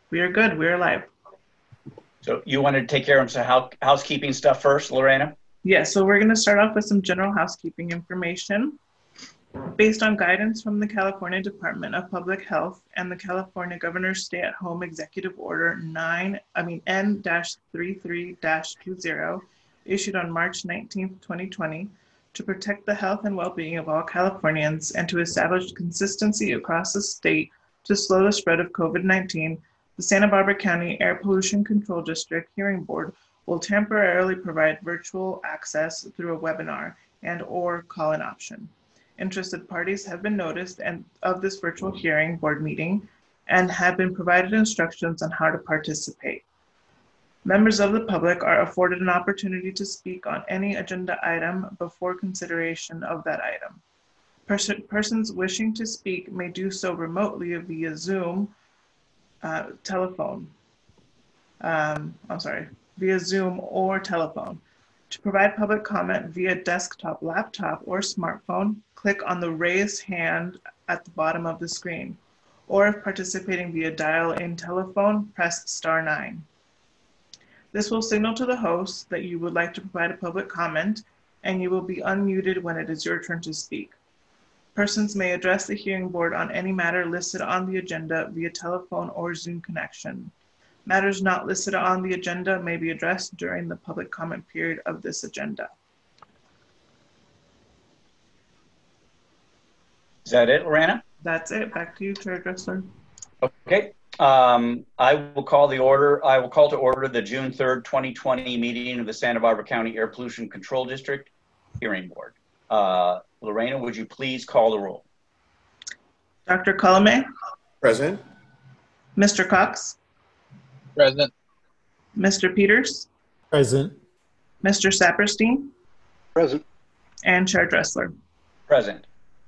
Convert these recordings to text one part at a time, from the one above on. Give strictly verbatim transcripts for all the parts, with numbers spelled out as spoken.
We are good. We are live. So you wanted to take care of some house, housekeeping stuff first, Lorena? Yeah, so we're going to start off with some general housekeeping information. Based on guidance from the California Department of Public Health and the California Governor's Stay-at-Home Executive Order nine, I mean N thirty-three twenty, issued on March nineteenth, twenty twenty, to protect the health and well-being of all Californians and to establish consistency across the state to slow the spread of COVID nineteen, the Santa Barbara County Air Pollution Control District Hearing Board will temporarily provide virtual access through a webinar and or call-in option. Interested parties have been noticed and of this virtual hearing board meeting and have been provided instructions on how to participate. Members of the public are afforded an opportunity to speak on any agenda item before consideration of that item. Pers persons wishing to speak may do so remotely via Zoom, uh, telephone, um, I'm sorry, via Zoom or telephone. To provide public comment via desktop, laptop, or smartphone, click on the raise hand at the bottom of the screen. Or if participating via dial-in telephone, press star nine. This will signal to the host that you would like to provide a public comment, and you will be unmuted when it is your turn to speak. Persons may address the hearing board on any matter listed on the agenda via telephone or Zoom connection. Matters not listed on the agenda may be addressed during the public comment period of this agenda. Is that it, Lorena? That's it. Back to you, Chair Dressler. Okay. Um, I will call the order. I will call to order the June third, twenty twenty meeting of the Santa Barbara County Air Pollution Control District Hearing Board. Uh, Lorena, would you please call the roll? Doctor Colomé? Present. Mister Cox? Present. Mister Peters? Present. Mister Saperstein? Present. And Chair Dressler. Present.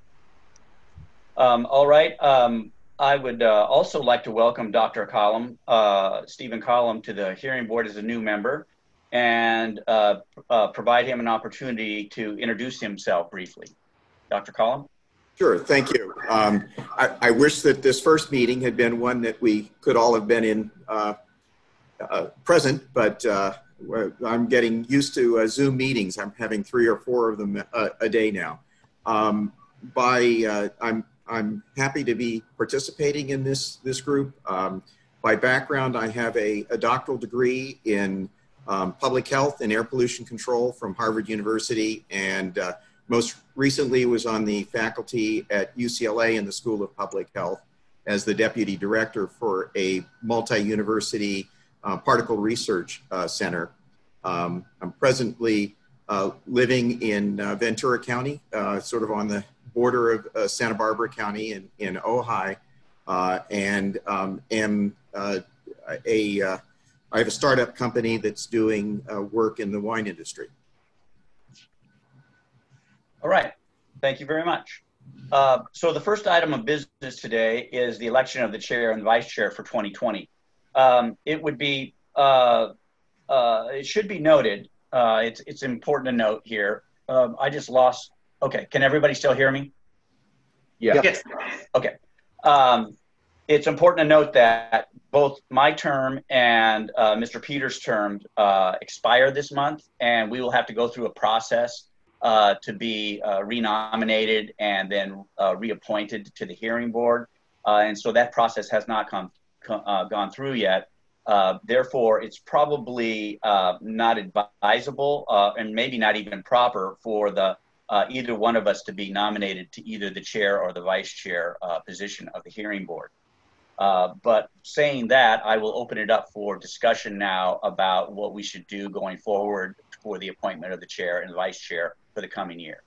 Um, all right. Um, I would uh, also like to welcome Doctor Collum, uh, Stephen Collum, to the hearing board as a new member and uh, uh, provide him an opportunity to introduce himself briefly. Doctor Collum? Sure, thank you. Um, I, I wish that this first meeting had been one that we could all have been in uh, uh, present, but uh, I'm getting used to uh, Zoom meetings. I'm having three or four of them a, a day now. Um, by uh, I'm I'm happy to be participating in this this group. Um, by background, I have a, a doctoral degree in um, public health and air pollution control from Harvard University, and uh, most recently was on the faculty at U C L A in the School of Public Health as the deputy director for a multi-university uh, particle research uh, center. Um, I'm presently uh, living in uh, Ventura County, uh, sort of on the border of uh, Santa Barbara County in, in Ojai, uh, and um, am uh, a, uh, I have a startup company that's doing uh, work in the wine industry. All right. Thank you very much. Uh, so the first item of business today is the election of the chair and vice chair for twenty twenty. Um, it would be, uh, uh, it should be noted, uh, it's, it's important to note here. Um, I just lost, okay, can everybody still hear me? Yeah. Yes. Okay. Um, it's important to note that both my term and uh, Mister Peters' term uh, expire this month, and we will have to go through a process uh, to be uh, renominated and then uh, reappointed to the hearing board. Uh, and so that process has not come, uh, gone through yet. Uh, therefore, it's probably uh, not advisable uh, and maybe not even proper for the uh, either one of us to be nominated to either the chair or the vice chair uh, position of the hearing board. Uh, but saying that, I will open it up for discussion now about what we should do going forward for the appointment of the chair and vice chair for the coming year.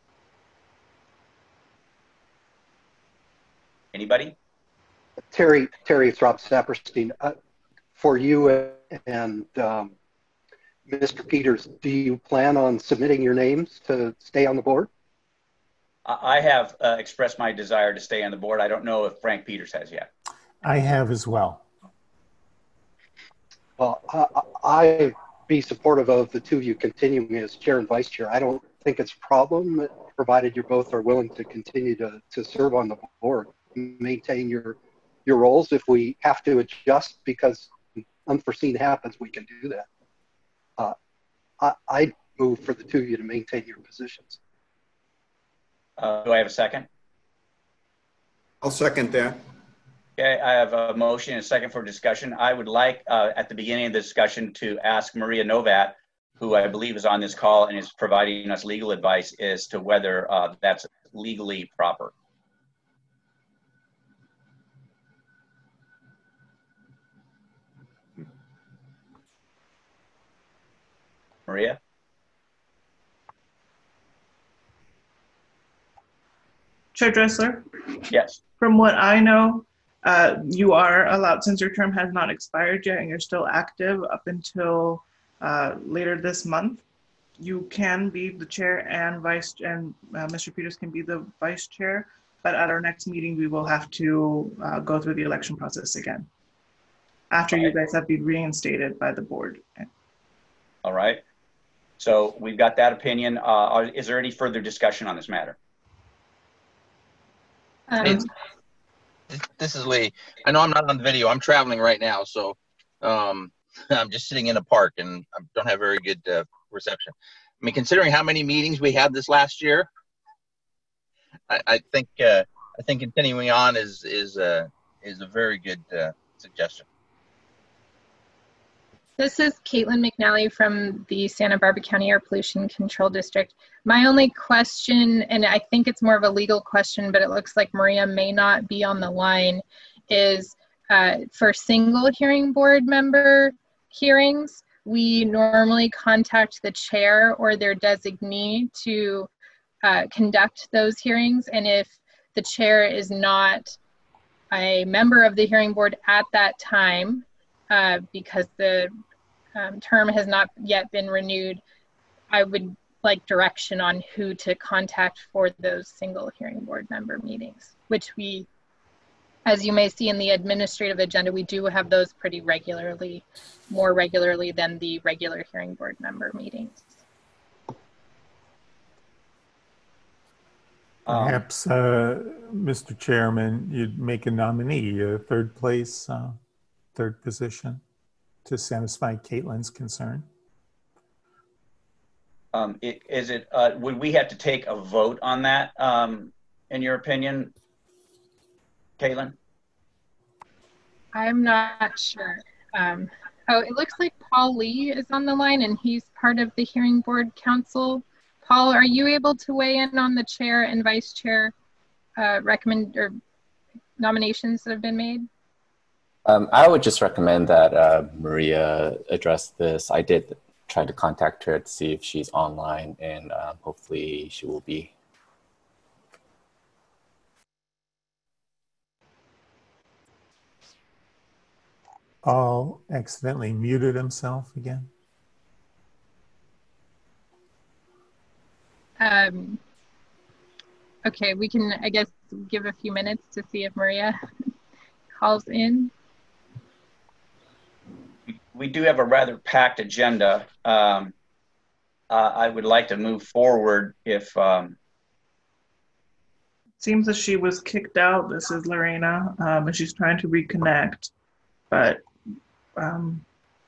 Anybody? Terry, Terry, it's Rob Saperstein. Uh, for you and um, Mister Peters, do you plan on submitting your names to stay on the board? I have uh, expressed my desire to stay on the board. I don't know if Frank Peters has yet. I have as well. Well, I, I'd be supportive of the two of you continuing as chair and vice chair. I don't think it's a problem, provided you both are willing to continue to, to serve on the board, maintain your your roles. If we have to adjust because unforeseen happens, we can do that. Uh, I, I move for the two of you to maintain your positions. Uh, do I have a second? I'll second that. Okay, I have a motion and a second for discussion. I would like, uh, at the beginning of the discussion, to ask Maria Novat, who I believe is on this call and is providing us legal advice, as to whether uh, that's legally proper. Maria? Chair Dressler, Yes. from what I know, uh, you are allowed, since your term has not expired yet and you're still active up until uh, later this month, you can be the chair and vice, and uh, Mister Peters can be the vice chair, but at our next meeting, we will have to uh, go through the election process again after you guys have been reinstated by the board. All right. So we've got that opinion. Uh, is there any further discussion on this matter? Um, this is Lee. I know I'm not on video. I'm traveling right now, so um, I'm just sitting in a park and I don't have very good uh, reception. I mean, considering how many meetings we had this last year, I, I think uh, I think continuing on is is uh, is a very good uh, suggestion. This is Caitlin McNally from the Santa Barbara County Air Pollution Control District. My only question, and I think it's more of a legal question, but it looks like Maria may not be on the line, is uh, for single hearing board member hearings, we normally contact the chair or their designee to uh, conduct those hearings. And if the chair is not a member of the hearing board at that time, Uh, because the um, term has not yet been renewed, I would like direction on who to contact for those single hearing board member meetings, which we, as you may see in the administrative agenda, we do have those pretty regularly, more regularly than the regular hearing board member meetings. Perhaps, uh, Mister Chairman, you'd make a nominee, a third place, uh, third position, to satisfy Caitlin's concern. Um, it, is it, uh, would we have to take a vote on that, um, in your opinion, Caitlin? I'm not sure. Um, oh, it looks like Paul Lee is on the line and he's part of the hearing board council. Paul, are you able to weigh in on the chair and vice chair uh, recommend or nominations that have been made? Um, I would just recommend that uh, Maria address this. I did try to contact her to see if she's online, and uh, hopefully she will be. Paul accidentally muted himself again. Um, okay, we can, I guess, give a few minutes to see if Maria calls in. We do have a rather packed agenda. Um, uh, I would like to move forward if... Um... Seems that she was kicked out. This is Lorena, um, and she's trying to reconnect, but um,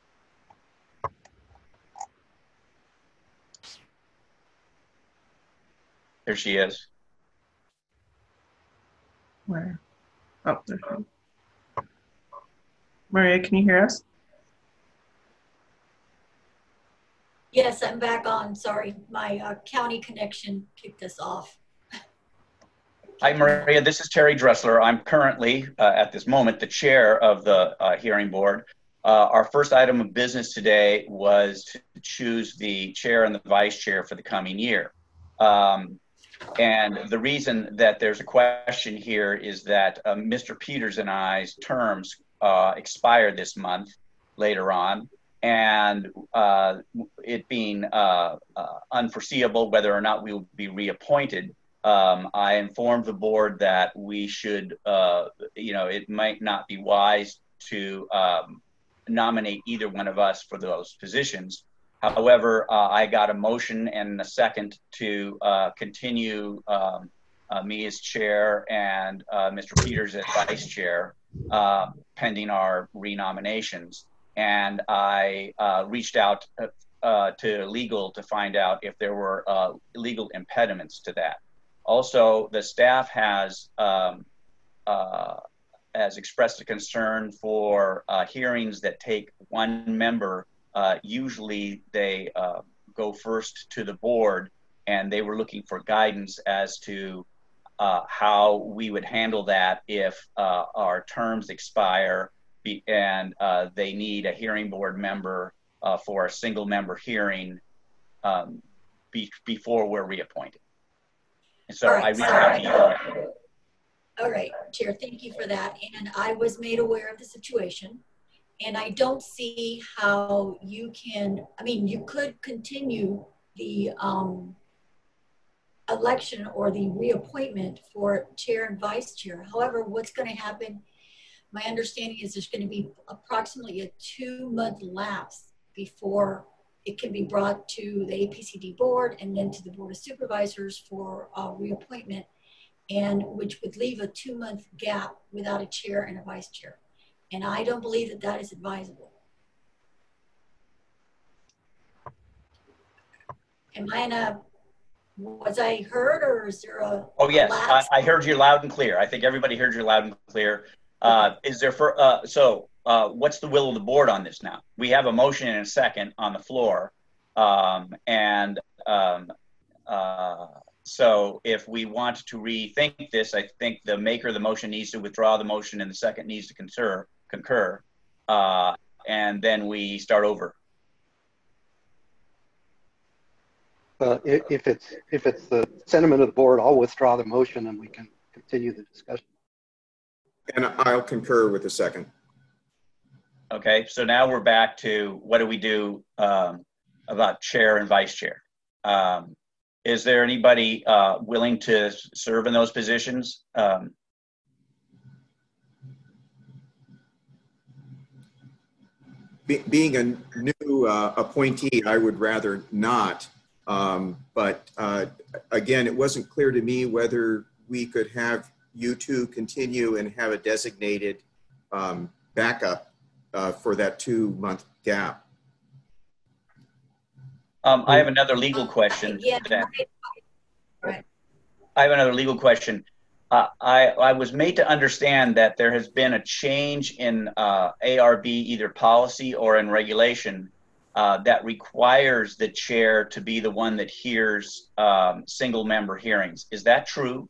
there she is. where? Oh, there she is. Maria, can you hear us? Yes, I'm back on. Sorry, my uh, county connection kicked us off. Hi, Maria. This is Terry Dressler. I'm currently, uh, at this moment, the chair of the uh, hearing board. Uh, our first item of business today was to choose the chair and the vice chair for the coming year. Um, and the reason that there's a question here is that uh, Mister Peters and I's terms uh, expire this month later on. And uh, it being uh, uh, unforeseeable whether or not we will be reappointed, um, I informed the board that we should, uh, you know, it might not be wise to um, nominate either one of us for those positions. However, uh, I got a motion and a second to uh, continue um, uh, me as chair and uh, Mister Peters as vice chair, uh, pending our renominations. And I uh, reached out uh, to legal to find out if there were uh, legal impediments to that. Also, the staff has um, uh, has expressed a concern for uh, hearings that take one member. Uh, usually they uh, go first to the board, and they were looking for guidance as to uh, how we would handle that if uh, our terms expire be, and uh, they need a hearing board member uh, for a single member hearing um, be, before we're reappointed. And so right, I reached out to you. All right, Chair, thank you for that. And I was made aware of the situation, and I don't see how you can, I mean, you could continue the um, election or the reappointment for chair and vice chair. However, what's going to happen, my understanding is there's going to be approximately a two month lapse before it can be brought to the A P C D board and then to the Board of Supervisors for uh, reappointment, and which would leave a two month gap without a chair and a vice chair. And I don't believe that that is advisable. Am I in a, was I heard, or is there a? Oh yes, I, I heard you loud and clear. I think everybody heard you loud and clear. Uh, okay. Is there for, uh, so uh, what's the will of the board on this now? We have a motion and a second on the floor. Um, and um, uh, so if we want to rethink this, I think the maker of the motion needs to withdraw the motion and the second needs to concur, concur uh, and then we start over. Uh, if, if it's if it's the sentiment of the board, I'll withdraw the motion and we can continue the discussion. And I'll concur with the second. Okay, so now we're back to what do we do um, about chair and vice chair? Um, is there anybody uh, willing to serve in those positions? Um, Be, being a new uh, appointee, I would rather not. Um, but uh, again, it wasn't clear to me whether we could have you two continue and have a designated um, backup uh, for that two month gap. Um, I have another legal question. Yeah, that, right. I have another legal question. Uh, I, I was made to understand that there has been a change in uh, A R B, either policy or in regulation, Uh, that requires the chair to be the one that hears um, single member hearings. Is that true?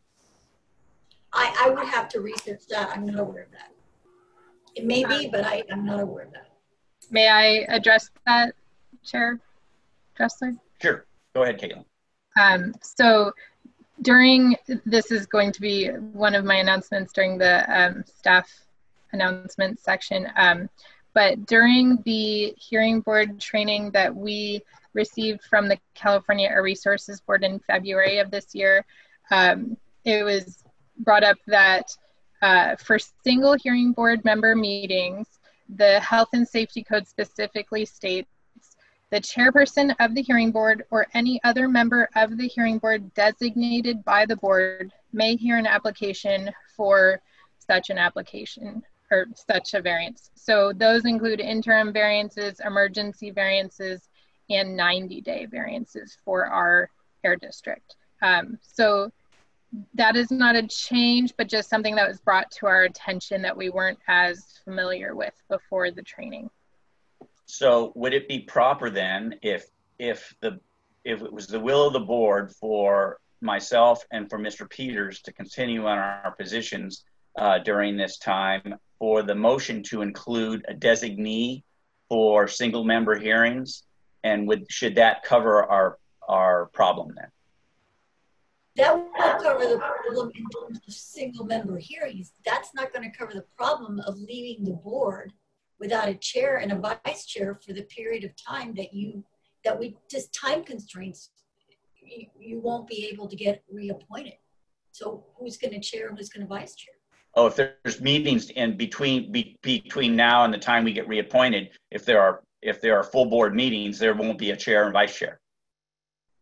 I, I would have to research that. I'm not aware of that. It may be, but I, I'm not aware of that. May I address that, Chair Dressler? Sure. Go ahead, Caitlin. Um, so during, this is going to be one of my announcements during the um, staff announcement section. Um, But during the hearing board training that we received from the California Air Resources Board in February of this year, um, it was brought up that uh, for single hearing board member meetings, the Health and Safety Code specifically states the chairperson of the hearing board or any other member of the hearing board designated by the board may hear an application for such an application or such a variance. So those include interim variances, emergency variances, and ninety day variances for our air district. Um, so that is not a change, but just something that was brought to our attention that we weren't as familiar with before the training. So would it be proper then if if the if it was the will of the board for myself and for Mister Peters to continue on our positions uh, during this time, for the motion to include a designee for single member hearings, and would should that cover our our problem then? That will cover the problem in terms of single member hearings. That's not going to cover the problem of leaving the board without a chair and a vice chair for the period of time that you that we just time constraints. You, you won't be able to get reappointed. So who's going to chair and who's going to vice chair? Oh, if there's meetings in between be, between now and the time we get reappointed, if there are if there are full board meetings, there won't be a chair and vice chair.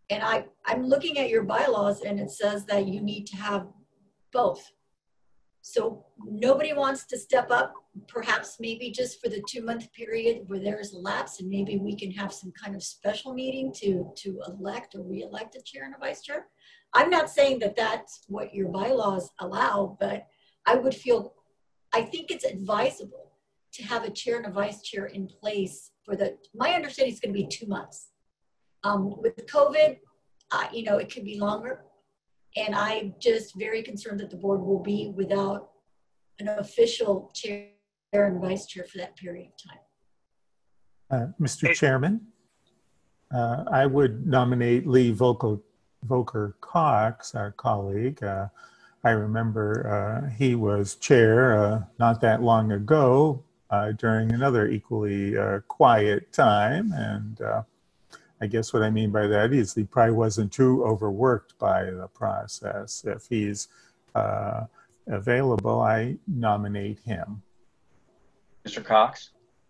And I, I'm looking at your bylaws and it says that you need to have both. So nobody wants to step up, perhaps maybe just for the two month period where there's a lapse, and maybe we can have some kind of special meeting to, to elect or re-elect a chair and a vice chair. I'm not saying that that's what your bylaws allow, but I would feel, I think it's advisable to have a chair and a vice chair in place for the, my understanding is going to be two months. Um, with COVID, uh, you know, it could be longer. And I'm just very concerned that the board will be without an official chair and vice chair for that period of time. Uh, Mister Chairman, uh, I would nominate Lee Volker, Volker Cox, our colleague. Uh, I remember uh, he was chair uh, not that long ago uh, during another equally uh, quiet time. And uh, I guess what I mean by that is he probably wasn't too overworked by the process. If he's uh, available, I nominate him. Mister Cox?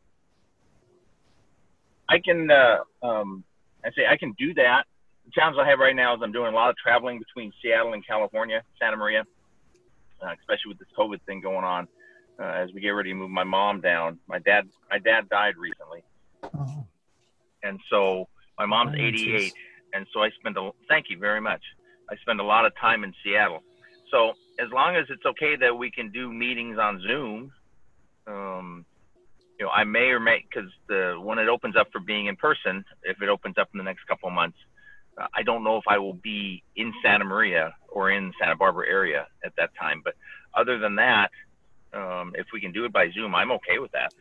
I can, uh, um, I say I can do that. The challenge I have right now is I'm doing a lot of traveling between Seattle and California, Santa Maria, uh, especially with this COVID thing going on. Uh, as we get ready to move my mom down, my dad, my dad died recently, Oh. and so my mom's eighty-eight, and so I spend a, thank you very much. I spend a lot of time in Seattle. So as long as it's okay that we can do meetings on Zoom, um, you know, I may or may, because the when it opens up for being in person, if it opens up in the next couple of months, uh, I don't know if I will be in Santa Maria or in Santa Barbara area at that time. But other than that, um, if we can do it by Zoom, I'm okay with that.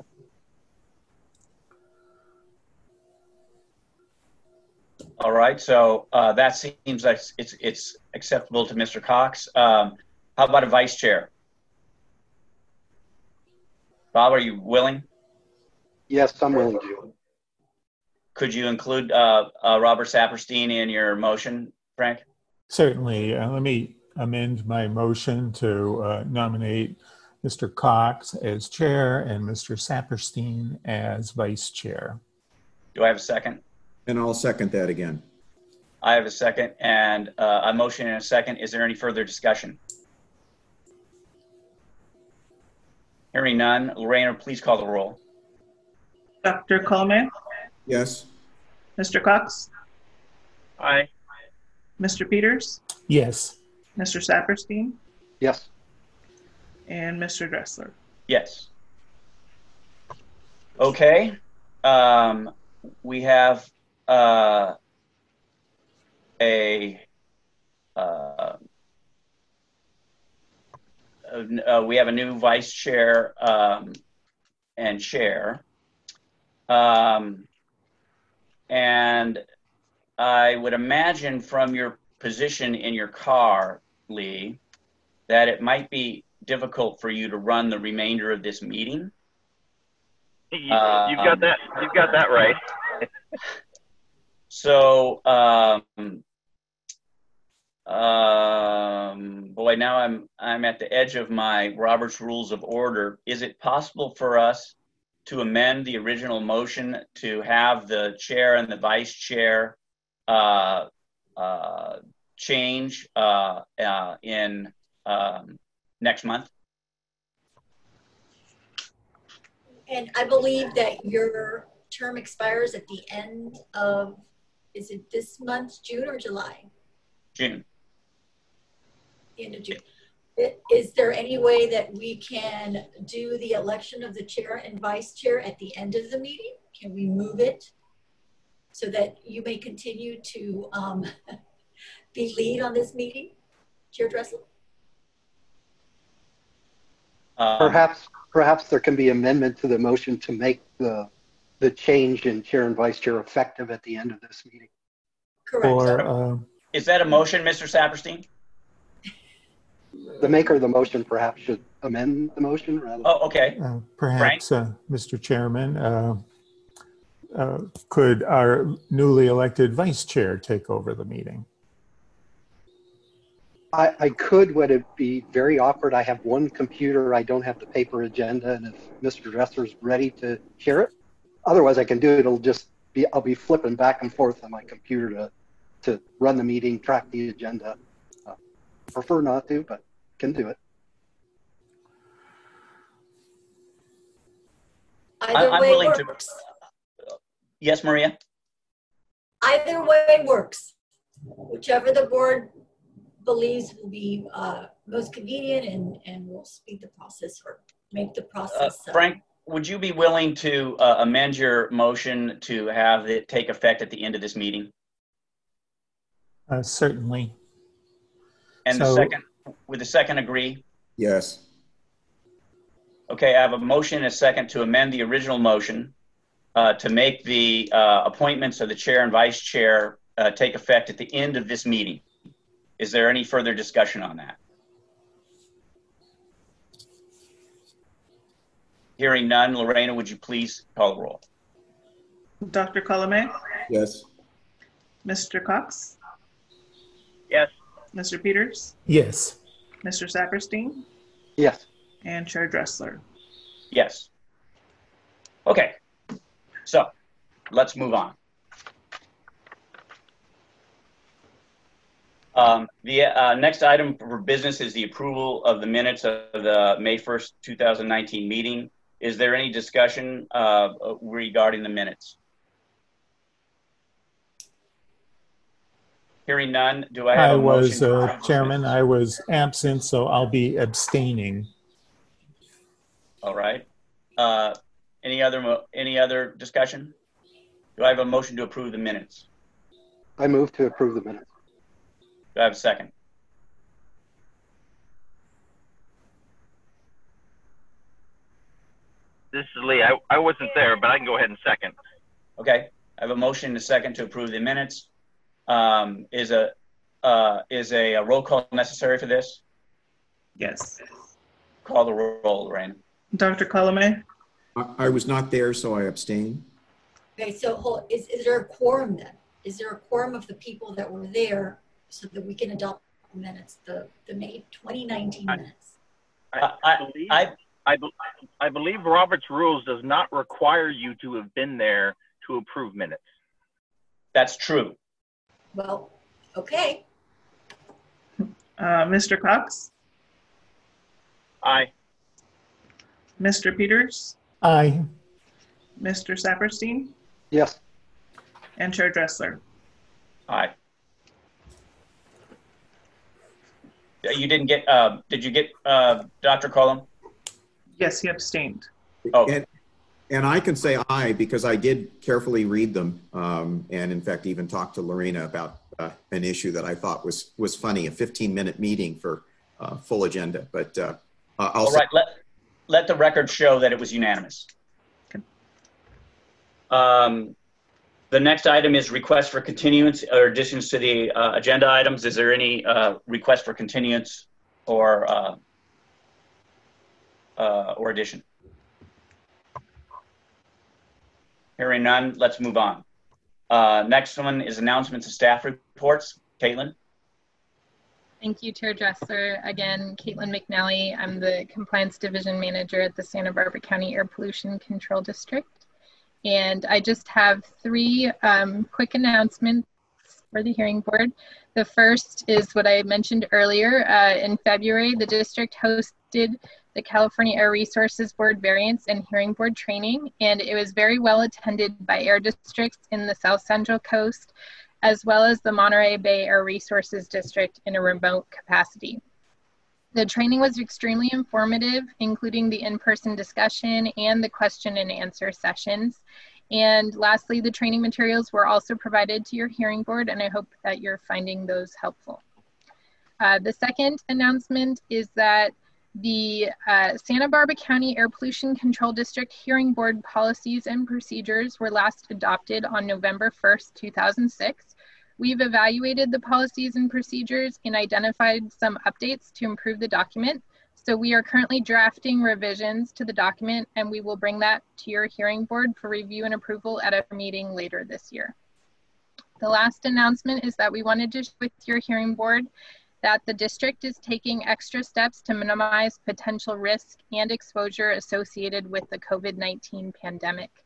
All right, so uh, that seems like it's it's acceptable to Mister Cox. Um, how about a vice chair? Bob, are you willing? Yes, I'm willing to. Could you include uh, uh, Robert Saperstein in your motion, Frank? Certainly. Uh, let me amend my motion to uh, nominate Mister Cox as chair and Mister Saperstein as vice chair. Do I have a second? And I'll second that again. I have a second and uh, a motion and a second. Is there any further discussion? Hearing none, Lorraine, please call the roll. Doctor Coleman, Yes. Mister Cox, Aye. Mister Peters, Yes. Mister Saperstein, Yes. and Mister Dressler. Yes. Okay. Um, we have uh, a uh, uh, we have a new vice chair um, and chair. Um, and I would imagine from your position in your car, Lee, that it might be difficult for you to run the remainder of this meeting. You, you've got that. You've got that right. So, um, um, boy, now I'm I'm at the edge of my Robert's Rules of Order. Is it possible for us to amend the original motion to have the chair and the vice chair uh, uh, change uh, uh, in um, next month? And I believe that your term expires at the end of, is it this month, June or July? June. End of June. Is there any way that we can do the election of the chair and vice chair at the end of the meeting? Can we move it so that you may continue to um, be lead on this meeting, Chair Dressler? Um, Perhaps, perhaps there can be amendment to the motion to make the the change in chair and vice chair effective at the end of this meeting. Correct. Or uh, Is that a motion, Mister Saperstein? The maker of the motion perhaps should amend the motion rather. Oh, okay. uh, perhaps, uh, Mister Chairman, uh, uh, could our newly elected vice chair take over the meeting? I, I could, would it be very awkward? I have one computer, I don't have the paper agenda, and if Mister Dressler's ready to share it, otherwise I can do it. It'll just be, I'll be flipping back and forth on my computer to to run the meeting, track the agenda. Uh, prefer not to, but can do it. Either I'm way willing works. to. Yes, Maria? Either way works. Whichever the board believes will be uh, most convenient and, and will speed the process or make the process. Uh, Frank, would you be willing to uh, amend your motion to have it take effect at the end of this meeting? Uh, certainly. And So- the second, would the second agree? Yes. Okay, I have a motion and a second to amend the original motion uh, to make the uh, appointments of the chair and vice chair uh, take effect at the end of this meeting. Is there any further discussion on that? Hearing none, Lorena, would you please call the roll? Doctor Colomé, Yes. Mister Cox, Yes. Mister Peters, Yes. Mister Saperstein, Yes. and Chair Dressler. Yes. Okay, so let's move on. Um, the uh, next item for business is the approval of the minutes of the May first, two thousand nineteen meeting. Is there any discussion uh, regarding the minutes? Hearing none, do I have I a motion? was, to uh, approve the Chairman, minutes? I was absent, so I'll be abstaining. All right. Uh, any other mo any other discussion? Do I have a motion to approve the minutes? I move to approve the minutes. Do I have a second? This is Lee. I, I wasn't there, but I can go ahead and second. Okay. I have a motion and a second to approve the minutes. Um, is a uh, is a, a roll call necessary for this? Yes. Call the roll, Lorraine. Doctor Colomé, I, I was not there, so I abstain. Okay, so hold, is, is there a quorum then? Is there a quorum of the people that were there so that we can adopt the minutes, the, the May twenty nineteen I- minutes? I, I- believe, I- I, be- I believe Robert's rules does not require you to have been there to approve minutes. That's true. Well, okay. uh, Mister Cox, Aye. Mister Peters, Aye. Mister Saperstein, Yes. and Chair Dressler. Aye. You didn't get, uh, did you get uh, Doctor Cullum? Yes, he abstained. Oh. And, and I can say aye because I did carefully read them, um, and in fact even talked to Lorena about uh, an issue that I thought was was funny, a fifteen minute meeting for uh, full agenda. But uh, uh, I'll All say right, let, let the record show that it was unanimous. Okay. Um, the next item is request for continuance or additions to the uh, agenda items. Is there any uh, request for continuance or uh, uh, or addition? Hearing none, let's move on. Uh, next one is announcements and staff reports. Caitlin? Thank you, Chair Dressler. Again, Caitlin McNally. I'm the Compliance Division Manager at the Santa Barbara County Air Pollution Control District. And I just have three um, quick announcements for the hearing board. The first is what I mentioned earlier. Uh, in February, the district hosted the California Air Resources Board Variance and Hearing Board training, and it was very well attended by air districts in the South Central Coast, as well as the Monterey Bay Air Resources District in a remote capacity. The training was extremely informative, including the in-person discussion and the question and answer sessions. And lastly, the training materials were also provided to your hearing board, and I hope that you're finding those helpful. Uh, the second announcement is that the uh, Santa Barbara County Air Pollution Control District Hearing Board policies and procedures were last adopted on November first, two thousand six. We've evaluated the policies and procedures and identified some updates to improve the document. So we are currently drafting revisions to the document, and we will bring that to your hearing board for review and approval at a meeting later this year. The last announcement is that we wanted to share with your hearing board that the district is taking extra steps to minimize potential risk and exposure associated with the COVID nineteen pandemic.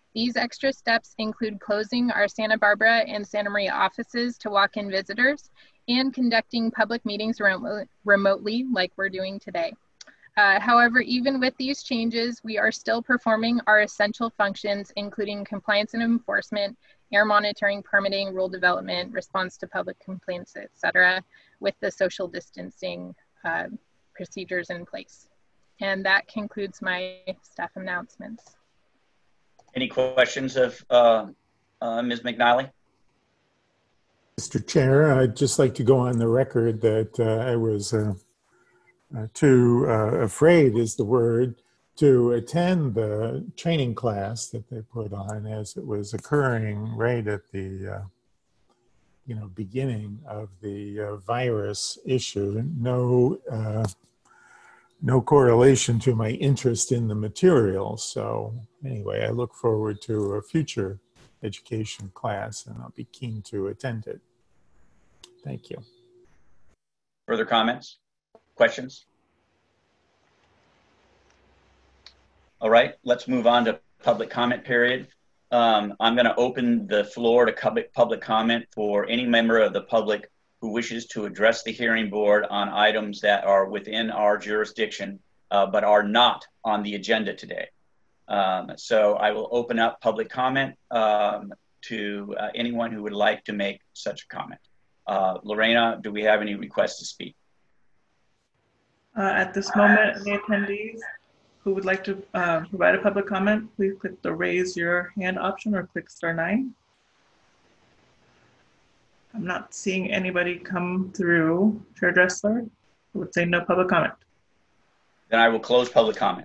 These extra steps include closing our Santa Barbara and Santa Maria offices to walk-in visitors and conducting public meetings rem remotely like we're doing today. Uh, however, even with these changes, we are still performing our essential functions, including compliance and enforcement, air monitoring, permitting, rule development, response to public complaints, et cetera, with the social distancing uh, procedures in place. And that concludes my staff announcements. Any questions of uh, uh, Miz McNally? Mister Chair, I'd just like to go on the record that uh, I was uh, uh, too uh, afraid is the word to attend the training class that they put on as it was occurring right at the uh, you know beginning of the uh, virus issue. No, uh, no correlation to my interest in the material. So anyway, I look forward to a future education class, and I'll be keen to attend it. Thank you. Further comments, questions? All right, let's move on to public comment period. Um, I'm going to open the floor to public public comment for any member of the public who wishes to address the hearing board on items that are within our jurisdiction, uh, but are not on the agenda today. Um, so I will open up public comment um, to uh, anyone who would like to make such a comment. Uh, Lorena, do we have any requests to speak? Uh, at this moment, any attendees who would like to uh, provide a public comment, please click the raise your hand option or click star nine. I'm not seeing anybody come through. Chair Dressler, I would say no public comment. Then I will close public comment.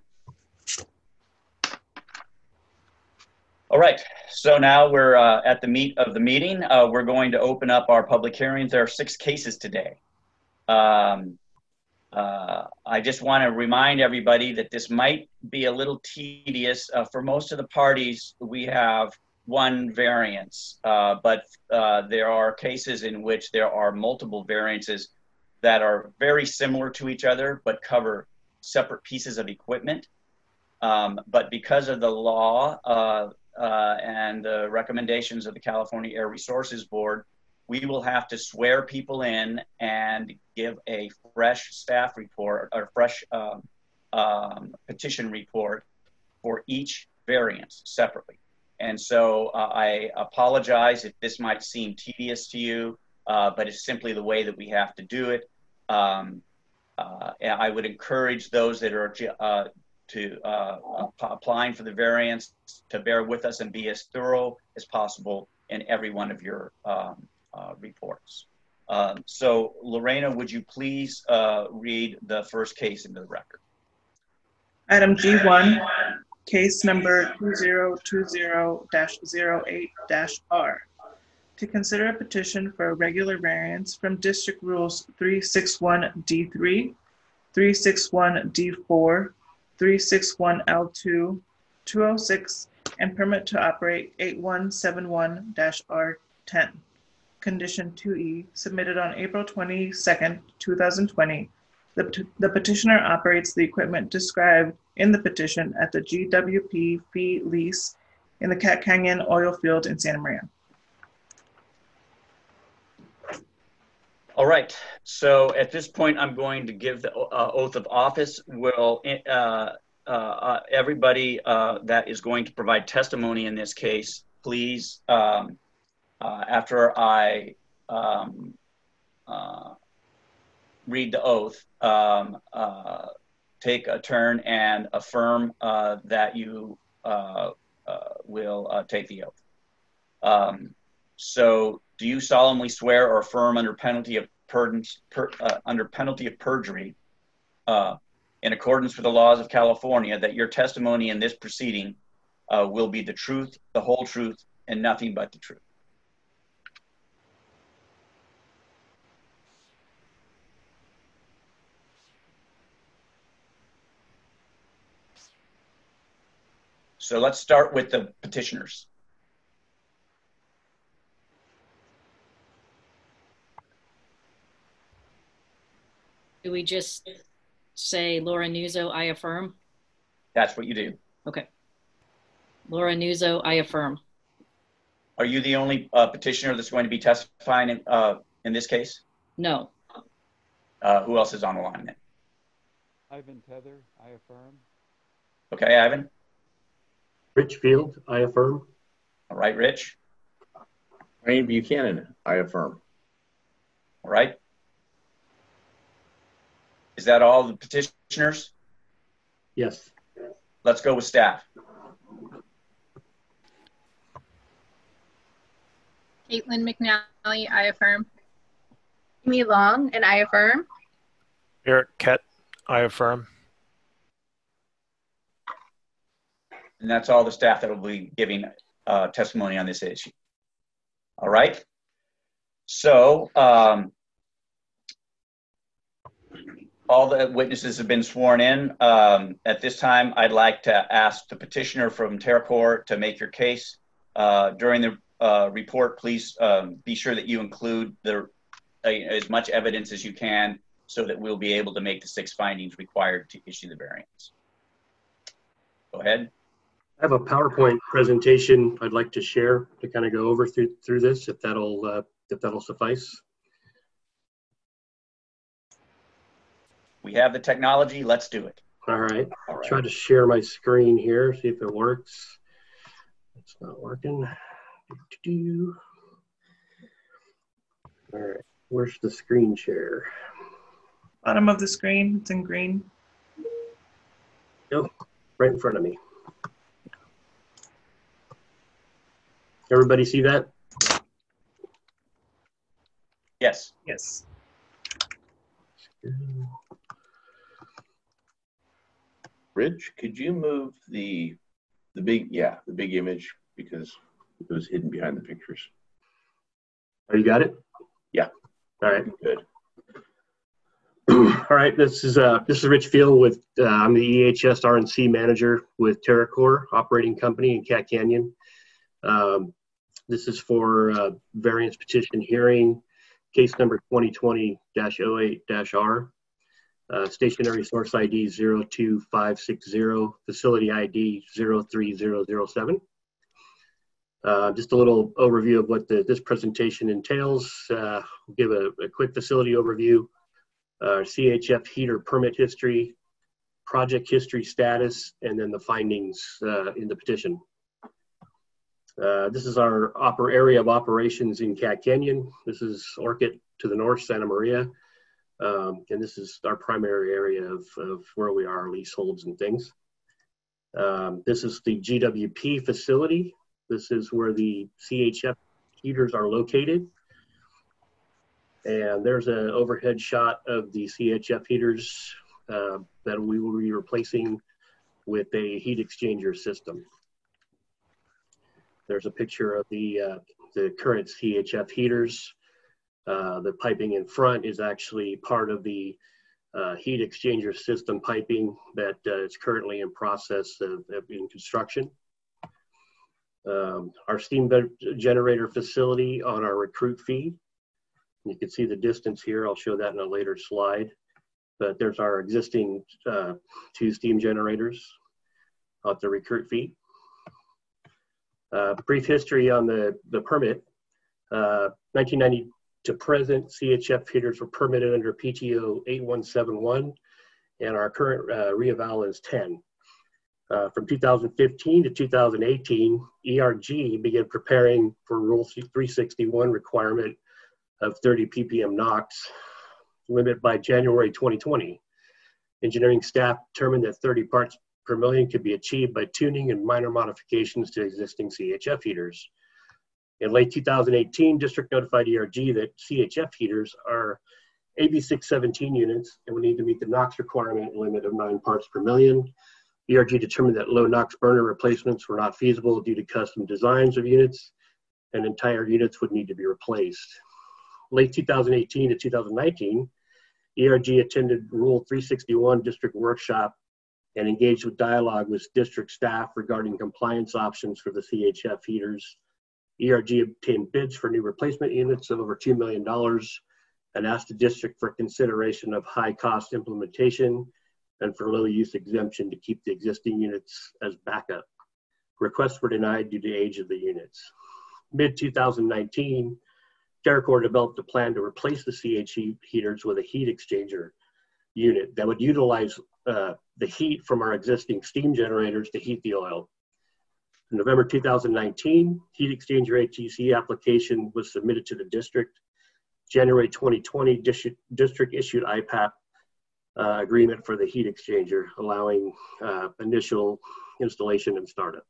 All right, so now we're uh, at the meat of the meeting. Uh, we're going to open up our public hearings. There are six cases today. Um, uh, I just want to remind everybody that this might be a little tedious. Uh, for most of the parties, we have one variance, uh, but uh, there are cases in which there are multiple variances that are very similar to each other, but cover separate pieces of equipment. Um, but because of the law uh, uh, and the recommendations of the California Air Resources Board, we will have to swear people in and give a fresh staff report or fresh um, um, petition report for each variance separately. And so uh, I apologize if this might seem tedious to you, uh, but it's simply the way that we have to do it. Um, uh, and I would encourage those that are uh, to uh, applying for the variance to bear with us and be as thorough as possible in every one of your um, uh, reports. Um, so Lorena, would you please uh, read the first case into the record? Item G one, case number two zero two zero dash zero eight dash R. To consider a petition for a regular variance from District Rules three sixty-one D three, three sixty-one D four, three sixty-one L two, two oh six, and permit to operate eighty-one seventy-one dash R ten. Condition two E, submitted on April twenty-second, two thousand twenty. The, the petitioner operates the equipment described in the petition at the G W P fee lease in the Cat Canyon oil field in Santa Maria. All right, so at this point, I'm going to give the uh, oath of office. Will uh, uh, uh, everybody uh, that is going to provide testimony in this case, please, um, uh, after I um, uh, read the oath, um, uh, take a turn and affirm uh, that you uh, uh, will uh, take the oath. Um, so, do you solemnly swear or affirm under penalty of per, per, uh, under penalty of perjury, uh, in accordance with the laws of California, that your testimony in this proceeding uh, will be the truth, the whole truth, and nothing but the truth? So let's start with the petitioners. Do we just say Laura Nuzzo, I affirm? That's what you do. Okay. Laura Nuzzo, I affirm. Are you the only uh, petitioner that's going to be testifying in, uh, in this case? No. Uh, who else is on the line then? Ivan Tether, I affirm. Okay, Ivan. Rich Field, I affirm. All right, Rich. Ryan Buchanan, I affirm. All right. Is that all the petitioners? Yes. Let's go with staff. Caitlin McNally, I affirm. Amy Long, and I affirm. Eric Kett, I affirm. And that's all the staff that will be giving uh, testimony on this issue. All right. So um, all the witnesses have been sworn in. Um, at this time, I'd like to ask the petitioner from TerraCore to make your case. Uh, during the uh, report, please um, be sure that you include the, uh, as much evidence as you can so that we'll be able to make the six findings required to issue the variance. Go ahead. I have a PowerPoint presentation I'd like to share to kind of go over through through this, if that'll uh, if that'll suffice. We have the technology. Let's do it. All right. All right. Try to share my screen here. See if it works. It's not working. Do-do-do. All right. Where's the screen share? Bottom of the screen. It's in green. Oh, right in front of me. Everybody see that? Yes. Yes. Rich, could you move the the big yeah the big image because it was hidden behind the pictures. Oh, you got it? Yeah. All right. Good. All right. This is uh this is Rich Field with uh, I'm the E H S R and C manager with TerraCore Operating Company in Cat Canyon. Um, this is for uh, variance petition hearing, case number twenty twenty dash oh eight dash R. Uh, stationary source I D zero two five six zero, facility I D zero three zero zero seven. Uh, just a little overview of what the, this presentation entails. Uh, we'll give a, a quick facility overview, uh, C H F heater permit history, project history status, and then the findings uh, in the petition. Uh, this is our oper area of operations in Cat Canyon. This is Orchid to the north, Santa Maria. Um, and this is our primary area of, of where we are, leaseholds and things. Um, this is the G W P facility. This is where the C H F heaters are located. And there's an overhead shot of the C H F heaters uh, that we will be replacing with a heat exchanger system. There's a picture of the, uh, the current C H F heaters. Uh, the piping in front is actually part of the uh, heat exchanger system piping that uh, is currently in process of, of in construction. Um, our steam generator facility on our recruit feed. You can see the distance here. I'll show that in a later slide. But there's our existing uh, two steam generators at the recruit feed. Uh, brief history on the, the permit. Uh, nineteen ninety to present, C H F heaters were permitted under P T O eight one seven one, and our current uh, reeval is ten. Uh, from two thousand fifteen to two thousand eighteen, E R G began preparing for Rule three sixty-one requirement of thirty P P M NOx limit by January twenty twenty. Engineering staff determined that thirty parts per million could be achieved by tuning and minor modifications to existing C H F heaters. In late two thousand eighteen, District notified E R G that C H F heaters are A B six seventeen units and would need to meet the NOx requirement limit of nine parts per million. E R G determined that low NOx burner replacements were not feasible due to custom designs of units, and entire units would need to be replaced. Late two thousand eighteen to two thousand nineteen, E R G attended Rule three sixty-one District Workshop and engaged with dialogue with District staff regarding compliance options for the C H F heaters. E R G obtained bids for new replacement units of over two million dollars and asked the district for consideration of high cost implementation and for low use exemption to keep the existing units as backup. Requests were denied due to age of the units. mid two thousand nineteen, TerraCore developed a plan to replace the C H heaters with a heat exchanger unit that would utilize uh, the heat from our existing steam generators to heat the oil. In November two thousand nineteen, heat exchanger H E C application was submitted to the district. January twenty twenty, district issued I PAP uh, agreement for the heat exchanger, allowing uh, initial installation and startup.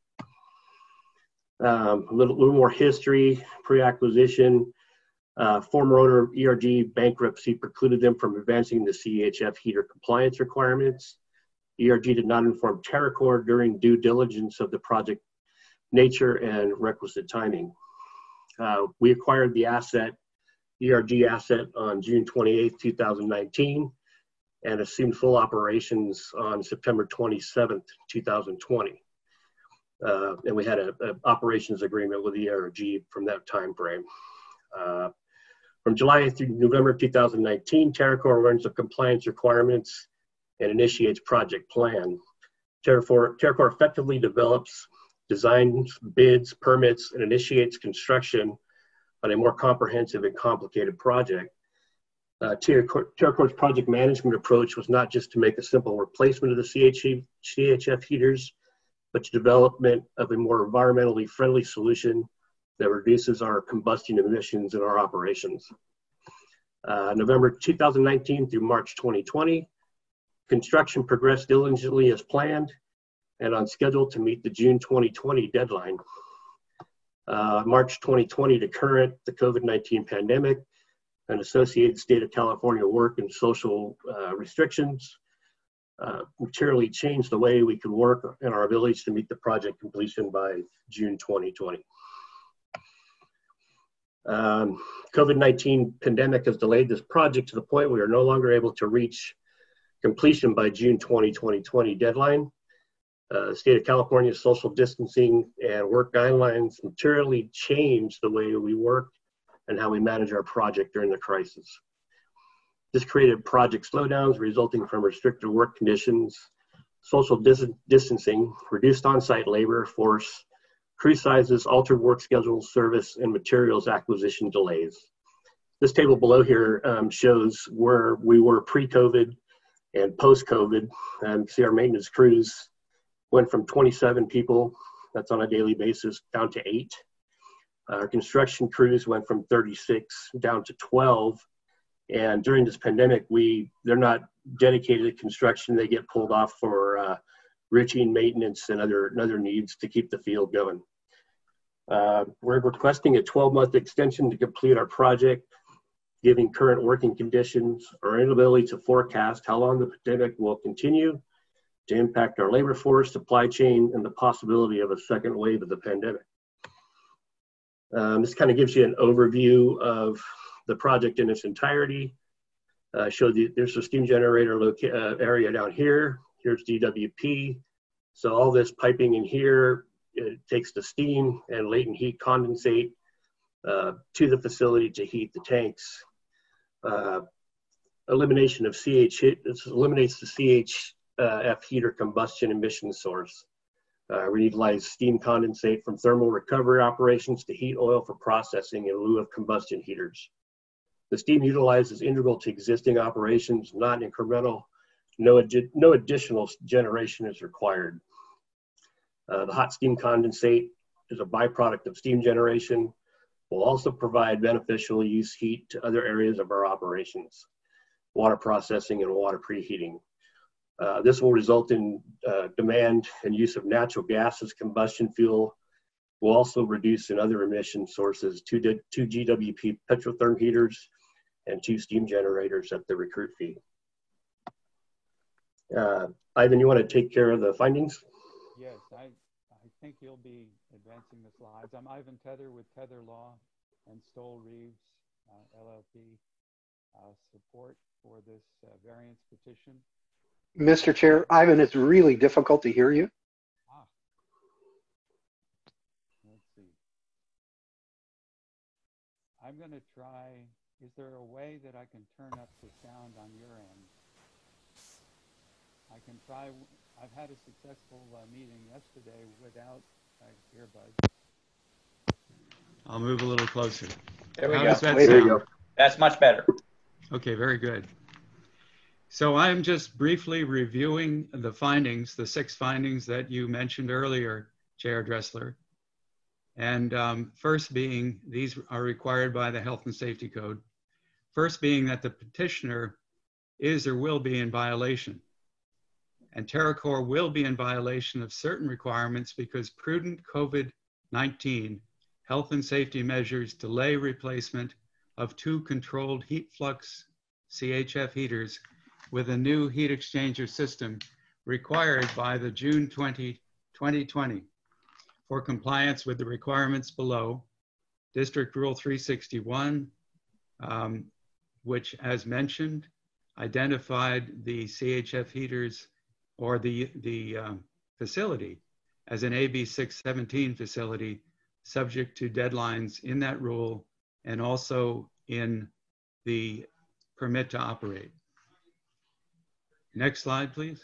Um, a little, little more history, pre-acquisition. Uh, former owner E R G bankruptcy precluded them from advancing the C H F heater compliance requirements. E R G did not inform TerraCore during due diligence of the project nature and requisite timing. Uh, we acquired the asset, E R G asset, on June twenty-eighth, two thousand nineteen, and assumed full operations on September twenty-seventh, two thousand twenty. Uh, and we had an operations agreement with E R G from that time frame. Uh, from July through November two thousand nineteen, TerraCore learns the compliance requirements and initiates project plan. TerraCore, TerraCore effectively develops, designs, bids, permits, and initiates construction on a more comprehensive and complicated project. Uh, TerraCore, TerraCore's project management approach was not just to make a simple replacement of the C H F heaters, but to development of a more environmentally friendly solution that reduces our combustion emissions in our operations. Uh, November two thousand nineteen through March twenty twenty, construction progressed diligently as planned and on schedule to meet the June twenty twenty deadline. Uh, March twenty twenty to current, the COVID nineteen pandemic and associated state of California work and social uh, restrictions uh, materially changed the way we could work and our abilities to meet the project completion by June twenty twenty. Um, COVID nineteen pandemic has delayed this project to the point we are no longer able to reach completion by June twenty twenty deadline. Uh, the state of California's social distancing and work guidelines materially changed the way we work and how we manage our project during the crisis. This created project slowdowns resulting from restricted work conditions, social dis distancing, reduced on-site labor force, crew sizes, altered work schedules, service, and materials acquisition delays. This table below here um, shows where we were pre-COVID and post-COVID. Um, see our maintenance crews went from twenty-seven people, that's on a daily basis, down to eight. Our construction crews went from thirty-six down to twelve. And during this pandemic, we they're not dedicated to construction. They get pulled off for uh, routine maintenance and other, and other needs to keep the field going. Uh, we're requesting a twelve-month extension to complete our project, given current working conditions, our inability to forecast how long the pandemic will continue to impact our labor force, supply chain, and the possibility of a second wave of the pandemic. Um, this kind of gives you an overview of the project in its entirety. Uh, show the, there's a steam generator uh, area down here. Here's D W P. So all this piping in here, it takes the steam and latent heat condensate uh, to the facility to heat the tanks. Uh, elimination of C H, this eliminates the C H F heater combustion emission source. Uh, we utilize steam condensate from thermal recovery operations to heat oil for processing in lieu of combustion heaters. The steam utilized is integral to existing operations, not incremental. No, adi no additional generation is required. Uh, the hot steam condensate is a byproduct of steam generation, will also provide beneficial use heat to other areas of our operations, water processing and water preheating. Uh, this will result in uh, demand and use of natural gas as combustion fuel. Will also reduce in other emission sources, two, two G W P Petrotherm heaters and two steam generators at the recruit fee. Uh, Ivan, you want to take care of the findings? Yes, I, I think you'll be advancing the slides. I'm Ivan Tether with Tether Law and Stoll Reeves, uh, L L P, uh, support for this uh, variance petition. Mister Chair, Ivan, it's really difficult to hear you. Ah. Let's see. I'm going to try, is there a way that I can turn up the sound on your end? I can try, I've had a successful uh, meeting yesterday without Here, bud. I'll move a little closer. There we How go. does that There sound? you go. That's much better. Okay, very good. So I'm just briefly reviewing the findings, the six findings that you mentioned earlier, Chair Dressler. And um, first being, these are required by the Health and Safety Code. First being that the petitioner is or will be in violation. And TerraCore will be in violation of certain requirements because prudent COVID nineteen health and safety measures delay replacement of two controlled heat flux C H F heaters with a new heat exchanger system required by the June twentieth, twenty twenty for compliance with the requirements below. District Rule three sixty-one, um, which as mentioned, identified the C H F heaters or the, the um, facility as an A B six seventeen facility subject to deadlines in that rule and also in the permit to operate. Next slide, please.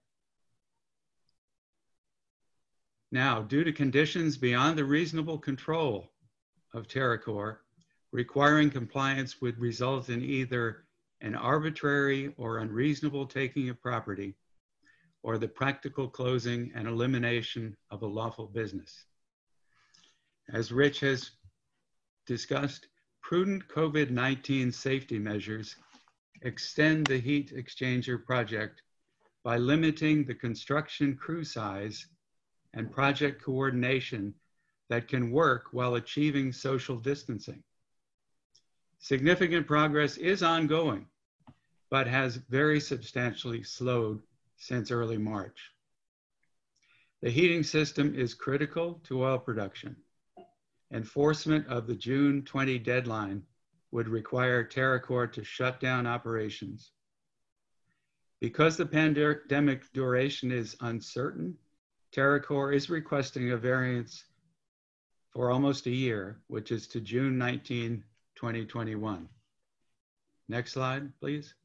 Now, due to conditions beyond the reasonable control of TerraCore, requiring compliance would result in either an arbitrary or unreasonable taking of property or the practical closing and elimination of a lawful business. As Rich has discussed, prudent COVID nineteen safety measures extend the heat exchanger project by limiting the construction crew size and project coordination that can work while achieving social distancing. Significant progress is ongoing, but has very substantially slowed since early March. The heating system is critical to oil production. Enforcement of the June twentieth deadline would require TerraCore to shut down operations. Because the pandemic duration is uncertain, TerraCore is requesting a variance for almost a year, which is to June nineteenth, twenty twenty-one. Next slide, please.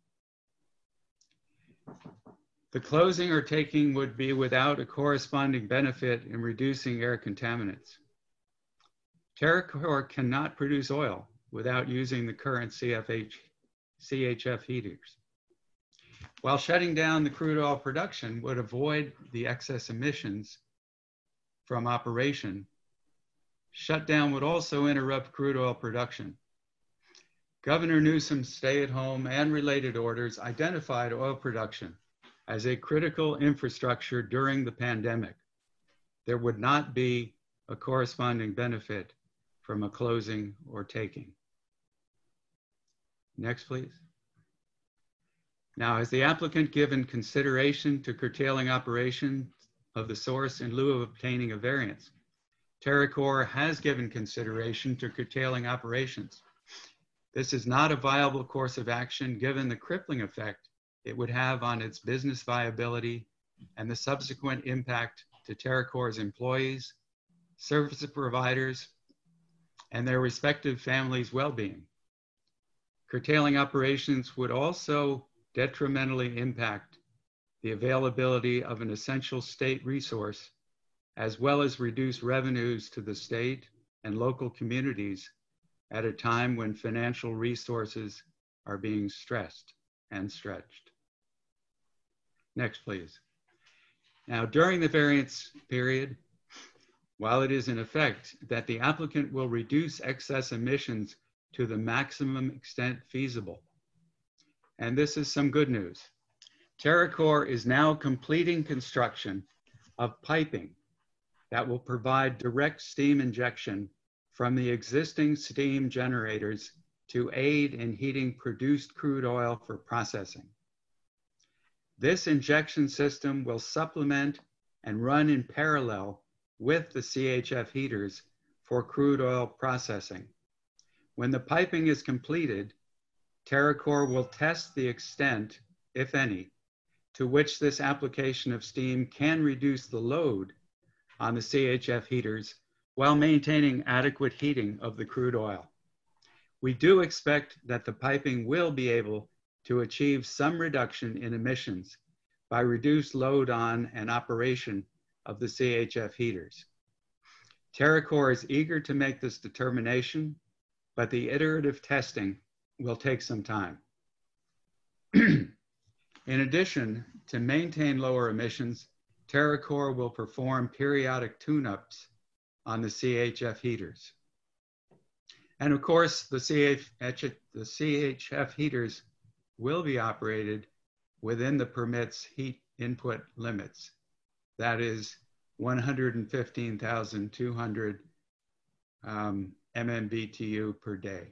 The closing or taking would be without a corresponding benefit in reducing air contaminants. TerraCore cannot produce oil without using the current C F H, C H F heaters. While shutting down the crude oil production would avoid the excess emissions from operation, shutdown would also interrupt crude oil production. Governor Newsom's stay-at-home and related orders identified oil production as a critical infrastructure during the pandemic. There would not be a corresponding benefit from a closing or taking. Next, please. Now, has the applicant given consideration to curtailing operation of the source in lieu of obtaining a variance? TerraCore has given consideration to curtailing operations. This is not a viable course of action given the crippling effect it would have on its business viability and the subsequent impact to TerraCore's employees, service providers, and their respective families' well-being. Curtailing operations would also detrimentally impact the availability of an essential state resource, as well as reduce revenues to the state and local communities at a time when financial resources are being stressed and stretched. Next, please. Now, during the variance period, while it is in effect that the applicant will reduce excess emissions to the maximum extent feasible, and this is some good news, TerraCore is now completing construction of piping that will provide direct steam injection from the existing steam generators to aid in heating produced crude oil for processing. This injection system will supplement and run in parallel with the C H F heaters for crude oil processing. When the piping is completed, TerraCore will test the extent, if any, to which this application of steam can reduce the load on the C H F heaters while maintaining adequate heating of the crude oil. We do expect that the piping will be able to achieve some reduction in emissions by reduced load on and operation of the C H F heaters. TerraCore is eager to make this determination, but the iterative testing will take some time. In addition, to maintain lower emissions, TerraCore will perform periodic tune-ups on the C H F heaters. And of course, the C H F, the C H F heaters will be operated within the permit's heat input limits. That is one hundred fifteen thousand two hundred um, M M B T U per day.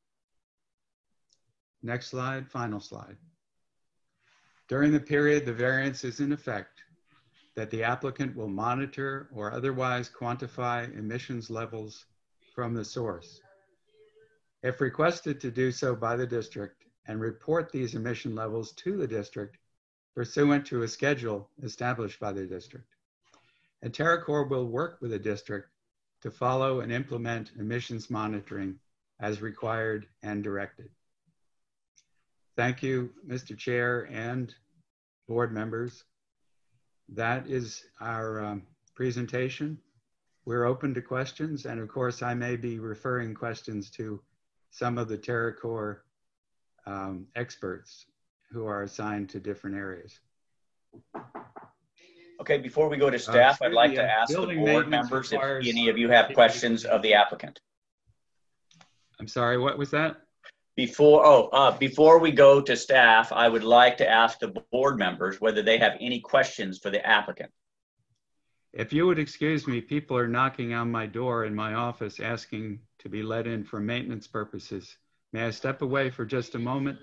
Next slide, final slide. During the period the variance is in effect, that the applicant will monitor or otherwise quantify emissions levels from the source. If requested to do so by the district and report these emission levels to the district pursuant to a schedule established by the district. And TerraCore will work with the district to follow and implement emissions monitoring as required and directed. Thank you, Mister Chair and board members. That is our um, presentation. We're open to questions, and of course I may be referring questions to some of the TerraCore um, experts who are assigned to different areas. Okay, before we go to staff, uh, I'd like to ask the board members if any of you have questions of the applicant. I'm sorry, what was that? Before, oh, uh, before we go to staff, I would like to ask the board members whether they have any questions for the applicant. If you would excuse me, people are knocking on my door in my office asking to be let in for maintenance purposes. May I step away for just a moment?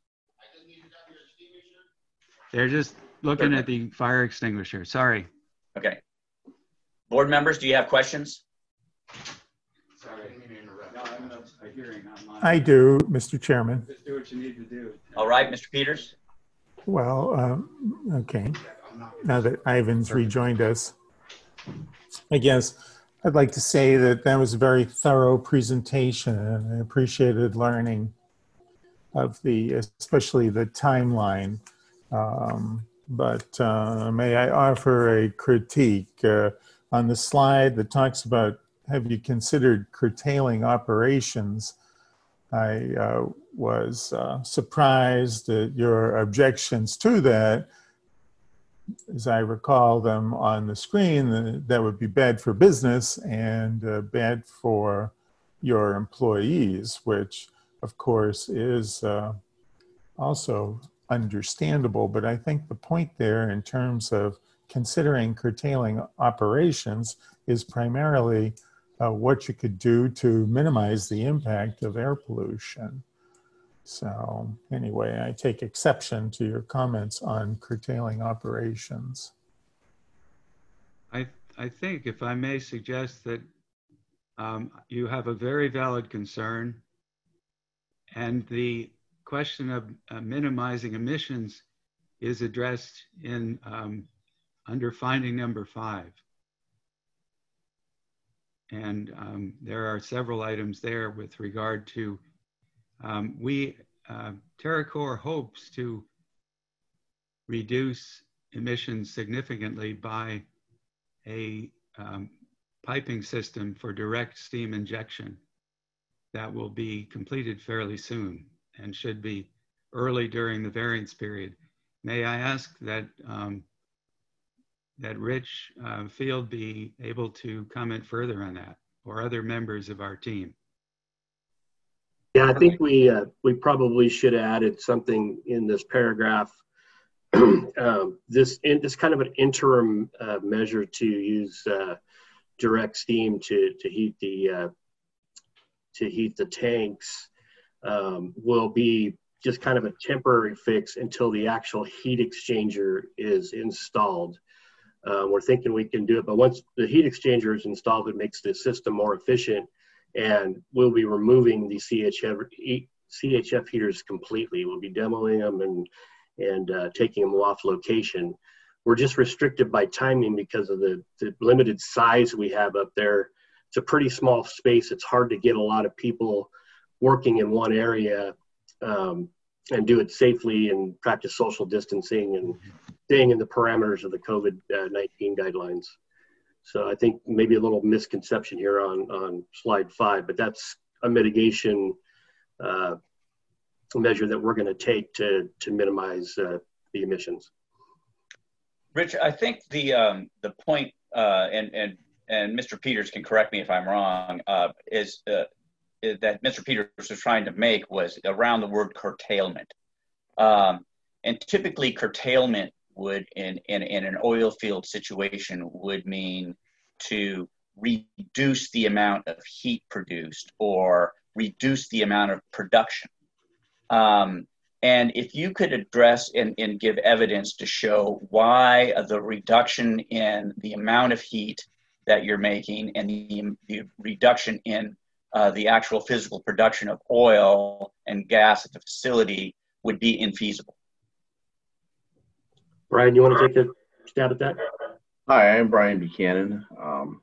They're just looking at the fire extinguisher. Sorry. Okay. Board members, do you have questions? Sorry, I didn't mean to interrupt. No, I'm a hearing online. I do, Mister Chairman. Just do what you need to do. All right, Mister Peters. Well, um, okay. Now that Ivan's rejoined us, I guess I'd like to say that that was a very thorough presentation, and I appreciated learning of the, especially the timeline. Um, but uh, may I offer a critique uh, on the slide that talks about, have you considered curtailing operations? I uh, was uh, surprised at your objections to that. As I recall them on the screen, that would be bad for business and uh, bad for your employees, which of course is uh, also understandable. But I think the point there in terms of considering curtailing operations is primarily uh, what you could do to minimize the impact of air pollution. So anyway, I take exception to your comments on curtailing operations. I, I think, if I may suggest, that um, you have a very valid concern, and the question of uh, minimizing emissions is addressed in um, under finding number five. And um, there are several items there with regard to, um, we, uh, TerraCore hopes to reduce emissions significantly by a um, piping system for direct steam injection that will be completed fairly soon and should be early during the variance period. May I ask that um, that Rich uh, Field be able to comment further on that, or other members of our team? Yeah, I think we uh, we probably should have added something in this paragraph. um, this in, this kind of an interim uh, measure to use uh, direct steam to to heat the uh, to heat the tanks um, will be just kind of a temporary fix until the actual heat exchanger is installed. Uh, we're thinking we can do it, but once the heat exchanger is installed, it makes the system more efficient, and we'll be removing the C H F, C H F heaters completely. We'll be demoing them and, and uh, taking them off location. We're just restricted by timing because of the, the limited size we have up there. It's a pretty small space. It's hard to get a lot of people working in one area um, and do it safely and practice social distancing and staying in the parameters of the COVID nineteen guidelines. So I think maybe a little misconception here on, on slide five, but that's a mitigation uh, measure that we're going to take to, to minimize uh, the emissions. Rich, I think the um, the point, uh, and and and Mister Peters can correct me if I'm wrong, uh, is, uh, is that Mister Peters was trying to make was around the word curtailment, um, and typically curtailment would in, in in an oil field situation would mean to reduce the amount of heat produced or reduce the amount of production. Um, And if you could address and, and give evidence to show why the reduction in the amount of heat that you're making and the, the reduction in uh, the actual physical production of oil and gas at the facility would be infeasible. Brian, you want to take a stab at that? Hi, I'm Brian Buchanan. Um,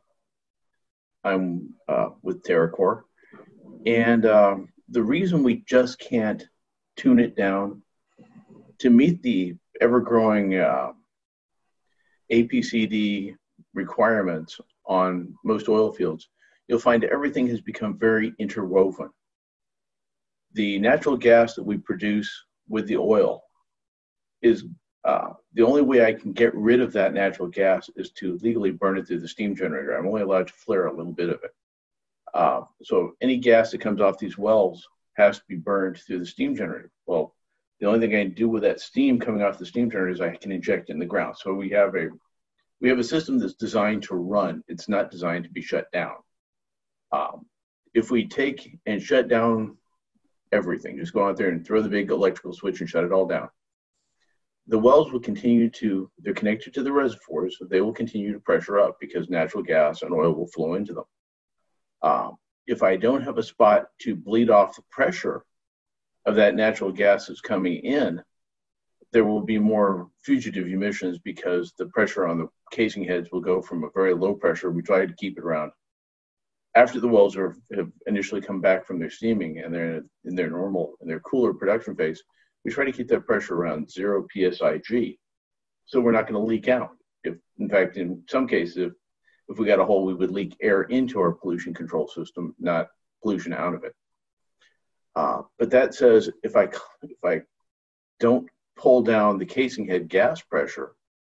I'm uh, with TerraCore. And um, the reason we just can't tune it down to meet the ever-growing uh, A P C D requirements on most oil fields, you'll find everything has become very interwoven. The natural gas that we produce with the oil is uh, the only way I can get rid of that natural gas is to legally burn it through the steam generator. I'm only allowed to flare a little bit of it. Uh, so any gas that comes off these wells has to be burned through the steam generator. Well, the only thing I can do with that steam coming off the steam generator is I can inject it in the ground. So we have a we have a system that's designed to run. It's not designed to be shut down. Um, if we take and shut down everything, just go out there and throw the big electrical switch and shut it all down, the wells will continue to, they're connected to the reservoirs, so they will continue to pressure up because natural gas and oil will flow into them. Um, if I don't have a spot to bleed off the pressure of that natural gas that's coming in, there will be more fugitive emissions because the pressure on the casing heads will go from a very low pressure. We try to keep it around. After the wells are, have initially come back from their steaming and they're in their normal, in their cooler production phase, we try to keep that pressure around zero P S I G. So we're not going to leak out. If, in fact, in some cases, if, if we got a hole, we would leak air into our pollution control system, not pollution out of it. Uh, but that says if I, if I don't pull down the casing head gas pressure,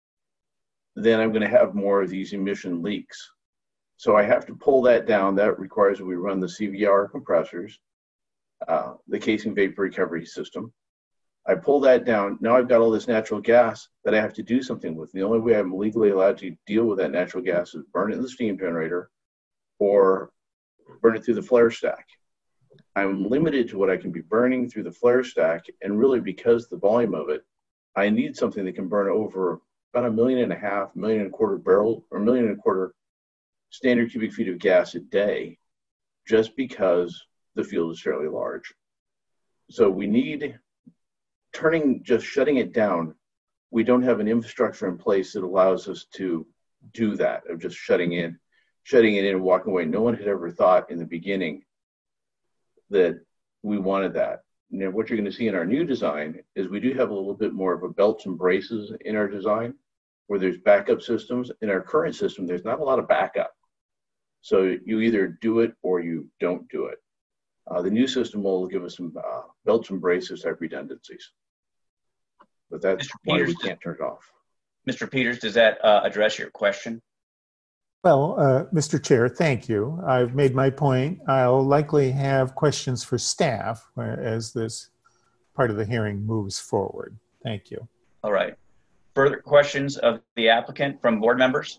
then I'm going to have more of these emission leaks. So I have to pull that down. That requires that we run the C V R compressors, uh, the casing vapor recovery system. I pull that down. Now I've got all this natural gas that I have to do something with. The only way I'm legally allowed to deal with that natural gas is burn it in the steam generator or burn it through the flare stack. I'm limited to what I can be burning through the flare stack, and really because the volume of it, I need something that can burn over about a million and a half, million and a quarter barrel, or a million and a quarter standard cubic feet of gas a day, just because the field is fairly large. So we need, turning, just shutting it down, we don't have an infrastructure in place that allows us to do that, of just shutting in, shutting it in and walking away. No one had ever thought in the beginning that we wanted that. Now, what you're going to see in our new design is we do have a little bit more of a belts and braces in our design, where there's backup systems. In our current system, there's not a lot of backup. So you either do it or you don't do it. Uh, the new system will give us some uh, belts and braces type redundancies. But that's why we can't turn it off. Mister Peters, does that uh, address your question? Well, uh, Mister Chair, thank you. I've made my point. I'll likely have questions for staff as this part of the hearing moves forward. Thank you. All right. Further questions of the applicant from board members?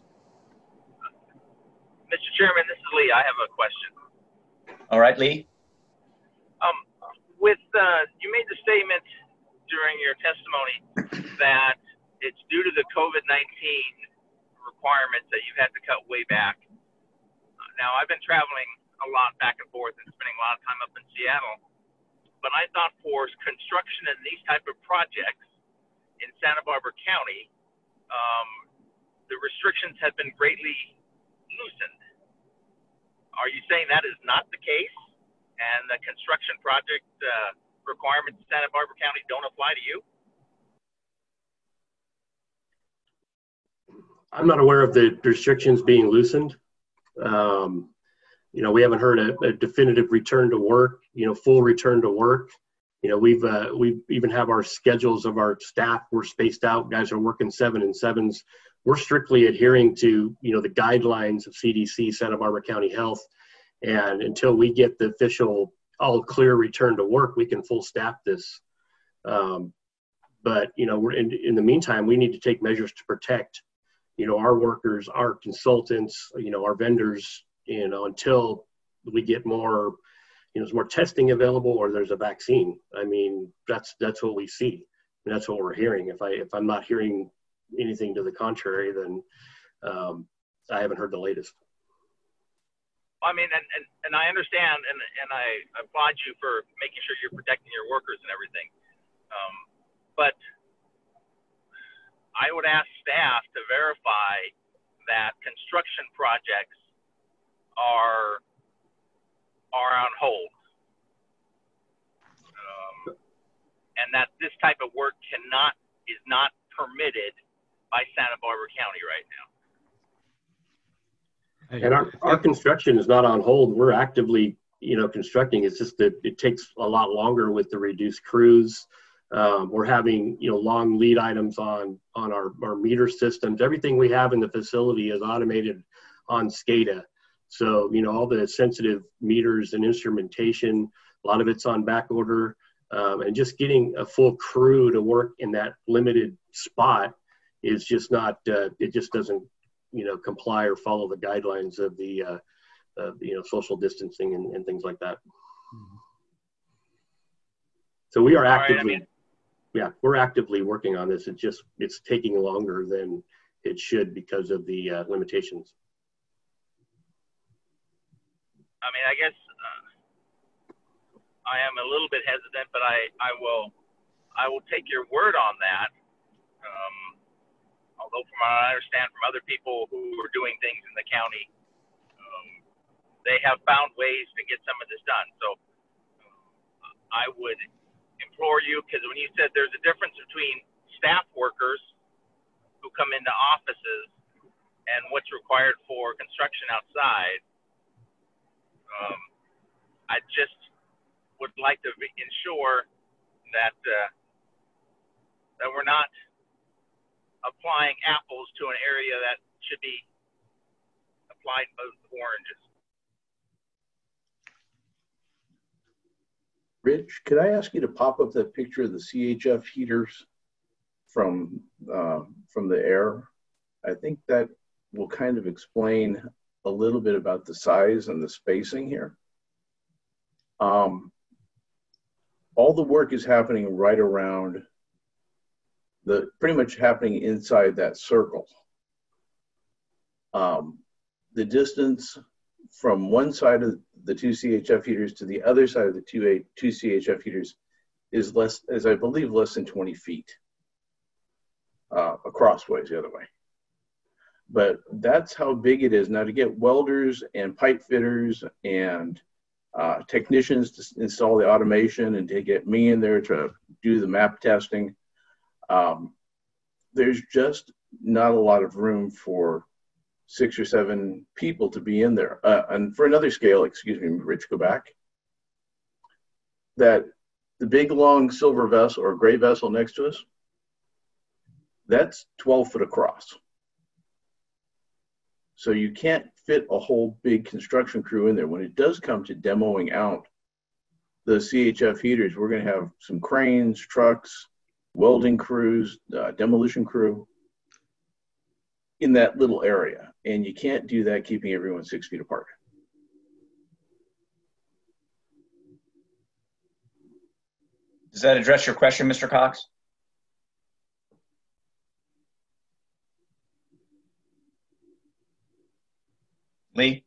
Mister Chairman, this is Lee. I have a question. All right, Lee. Um, with uh, you made the statement during your testimony that it's due to the COVID nineteen requirements that you've had to cut way back. Uh, now, I've been traveling a lot back and forth and spending a lot of time up in Seattle, but I thought for construction in these type of projects in Santa Barbara County, um, the restrictions have been greatly loosened. Are you saying that is not the case, and the construction project uh, requirements in Santa Barbara County don't apply to you? I'm not aware of the restrictions being loosened. Um, you know, we haven't heard a, a definitive return to work, you know, full return to work. You know, we've, uh, we even have our schedules of our staff. We're spaced out. Guys are working seven and sevens. We're strictly adhering to, you know, the guidelines of C D C, Santa Barbara County Health. And until we get the official all clear return to work, we can full staff this. Um, but, you know, we're in, in the meantime, we need to take measures to protect, you know, our workers, our consultants, you know, our vendors, you know, until we get more, you know, there's more testing available or there's a vaccine. I mean, that's, that's what we see. And that's what we're hearing. If I, if I'm not hearing anything to the contrary, then um, I haven't heard the latest. I mean, and, and, and I understand, and, and I applaud you for making sure you're protecting your workers and everything. Um, but I would ask staff to verify that construction projects are are on hold, um, and that this type of work cannot is not permitted by Santa Barbara County right now. And our, our construction is not on hold. We're actively, you know, constructing. It's just that it takes a lot longer with the reduced crews. Um, we're having, you know, long lead items on, on our, our meter systems. Everything we have in the facility is automated on SCADA. So, you know, all the sensitive meters and instrumentation, a lot of it's on back order. Um, and just getting a full crew to work in that limited spot is just not, uh, it just doesn't, you know, comply or follow the guidelines of the, uh, uh, you know, social distancing and, and things like that. Mm-hmm. So we are actively, right, I mean, yeah, we're actively working on this. It's just, it's taking longer than it should because of the uh, limitations. I mean, I guess uh, I am a little bit hesitant, but I, I will, I will take your word on that. Um, Although from what I understand from other people who are doing things in the county, um, they have found ways to get some of this done. So um, I would implore you, because when you said there's a difference between staff workers who come into offices and what's required for construction outside, um, I just would like to ensure that uh, that we're not applying apples to an area that should be applied both oranges. Rich, could I ask you to pop up that picture of the C H F heaters from uh, from the air? I think that will kind of explain a little bit about the size and the spacing here. Um, all the work is happening right around the, pretty much happening inside that circle. Um, the distance from one side of the two C H F heaters to the other side of the two, two C H F heaters is less, as I believe, less than twenty feet. Uh, across ways the other way. But that's how big it is. Now to get welders and pipe fitters and uh, technicians to install the automation and to get me in there to do the map testing, um, there's just not a lot of room for six or seven people to be in there. Uh, and for another scale, excuse me, Rich, go back, that the big long silver vessel or gray vessel next to us, that's twelve foot across. So you can't fit a whole big construction crew in there. When it does come to demoing out the C H F heaters, we're going to have some cranes, trucks, welding crews, uh, demolition crew in that little area. And you can't do that keeping everyone six feet apart. Does that address your question, Mister Cox? Lee?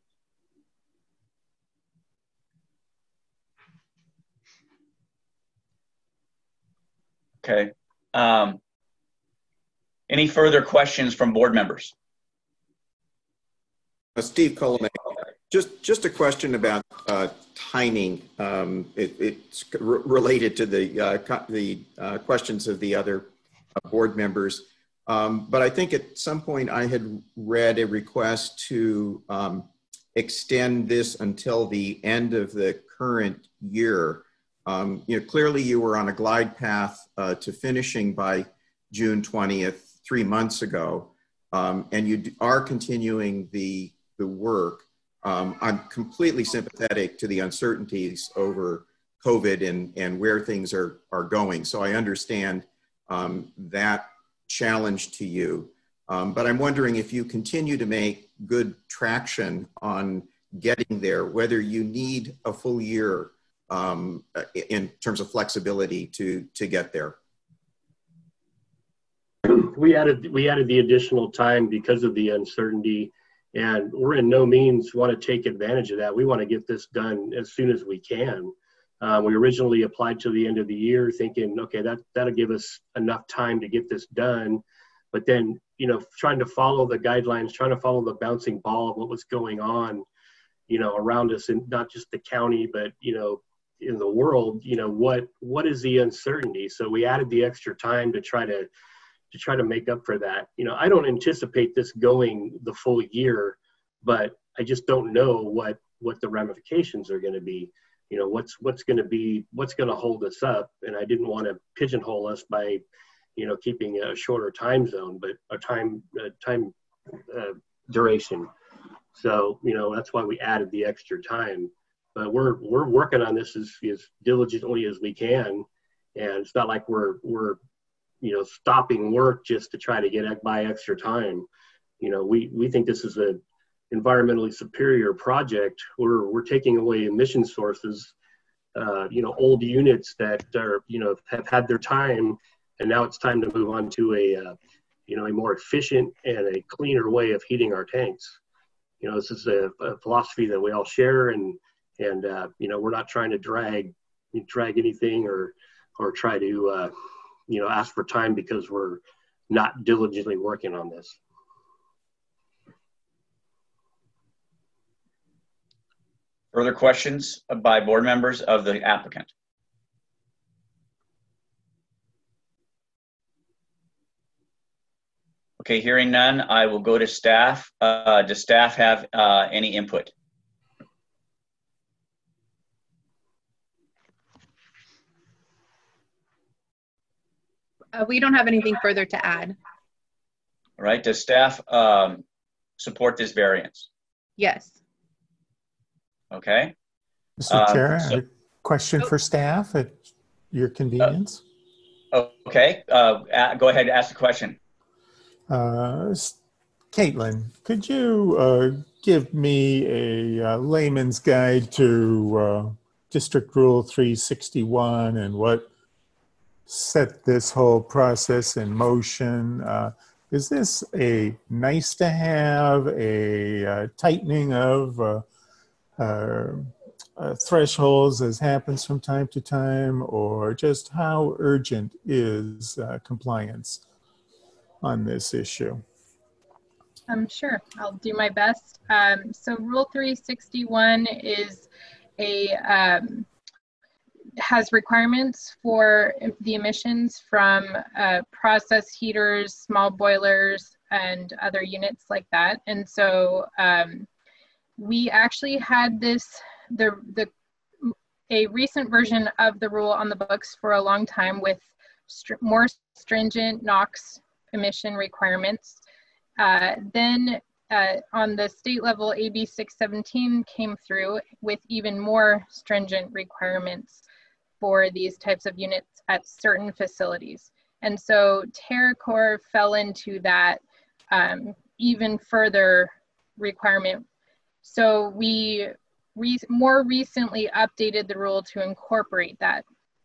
Okay. Um, any further questions from board members? Uh, Steve Colomay, just just a question about uh, timing. Um, it, it's related to the uh, the uh, questions of the other uh, board members. Um, but I think at some point I had read a request to um, extend this until the end of the current year. Um, you know, clearly you were on a glide path uh, to finishing by June twentieth, three months ago, um, and you are continuing the, the work. Um, I'm completely sympathetic to the uncertainties over COVID and, and where things are, are going. So I understand um, that challenge to you. Um, but I'm wondering if you continue to make good traction on getting there, whether you need a full year um, in terms of flexibility to, to get there. We added, we added the additional time because of the uncertainty, and we're in no means want to take advantage of that. We want to get this done as soon as we can. Um, we originally applied to the end of the year thinking, okay, that, that'll give us enough time to get this done. But then, you know, trying to follow the guidelines, trying to follow the bouncing ball of what was going on, you know, around us, and not just the county, but, you know, in the world, you know, what, what is the uncertainty? So we added the extra time to try to, to try to make up for that. You know, I don't anticipate this going the full year, but I just don't know what, what the ramifications are going to be. You know, what's, what's going to be, what's going to hold us up. And I didn't want to pigeonhole us by, you know, keeping a shorter time zone, but a time, uh, time uh, duration. So, you know, that's why we added the extra time. But we're, we're working on this as, as diligently as we can. And it's not like we're, we're, you know, stopping work just to try to get by extra time. You know, we, we think this is a environmentally superior project. We're, we're taking away emission sources, uh, you know, old units that are, you know, have had their time, and now it's time to move on to a, uh, you know, a more efficient and a cleaner way of heating our tanks. You know, this is a, a philosophy that we all share, and, and uh, you know, we're not trying to drag, drag anything or, or try to, uh, you know, ask for time because we're not diligently working on this. Further questions by board members of the applicant? Okay, hearing none, I will go to staff. Uh, does staff have uh, any input? Uh, we don't have anything further to add. All right, does staff um, support this variance? Yes. Okay. Mister Um, Chair, so, a question for staff at your convenience. Uh, okay, uh, go ahead and ask the question. Uh, Caitlin, could you uh, give me a uh, layman's guide to uh, District Rule three sixty-one and what set this whole process in motion? Uh, is this a nice to have, a uh, tightening of uh, uh, uh, thresholds as happens from time to time, or just how urgent is uh, compliance on this issue? Um, sure, I'll do my best. Um, so Rule three sixty-one is a um, has requirements for the emissions from uh, process heaters, small boilers, and other units like that. And so um, we actually had this the the a recent version of the rule on the books for a long time with str more stringent NOx emission requirements. Uh, then uh, on the state level, A B six seventeen came through with even more stringent requirements for these types of units at certain facilities. And so TerraCore fell into that um, even further requirement. So we re more recently updated the rule to incorporate that.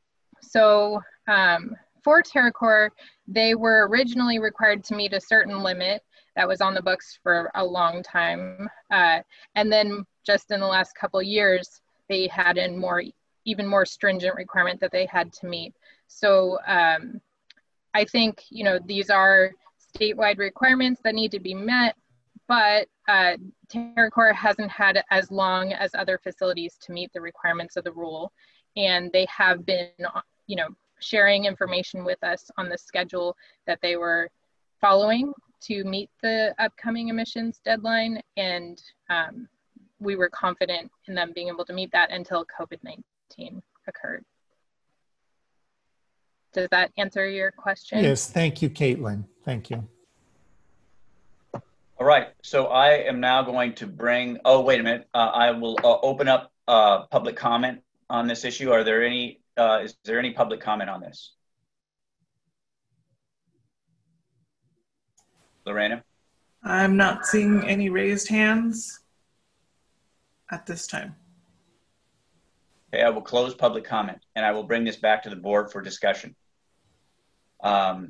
So um, for TerraCore, they were originally required to meet a certain limit that was on the books for a long time. Uh, and then just in the last couple of years, they had a more, even more stringent requirement that they had to meet. So um, I think, you know, these are statewide requirements that need to be met, but uh, TerraCore hasn't had as long as other facilities to meet the requirements of the rule. And they have been, you know, sharing information with us on the schedule that they were following to meet the upcoming emissions deadline, and um, we were confident in them being able to meet that until COVID nineteen occurred. Does that answer your question? Yes, thank you, Caitlin. Thank you. All right, so I am now going to bring, oh, wait a minute. Uh, I will uh, open up uh, public comment on this issue. Are there any, uh, is there any public comment on this? Lorena? I'm not seeing any raised hands at this time. Okay, I will close public comment and I will bring this back to the board for discussion. Um,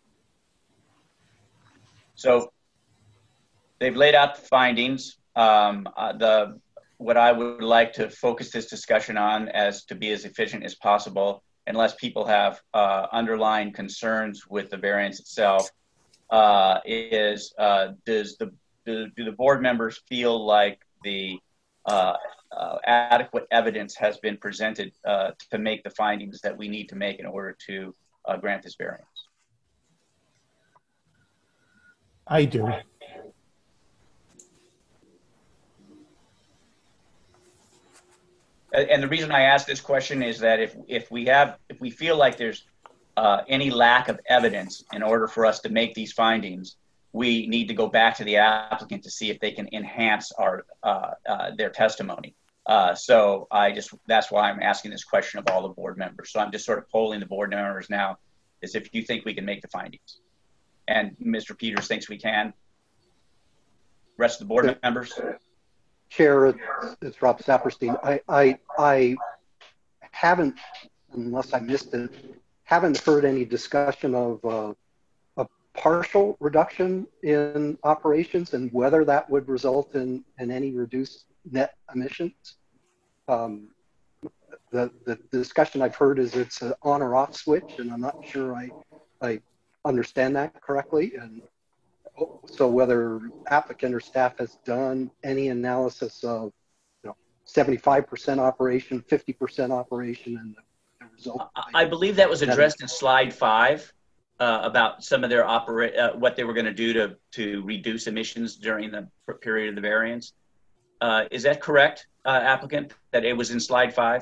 so they've laid out the findings. Um, uh, the what I would like to focus this discussion on as to be as efficient as possible, unless people have uh, underlying concerns with the variance itself, uh, is uh, does the do, do the board members feel like the uh, uh, adequate evidence has been presented uh, to make the findings that we need to make in order to uh, grant this variance? I do. And the reason I ask this question is that if if we have if we feel like there's uh, any lack of evidence in order for us to make these findings, we need to go back to the applicant to see if they can enhance our uh, uh, their testimony. Uh, so I just that's why I'm asking this question of all the board members. So I'm just sort of polling the board members now, is if you think we can make the findings, and Mister Peters thinks we can. Rest of the board members. Chair, it's, it's Rob Saperstein. I, I, I haven't, unless I missed it, haven't heard any discussion of uh, a partial reduction in operations and whether that would result in, in any reduced net emissions. Um, the, the discussion I've heard is it's an on or off switch, and I'm not sure I, I understand that correctly. And so whether applicant or staff has done any analysis of, you know, seventy-five percent operation, fifty percent operation, and the, the result. I believe that was addressed in slide five uh, about some of their operate, uh, what they were going to do to to reduce emissions during the period of the variance. Uh, is that correct, uh, applicant, that it was in slide five?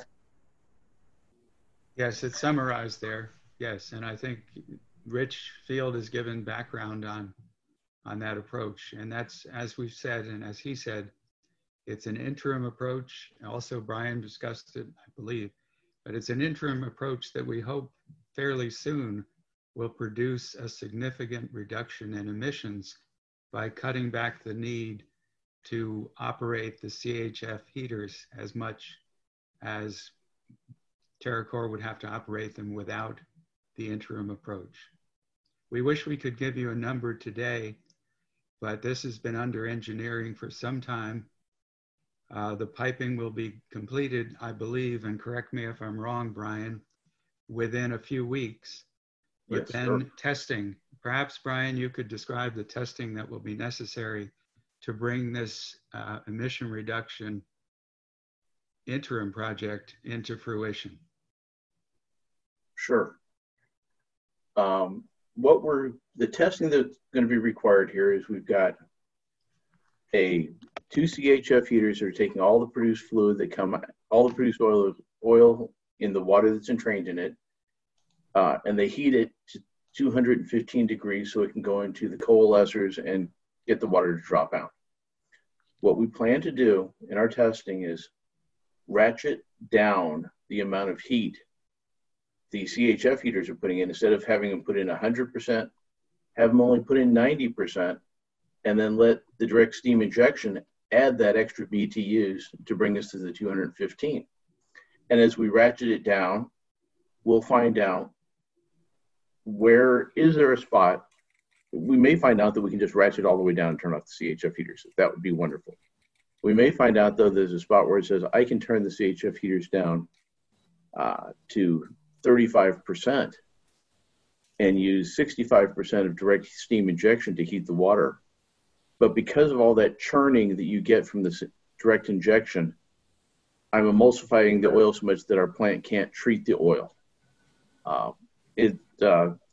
Yes, it's summarized there. Yes, and I think Rich Field has given background on on that approach. And that's, as we've said, and as he said, it's an interim approach. Also, Brian discussed it, I believe, but it's an interim approach that we hope fairly soon will produce a significant reduction in emissions by cutting back the need to operate the C H F heaters as much as TerraCore would have to operate them without the interim approach. We wish we could give you a number today, but this has been under engineering for some time. Uh, the piping will be completed, I believe, and correct me if I'm wrong, Brian, within a few weeks. But Yes, then sir. Testing, perhaps, Brian, you could describe the testing that will be necessary to bring this uh, emission reduction interim project into fruition. Sure. Um, what we're, the testing that's going to be required here is we've got a two C H F heaters that are taking all the produced fluid that come, all the produced oil, oil in the water that's entrained in it, uh, and they heat it to two hundred fifteen degrees so it can go into the coalescers and get the water to drop out. What we plan to do in our testing is ratchet down the amount of heat the C H F heaters are putting in. Instead of having them put in one hundred percent, have them only put in ninety percent, and then let the direct steam injection add that extra B T Us to bring us to the two hundred fifteen. And as we ratchet it down, we'll find out where is there a spot. We may find out that we can just ratchet all the way down and turn off the C H F heaters. That would be wonderful. We may find out, though, there's a spot where it says I can turn the C H F heaters down uh, to thirty-five percent and use sixty-five percent of direct steam injection to heat the water. But because of all that churning that you get from the direct injection, I'm emulsifying the oil so much that our plant can't treat the oil. Uh, it, uh,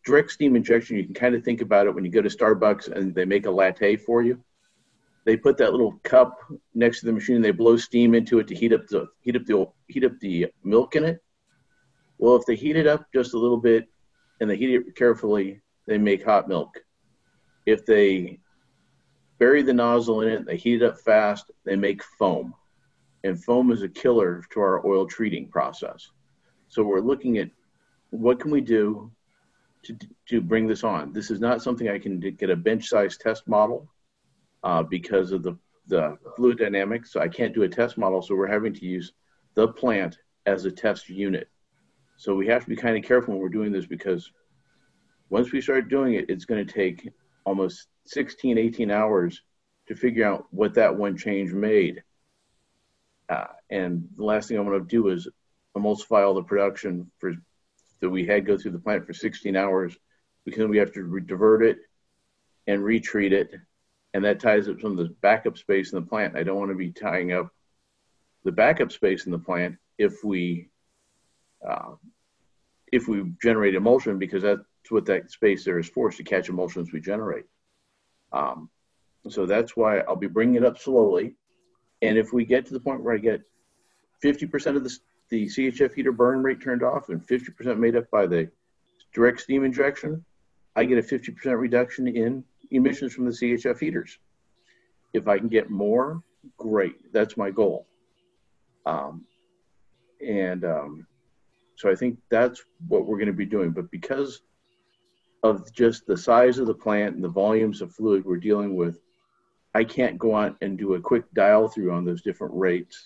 direct steam injection, you can kind of think about it when you go to Starbucks and they make a latte for you. They put that little cup next to the machine and they blow steam into it to heat up the heat up the heat up the milk in it. Well, if they heat it up just a little bit and they heat it carefully, they make hot milk. If they bury the nozzle in it, they heat it up fast, they make foam. And foam is a killer to our oil treating process. So we're looking at what can we do to, to bring this on. This is not something I can get a bench size test model uh, because of the, the fluid dynamics. So I can't do a test model. So we're having to use the plant as a test unit. So we have to be kind of careful when we're doing this, because once we start doing it, it's going to take almost sixteen, eighteen hours to figure out what that one change made. Uh, and the last thing I want to do is emulsify all the production for that we had go through the plant for sixteen hours, because we have to re divert it and retreat it. And that ties up some of the backup space in the plant. I don't want to be tying up the backup space in the plant if we uh, if we generate emulsion, because that's what that space there is for, is to catch emulsions we generate. Um, so that's why I'll be bringing it up slowly. And if we get to the point where I get fifty percent of the, the C H F heater burn rate turned off and fifty percent made up by the direct steam injection, I get a fifty percent reduction in emissions from the C H F heaters. If I can get more, great. That's my goal. Um, and um, so I think that's what we're going to be doing. But because of just the size of the plant and the volumes of fluid we're dealing with, I can't go on and do a quick dial through on those different rates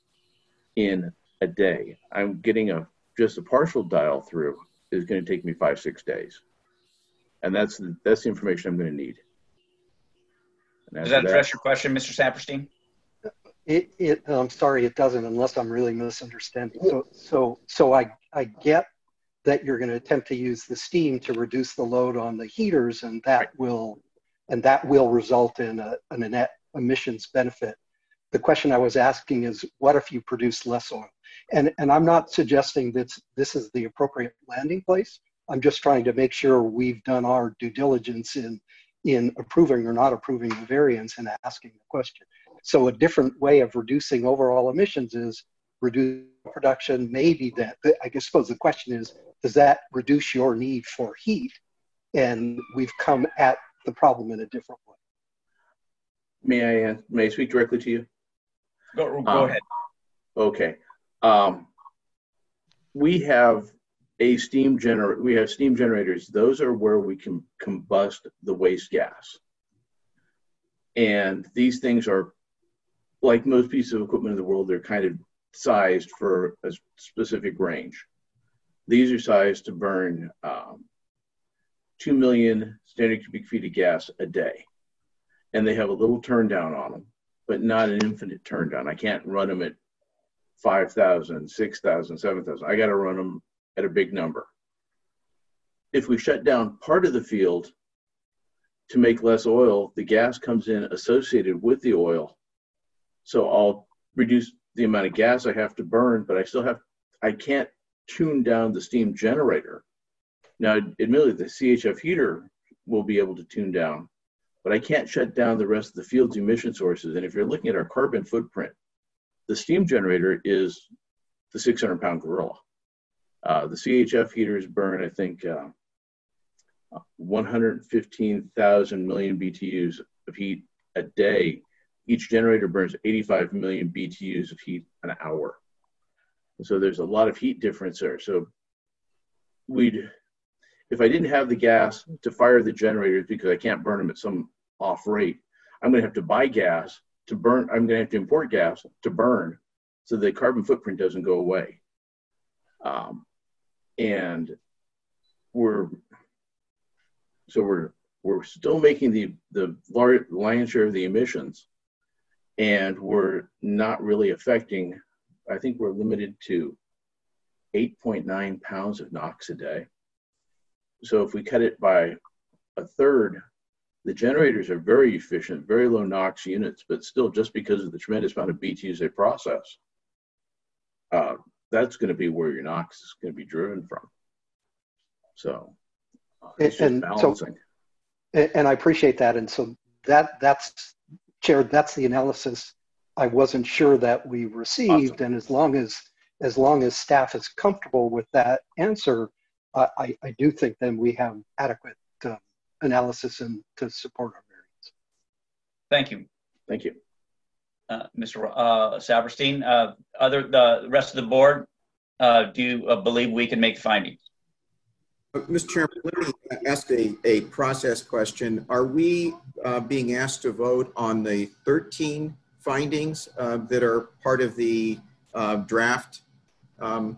in a day. I'm getting a just a partial dial through is going to take me five, six days. And that's the, that's the information I'm going to need. Does that address your question, Mister Saperstein? It, it, I'm sorry, it doesn't, unless I'm really misunderstanding. So, so, so I, I get that you're going to attempt to use the steam to reduce the load on the heaters, and that right. will, and that will result in a, in a net emissions benefit. The question I was asking is, what if you produce less oil? And, and I'm not suggesting that this is the appropriate landing place. I'm just trying to make sure we've done our due diligence in, in approving or not approving the variance and asking the question. So a different way of reducing overall emissions is reduce production. Maybe that, I guess, suppose the question is, does that reduce your need for heat? And we've come at the problem in a different way. May I, may I speak directly to you? Go, go um, ahead. Okay. Um, we have a steam generator. We have steam generators. Those are where we can combust the waste gas. And these things are, like most pieces of equipment in the world, they're kind of sized for a specific range. These are sized to burn um, two million standard cubic feet of gas a day. And they have a little turn down on them, but not an infinite turn down. I can't run them at five thousand, six thousand, seven thousand. I got to run them at a big number. If we shut down part of the field to make less oil, the gas comes in associated with the oil. So I'll reduce the amount of gas I have to burn, but I still have, I can't tune down the steam generator. Now, admittedly, the C H F heater will be able to tune down, but I can't shut down the rest of the field's emission sources. And if you're looking at our carbon footprint, the steam generator is the six hundred pound gorilla. Uh, the C H F heaters burn, I think, uh, one hundred fifteen thousand million B T Us of heat a day. Each generator burns eighty-five million B T Us of heat an hour. So there's a lot of heat difference there. So we'd, if I didn't have the gas to fire the generators because I can't burn them at some off rate, I'm going to have to buy gas to burn. I'm going to have to import gas to burn so the carbon footprint doesn't go away. Um, and we're, so we're, we're still making the, the large lion's share of the emissions, and we're not really affecting, I think we're limited to eight point nine pounds of NOx a day. So if we cut it by a third, the generators are very efficient, very low NOx units, but still, just because of the tremendous amount of B T Us they process, uh, that's going to be where your NOx is going to be driven from. So It's just and balancing. So, and I appreciate that. And so that that's, Chair, that's the analysis I wasn't sure that we received. Awesome. And as long as as long as staff is comfortable with that answer, uh, I, I do think then we have adequate uh, analysis and to support our variance. Thank you. Thank you. Uh, Mister Uh, Saperstein, uh, other the rest of the board, uh, do you uh, believe we can make findings? Uh, Mister Chairman, let me ask a, a process question. Are we uh, being asked to vote on the thirteen findings uh, that are part of the uh, draft um,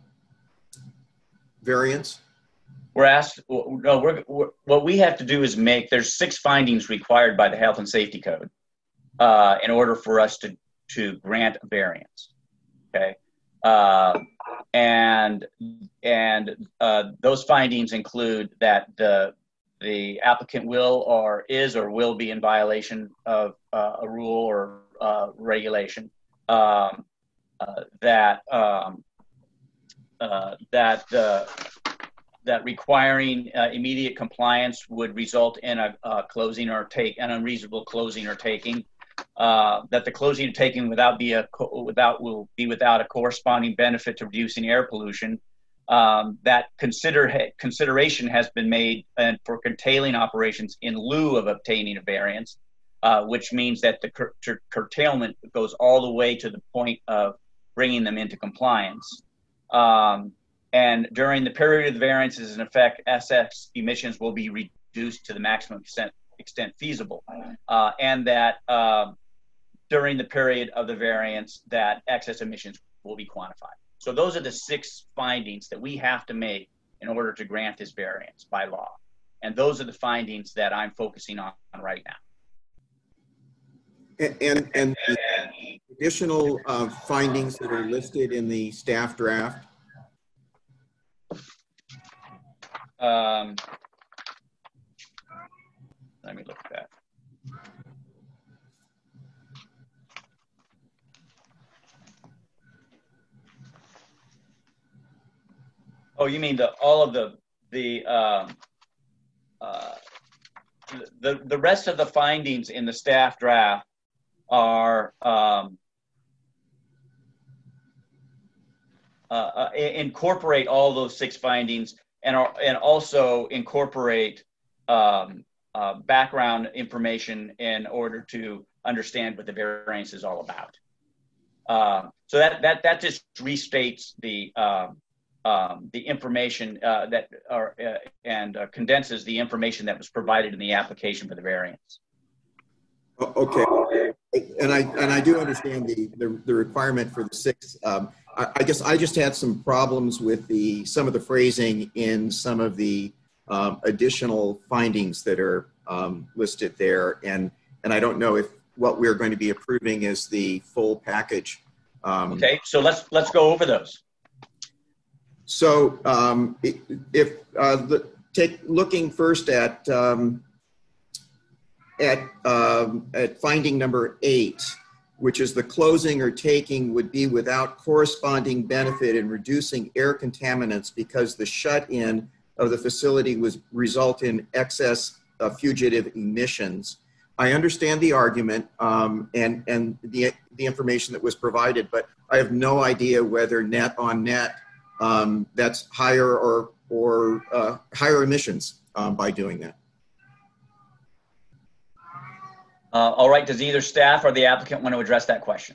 variance? We're asked, no, we're, we're, what we have to do is make, there's six findings required by the Health and Safety Code uh, in order for us to, to grant a variance, okay? Uh, and and uh, those findings include that the, the applicant will or is or will be in violation of uh, a rule or uh, regulation, um, uh, that, um, uh, that the that requiring uh, immediate compliance would result in a, a closing or take an unreasonable closing or taking, uh, that the closing or taking without be a without will be without a corresponding benefit to reducing air pollution, um, that consider consideration has been made and for curtailing operations in lieu of obtaining a variance, uh, which means that the cur curtailment goes all the way to the point of bringing them into compliance. Um, And during the period of the variances in effect, S X emissions will be reduced to the maximum extent, extent feasible. Uh, and that uh, during the period of the variance, that excess emissions will be quantified. So those are the six findings that we have to make in order to grant this variance by law. And those are the findings that I'm focusing on right now. And, and, and the additional uh, findings that are listed in the staff draft? Um, let me look at that. Oh, you mean the all of the the um, uh, the the rest of the findings in the staff draft are um, uh, uh, incorporate all those six findings. And, are, and also incorporate um, uh, background information in order to understand what the variance is all about. Uh, so that that that just restates the uh, um, the information uh, that are uh, and uh, condenses the information that was provided in the application for the variance. Okay, and I and I do understand the the, the requirement for the six. Um, I, I guess I just had some problems with the some of the phrasing in some of the um, additional findings that are um, listed there, and and I don't know if what we're going to be approving is the full package. Um, okay, so let's let's go over those. So um, if uh, the, take looking first at um, at um, at finding number eight, which is the closing or taking would be without corresponding benefit in reducing air contaminants because the shut-in of the facility was result in excess uh, fugitive emissions. I understand the argument um, and, and the, the information that was provided, but I have no idea whether net on net um, that's higher or, or uh, higher emissions um, by doing that. Uh, all right, does either staff or the applicant want to address that question?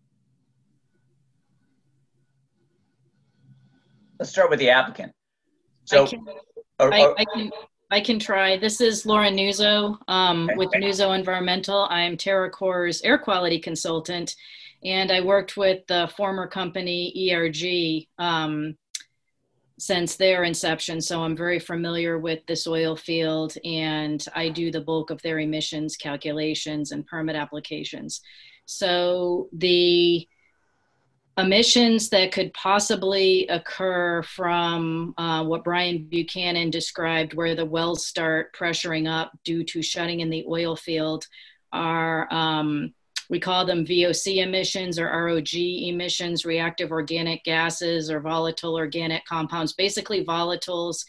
Let's start with the applicant. So, I can, or, I, or, I can, I can try. This is Laura Nuzzo um, with Nuzzo Environmental. I'm TerraCore's air quality consultant, and I worked with the former company E R G um, since their inception, so I'm very familiar with this oil field, and I do the bulk of their emissions calculations and permit applications. So the emissions that could possibly occur from uh, what Brian Buchanan described, where the wells start pressuring up due to shutting in the oil field, are um, we call them V O C emissions or R O G emissions, reactive organic gases or volatile organic compounds, basically volatiles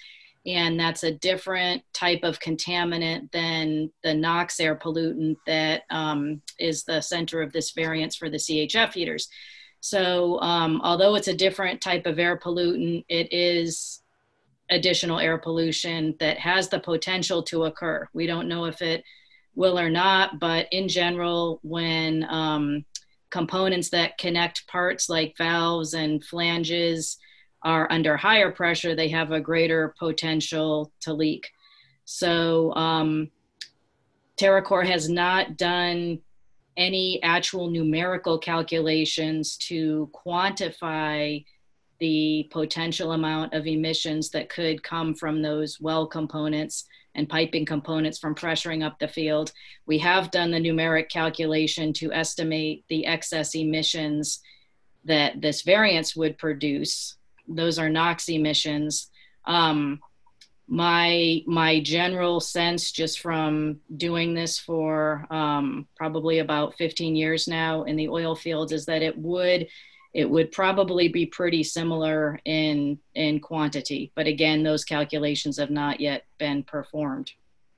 And that's a different type of contaminant than the NOx air pollutant that um, is the center of this variance for the C H F heaters. So um, although it's a different type of air pollutant, it is additional air pollution that has the potential to occur. We don't know if it will or not, but in general, when um, components that connect parts like valves and flanges are under higher pressure, they have a greater potential to leak. So um, TerraCore has not done any actual numerical calculations to quantify the potential amount of emissions that could come from those well components and piping components from pressuring up the field. We have done the numeric calculation to estimate the excess emissions that this variance would produce. Those are NOx emissions. Um, my, my general sense, just from doing this for um, probably about fifteen years now in the oil fields, is that it would, it would probably be pretty similar in, in quantity. But again, those calculations have not yet been performed.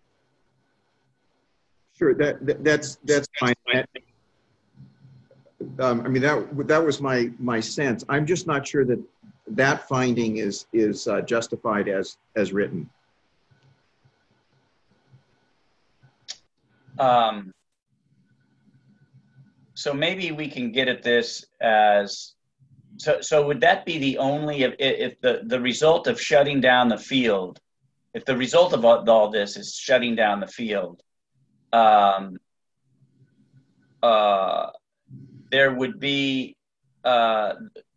Sure, that, that that's that's fine. Um, I mean, that that was my my sense. I'm just not sure that that finding is is uh, justified as as written. Um, so maybe we can get at this as so. So would that be the only if if the the result of shutting down the field, if the result of all, all this is shutting down the field, um, uh, there would be uh,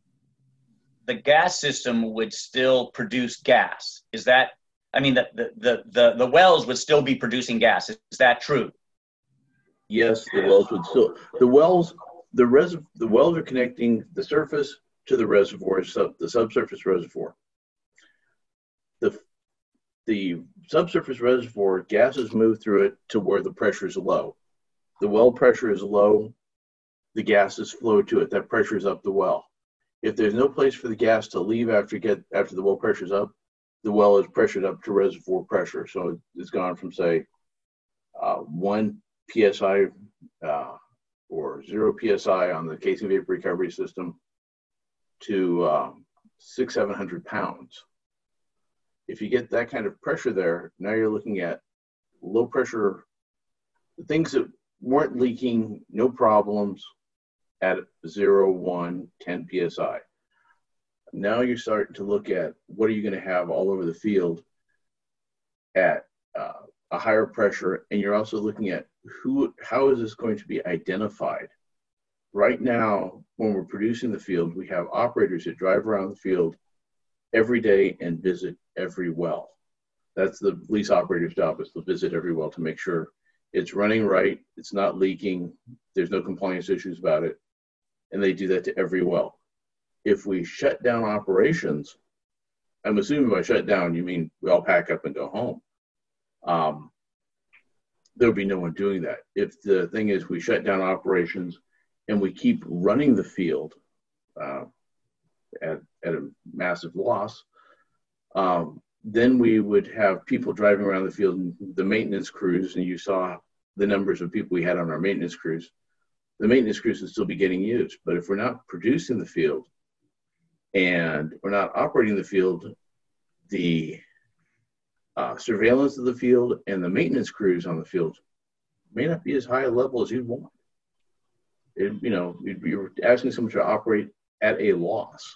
the gas system would still produce gas. Is that, I mean, the, the, the, the wells would still be producing gas. Is that true? Yes, the wells would still, the wells, the res, the wells are connecting the surface to the reservoir, sub, the subsurface reservoir. The, the subsurface reservoir, gases move through it to where the pressure is low. The well pressure is low, the gases flow to it, that pressure is up the well. If there's no place for the gas to leave after get after the well pressure is up, the well is pressured up to reservoir pressure. So it's gone from, say, uh, one P S I uh, or zero P S I on the casing vapor recovery system to um, six, seven hundred pounds. If you get that kind of pressure there, now you're looking at low pressure, things that weren't leaking, no problems, at zero, one, ten P S I. Now you're starting to look at what are you going to have all over the field at uh, a higher pressure, and you're also looking at who, how is this going to be identified? Right now, when we're producing the field, we have operators that drive around the field every day and visit every well. That's the lease operator's job, is to visit every well to make sure it's running right, it's not leaking, there's no compliance issues about it. And they do that to every well. If we shut down operations, I'm assuming by shut down, you mean we all pack up and go home. Um, there'll be no one doing that. If the thing is we shut down operations and we keep running the field uh, at, at a massive loss, um, then we would have people driving around the field, the maintenance crews, and you saw the numbers of people we had on our maintenance crews. The maintenance crews would still be getting used. But if we're not producing the field and we're not operating the field, the uh, surveillance of the field and the maintenance crews on the field may not be as high a level as you'd want. It, you know, you're asking someone to operate at a loss.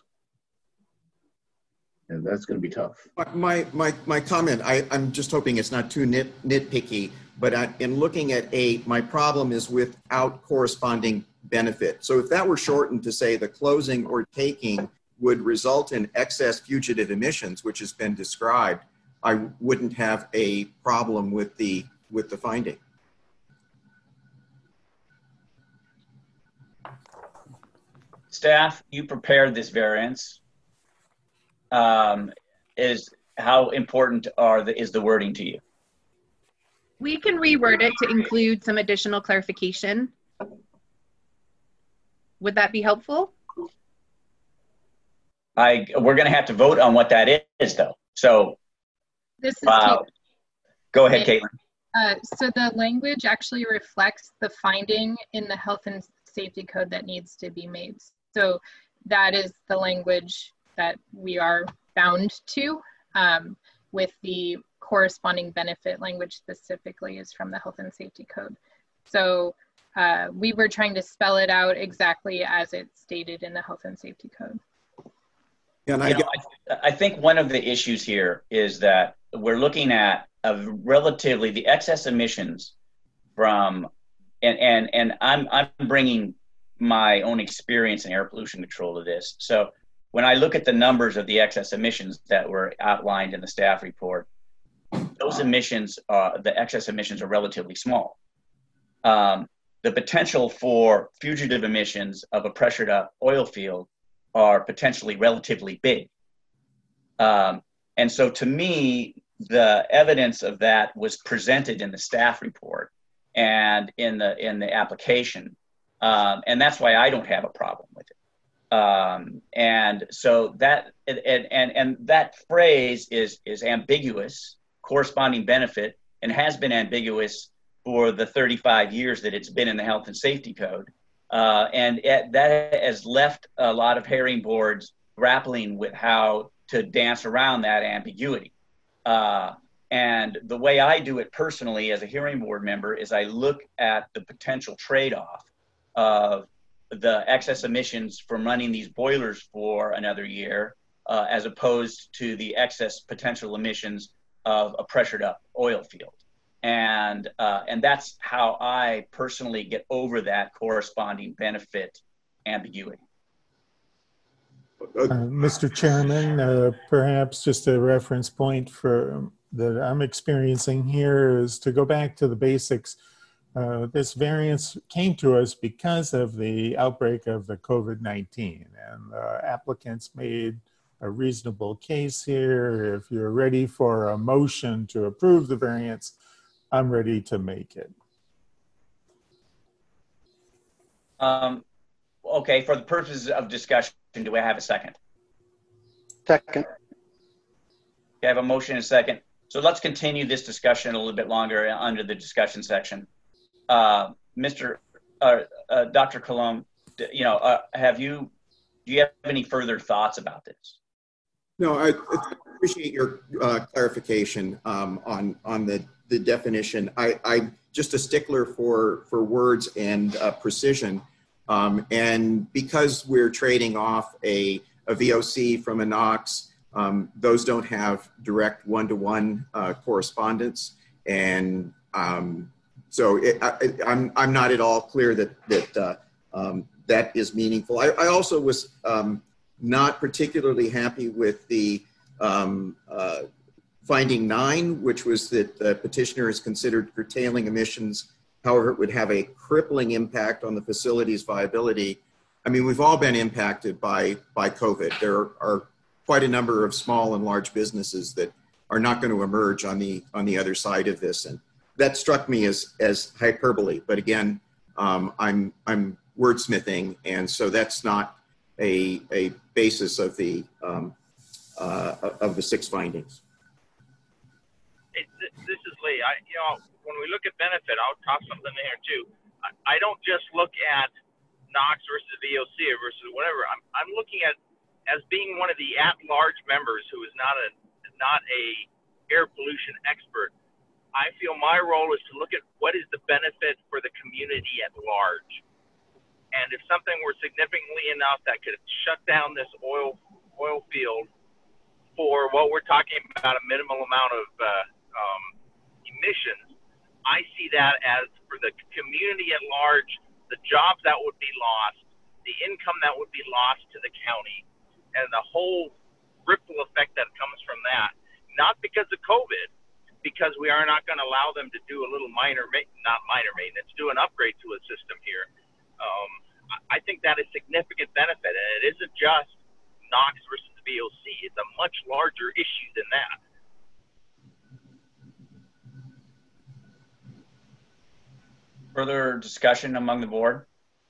And that's going to be tough. My my my comment. I, I'm just hoping it's not too nit, nitpicky. But I, in looking at eight, my problem is without corresponding benefit. So if that were shortened to say the closing or taking would result in excess fugitive emissions, which has been described, I wouldn't have a problem with the with the finding. Staff, you prepared this variance. Um, is how important are the is the wording to you? We can reword it to include some additional clarification. Would that be helpful? I we're going to have to vote on what that is, though. So This is wow. Kate. Go ahead, Caitlin. Uh, so the language actually reflects the finding in the health and safety code that needs to be made. So that is the language that we are bound to, um, with the corresponding benefit language specifically is from the health and safety code. So uh, we were trying to spell it out exactly as it's stated in the health and safety code. Yeah, and I, you know, I, I think one of the issues here is that we're looking at a relatively the excess emissions from, and and and I'm I'm bringing my own experience in air pollution control to this. So when I look at the numbers of the excess emissions that were outlined in the staff report, those emissions, uh, the excess emissions, are relatively small. Um, the potential for fugitive emissions of a pressured up oil field are potentially relatively big. Um, and so to me, the evidence of that was presented in the staff report and in the in the application. Um, and that's why I don't have a problem with it. Um, and so that and, and and that phrase is is ambiguous, corresponding benefit, and has been ambiguous for the thirty-five years that it's been in the health and safety code. Uh, and it, that has left a lot of hearing boards grappling with how to dance around that ambiguity. Uh, and the way I do it personally as a hearing board member is I look at the potential trade-off of the excess emissions from running these boilers for another year, uh, as opposed to the excess potential emissions of a pressured up oil field. And, uh, and that's how I personally get over that corresponding benefit ambiguity. Uh, Mister Chairman, uh, perhaps just a reference point for that I'm experiencing here is to go back to the basics. Uh, this variance came to us because of the outbreak of the COVID nineteen, and uh, applicants made a reasonable case here. If you're ready for a motion to approve the variance, I'm ready to make it. Um, okay, for the purposes of discussion, do I have a second? Second. Okay, I have a motion and a second. So let's continue this discussion a little bit longer under the discussion section. Uh, Mister Uh, uh, Doctor Colomb, you know, uh, have you, do you have any further thoughts about this? No, I, I appreciate your uh, clarification um, on on the the definition. I, I'm just a stickler for for words and uh, precision, um, and because we're trading off a a V O C from a NOx, um, those don't have direct one-to-one uh, correspondence, and um, so it, I, I'm I'm not at all clear that that uh, um, that is meaningful. I, I also was. Um, not particularly happy with the um, uh, finding nine, which was that the petitioner is considered curtailing emissions. However, it would have a crippling impact on the facility's viability. I mean, we've all been impacted by, by COVID. There are quite a number of small and large businesses that are not going to emerge on the, on the other side of this. And that struck me as, as hyperbole. But again, um, I'm, I'm wordsmithing, and so that's not a, a basis of the um, uh, of the six findings. It, this is Lee. I, you know, when we look at benefit, I'll toss something in here too. I, I don't just look at NOx versus V O C or versus whatever. I'm I'm looking at as being one of the at-large members who is not a not a air pollution expert. I feel my role is to look at what is the benefit for the community at large. And if something were significantly enough that could shut down this oil oil field for what we're talking about, a minimal amount of uh, um, emissions, I see that as for the community at large, the jobs that would be lost, the income that would be lost to the county, and the whole ripple effect that comes from that. Not because of COVID, because we are not going to allow them to do a little minor, not minor maintenance, do an upgrade to a system here. Um, I think that is significant benefit, and it isn't just NOx versus V O C. It's a much larger issue than that. Further discussion among the board?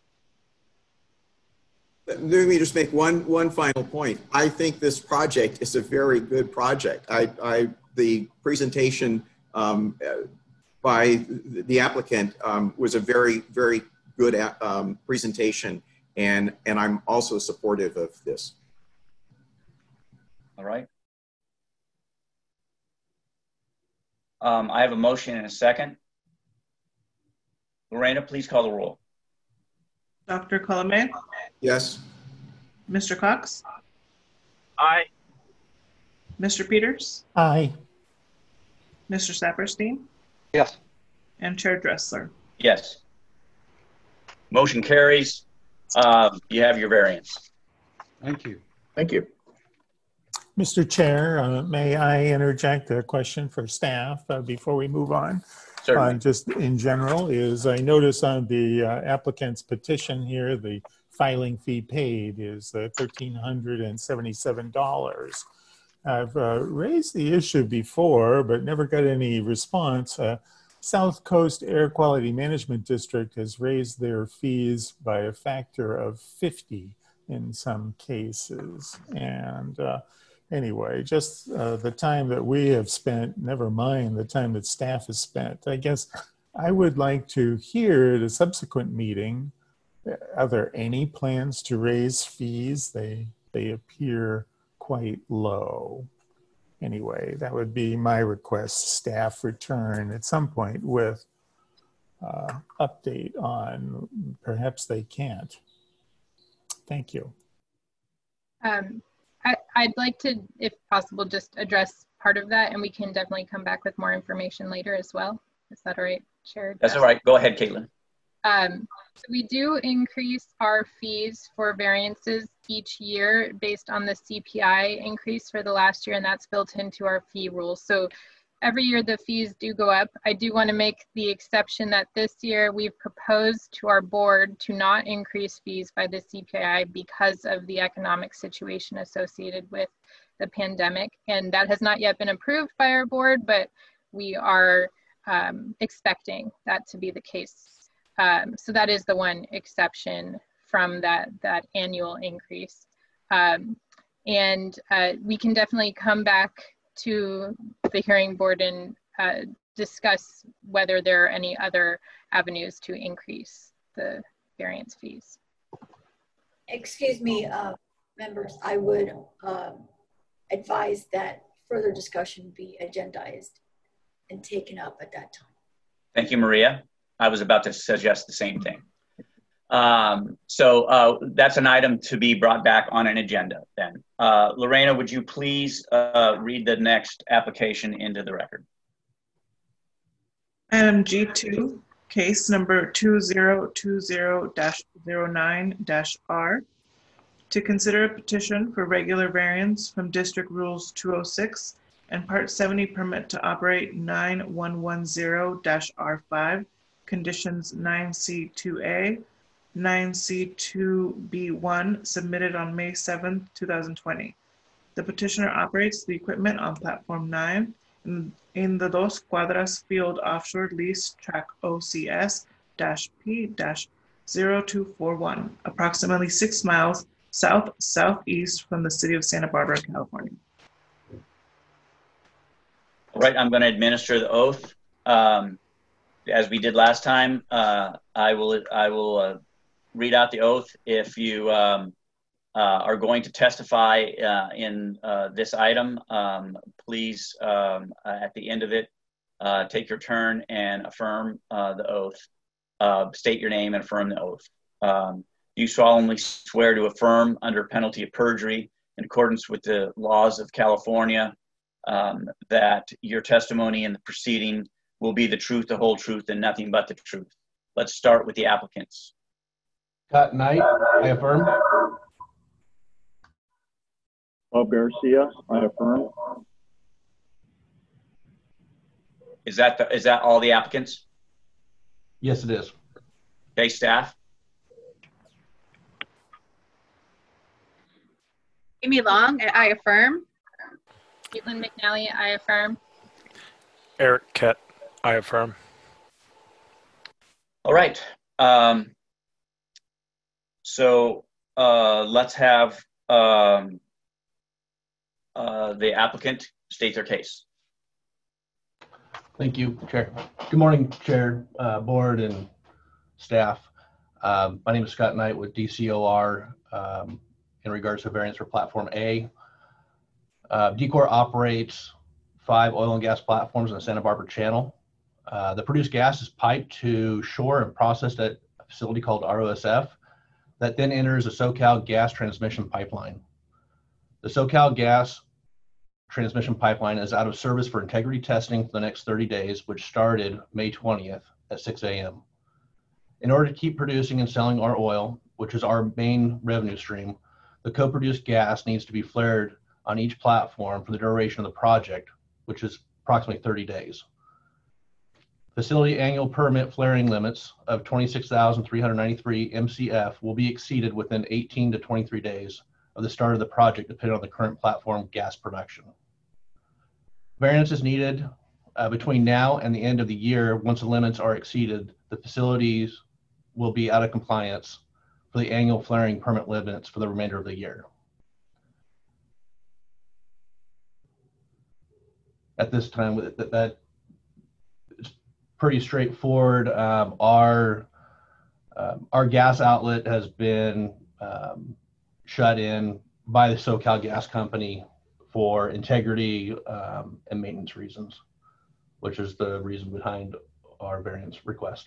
Let me just make one one final point. I think this project is a very good project. I, I the presentation um, by the applicant um, was a very, very good um, presentation, and, and I'm also supportive of this. All right. Um, I have a motion and a second. Lorena, please call the roll. Doctor Colomé? Yes. Mister Cox? Aye. Mister Peters? Aye. Mister Saperstein? Yes. And Chair Dressler? Yes. Motion carries. Uh, you have your variance. Thank you. Thank you. Mister Chair, uh, may I interject a question for staff uh, before we move on? Certainly. Uh, just in general, is I notice on the uh, applicant's petition here, the filing fee paid is uh, one thousand three hundred seventy-seven dollars. I've uh, raised the issue before, but never got any response. Uh, South Coast Air Quality Management District has raised their fees by a factor of fifty in some cases. And uh, anyway, just uh, the time that we have spent, never mind the time that staff has spent, I guess I would like to hear at a subsequent meeting, are there any plans to raise fees? They, they appear quite low. Anyway, that would be my request. Staff return at some point with uh, update on, perhaps they can't. Thank you. Um, I, I'd like to, if possible, just address part of that, and we can definitely come back with more information later as well. Is that all right, Chair? That's all right. Go ahead, Caitlin. Um, so we do increase our fees for variances each year based on the C P I increase for the last year, and that's built into our fee rules. So every year the fees do go up. I do want to make the exception that this year we've proposed to our board to not increase fees by the C P I because of the economic situation associated with the pandemic. And that has not yet been approved by our board, but we are um, expecting that to be the case. Um, so that is the one exception from that, that annual increase. Um, and uh, we can definitely come back to the hearing board and uh, discuss whether there are any other avenues to increase the variance fees. Excuse me, uh, members, I would uh, advise that further discussion be agendized and taken up at that time. Thank you, Maria. I was about to suggest the same thing. Um, so uh, that's an item to be brought back on an agenda then. Uh, Lorena, would you please uh, read the next application into the record? Item G two, case number two zero two zero dash zero nine dash R, to consider a petition for regular variance from District Rules two oh six and Part seventy permit to operate nine one one zero dash R five, conditions nine C two A, nine C two B one, submitted on May seventh, two thousand twenty. The petitioner operates the equipment on platform nine in, in the Dos Cuadras Field Offshore Lease Track O C S P zero two four one, approximately six miles south southeast from the city of Santa Barbara, California. All right, I'm going to administer the oath. Um, as we did last time, uh, I will, I will uh, read out the oath. If you um, uh, are going to testify uh, in uh, this item, um, please, um, uh, at the end of it, uh, take your turn and affirm uh, the oath. Uh, state your name and affirm the oath. Um, you solemnly swear to affirm under penalty of perjury in accordance with the laws of California um, that your testimony in the proceeding will be the truth, the whole truth, and nothing but the truth. Let's start with the applicants. Scott Knight, I affirm. Bob Garcia, I affirm. Is that the, is that all the applicants? Yes, it is. Okay, staff. Amy Long, I affirm. Caitlin McNally, I affirm. Eric Kett, I affirm. All right. Um, so uh, let's have um, uh, the applicant state their case. Thank you, Chair. Good morning, Chair, uh, Board, and staff. Um, my name is Scott Knight with D C O R um, in regards to variance for Platform A. Uh, D C O R operates five oil and gas platforms in the Santa Barbara Channel. Uh, the produced gas is piped to shore and processed at a facility called R O S F that then enters a SoCal gas transmission pipeline. The SoCal gas transmission pipeline is out of service for integrity testing for the next thirty days, which started May twentieth at six A M In order to keep producing and selling our oil, which is our main revenue stream, the co-produced gas needs to be flared on each platform for the duration of the project, which is approximately thirty days. Facility annual permit flaring limits of twenty-six thousand three hundred ninety-three M C F will be exceeded within eighteen to twenty-three days of the start of the project, depending on the current platform gas production. Variance is needed uh, between now and the end of the year. Once the limits are exceeded, the facilities will be out of compliance for the annual flaring permit limits for the remainder of the year. At this time, that, that is pretty straightforward. Um, our, um, our gas outlet has been um, shut in by the SoCal Gas Company for integrity um, and maintenance reasons, which is the reason behind our variance request.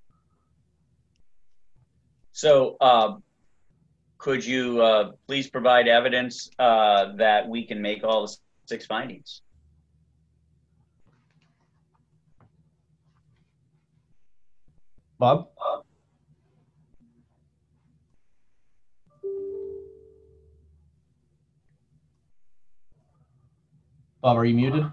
So uh, could you uh, please provide evidence uh, that we can make all the six findings? Bob? Bob, are you muted?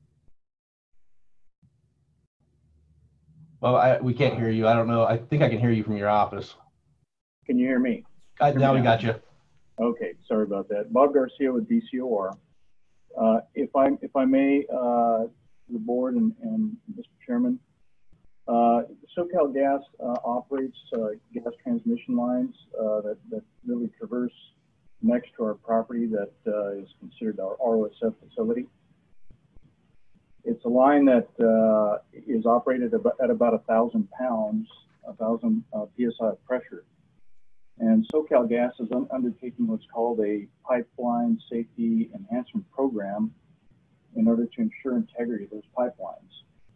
Well, I, we can't hear you. I don't know. I think I can hear you from your office. Can you hear me? I, now we got you. Okay, sorry about that. Bob Garcia with D C O R. Uh, if I if I may, uh, the board and, and Mister Chairman, uh, SoCal Gas uh, operates uh, gas transmission lines uh, that that really traverse next to our property that uh, is considered our R O S F facility. It's a line that uh, is operated at about a thousand pounds, a thousand uh, P S I of pressure. And SoCal Gas is un undertaking what's called a pipeline safety enhancement program in order to ensure integrity of those pipelines.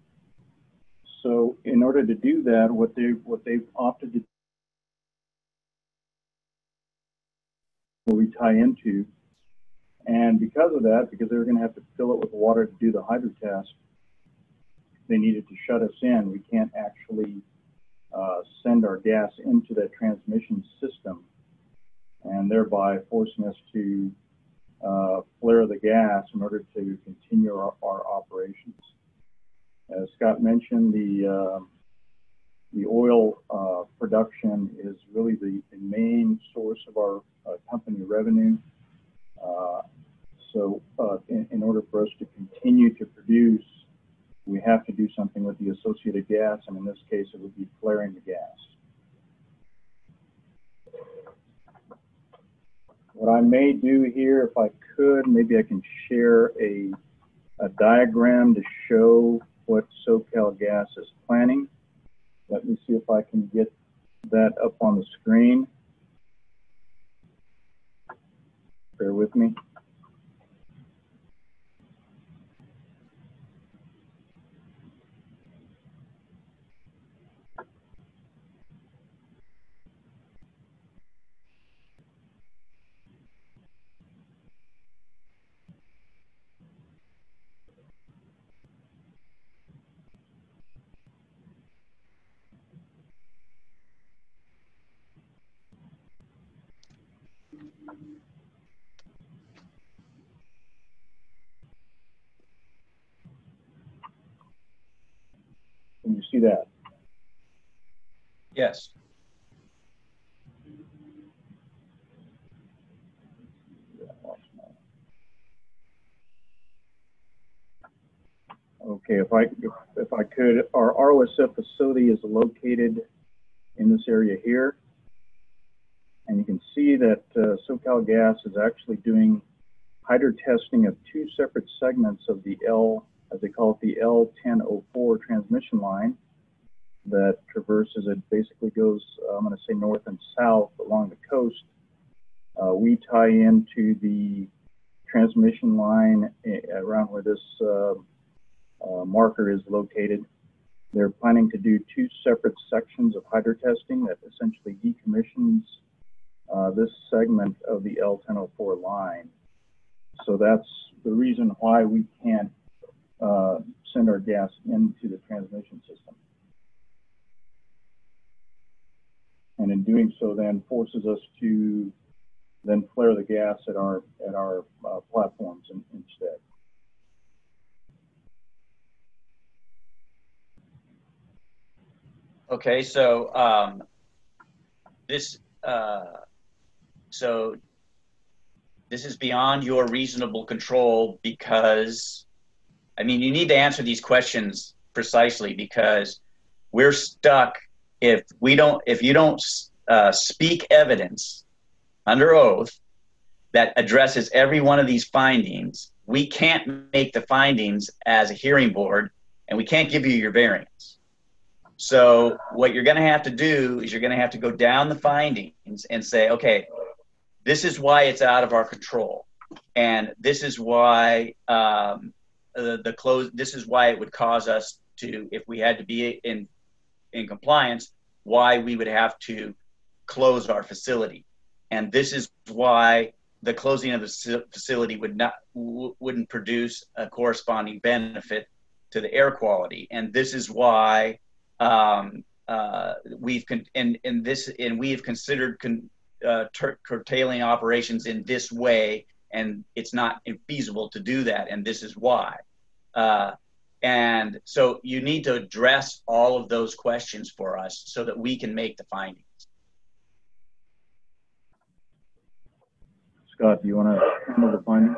So in order to do that, what they what they've opted to do, what we tie into, and because of that, because they were going to have to fill it with water to do the hydro test, they needed to shut us in. We can't actually uh, send our gas into that transmission system, and thereby forcing us to uh, flare the gas in order to continue our, our operations. As Scott mentioned, the uh, the oil uh, production is really the, the main source of our uh, company revenue. Uh, so uh, in, in order for us to continue to produce, we have to do something with the associated gas, and in this case, it would be flaring the gas. What I may do here, if I could, maybe I can share a, a diagram to show what SoCal Gas is planning. Let me see if I can get that up on the screen. Bear with me. Can you see that? Yes. Okay, if I if, if I could, our R O S F facility is located in this area here, and you can see that uh, SoCal Gas is actually doing hydro testing of two separate segments of the L as they call it, the L ten oh four transmission line that traverses, it basically goes, uh, I'm going to say north and south along the coast. Uh, we tie into the transmission line around where this uh, uh, marker is located. They're planning to do two separate sections of hydro testing that essentially decommissions uh, this segment of the L ten oh four line. So that's the reason why we can't uh, send our gas into the transmission system. And in doing so then forces us to then flare the gas at our, at our uh, platforms in, instead. Okay, so um, this, uh, so this is beyond your reasonable control because, I mean, you need to answer these questions precisely because we're stuck if we don't, if you don't uh, speak evidence under oath that addresses every one of these findings, we can't make the findings as a hearing board and we can't give you your variance. So what you're going to have to do is you're going to have to go down the findings and say, okay, this is why it's out of our control. And this is why um, the, the close, this is why it would cause us to, if we had to be in, in compliance, why we would have to close our facility. And this is why the closing of the facility would not, wouldn't produce a corresponding benefit to the air quality. And this is why Um, uh, we've con and, and this and we have considered con uh, curtailing operations in this way, and it's not feasible to do that, and this is why. Uh, and so you need to address all of those questions for us so that we can make the findings. Scott, do you want to handle the findings?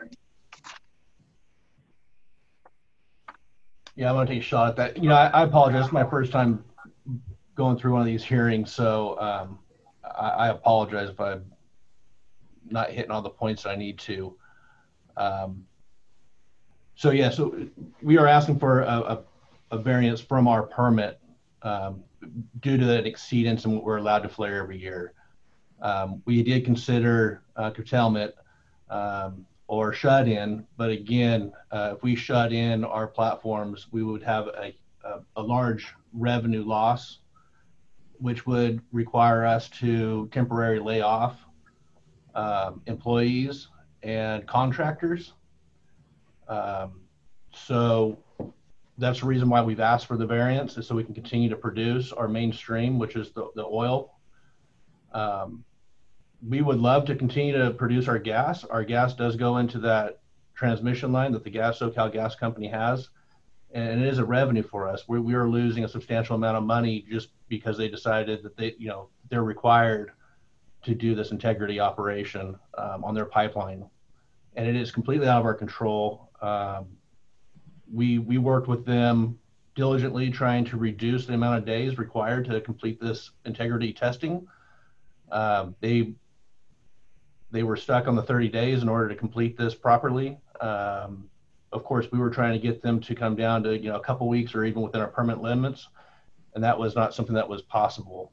Yeah, I'm going to take a shot at that. You know, I, I apologize. It's my first time going through one of these hearings, so um, I, I apologize if I'm not hitting all the points that I need to. Um, so yeah, so we are asking for a, a, a variance from our permit um, due to that exceedance in what we're allowed to flare every year. Um, we did consider uh, curtailment um, or shut in, but again, uh, if we shut in our platforms, we would have a, a, a large revenue loss, which would require us to temporarily lay off um, employees and contractors. Um, so that's the reason why we've asked for the variance, is so we can continue to produce our mainstream, which is the, the oil. Um, we would love to continue to produce our gas. Our gas does go into that transmission line that the gas SoCal Gas Company has, and it is a revenue for us. We, we are losing a substantial amount of money just because they decided that they, you know, they're required to do this integrity operation um, on their pipeline, and it is completely out of our control. Um, we we worked with them diligently trying to reduce the amount of days required to complete this integrity testing. Um, they they were stuck on the thirty days in order to complete this properly. Um, of course, we were trying to get them to come down to, you know, a couple weeks or even within our permit limits, and that was not something that was possible.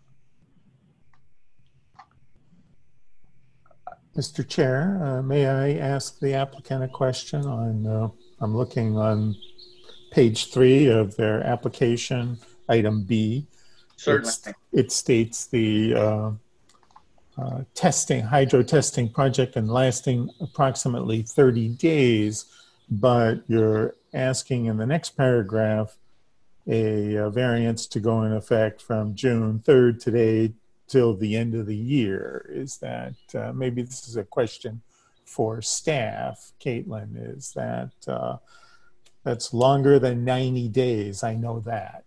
Mister Chair, uh, may I ask the applicant a question on, uh, I'm looking on page three of their application, item B. Certainly. It's, it states the uh, uh, testing, hydro testing project and lasting approximately thirty days, but you're asking in the next paragraph a, a variance to go in effect from June third today till the end of the year. Is that, uh, maybe this is a question for staff, Caitlin, is that, uh, that's longer than ninety days, I know that.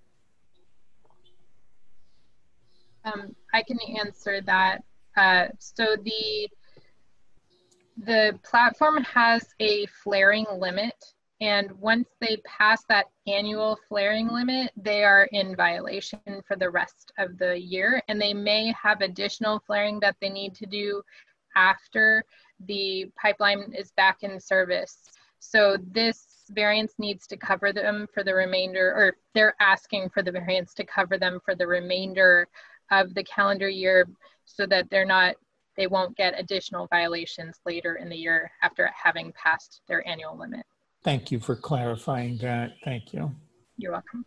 Um, I can answer that. Uh, so the, the platform has a flaring limit, and once they pass that annual flaring limit, they are in violation for the rest of the year, and they may have additional flaring that they need to do after the pipeline is back in service. So this variance needs to cover them for the remainder, or they're asking for the variance to cover them for the remainder of the calendar year so that they're not, they won't get additional violations later in the year after having passed their annual limit. Thank you for clarifying that. Thank you. You're welcome.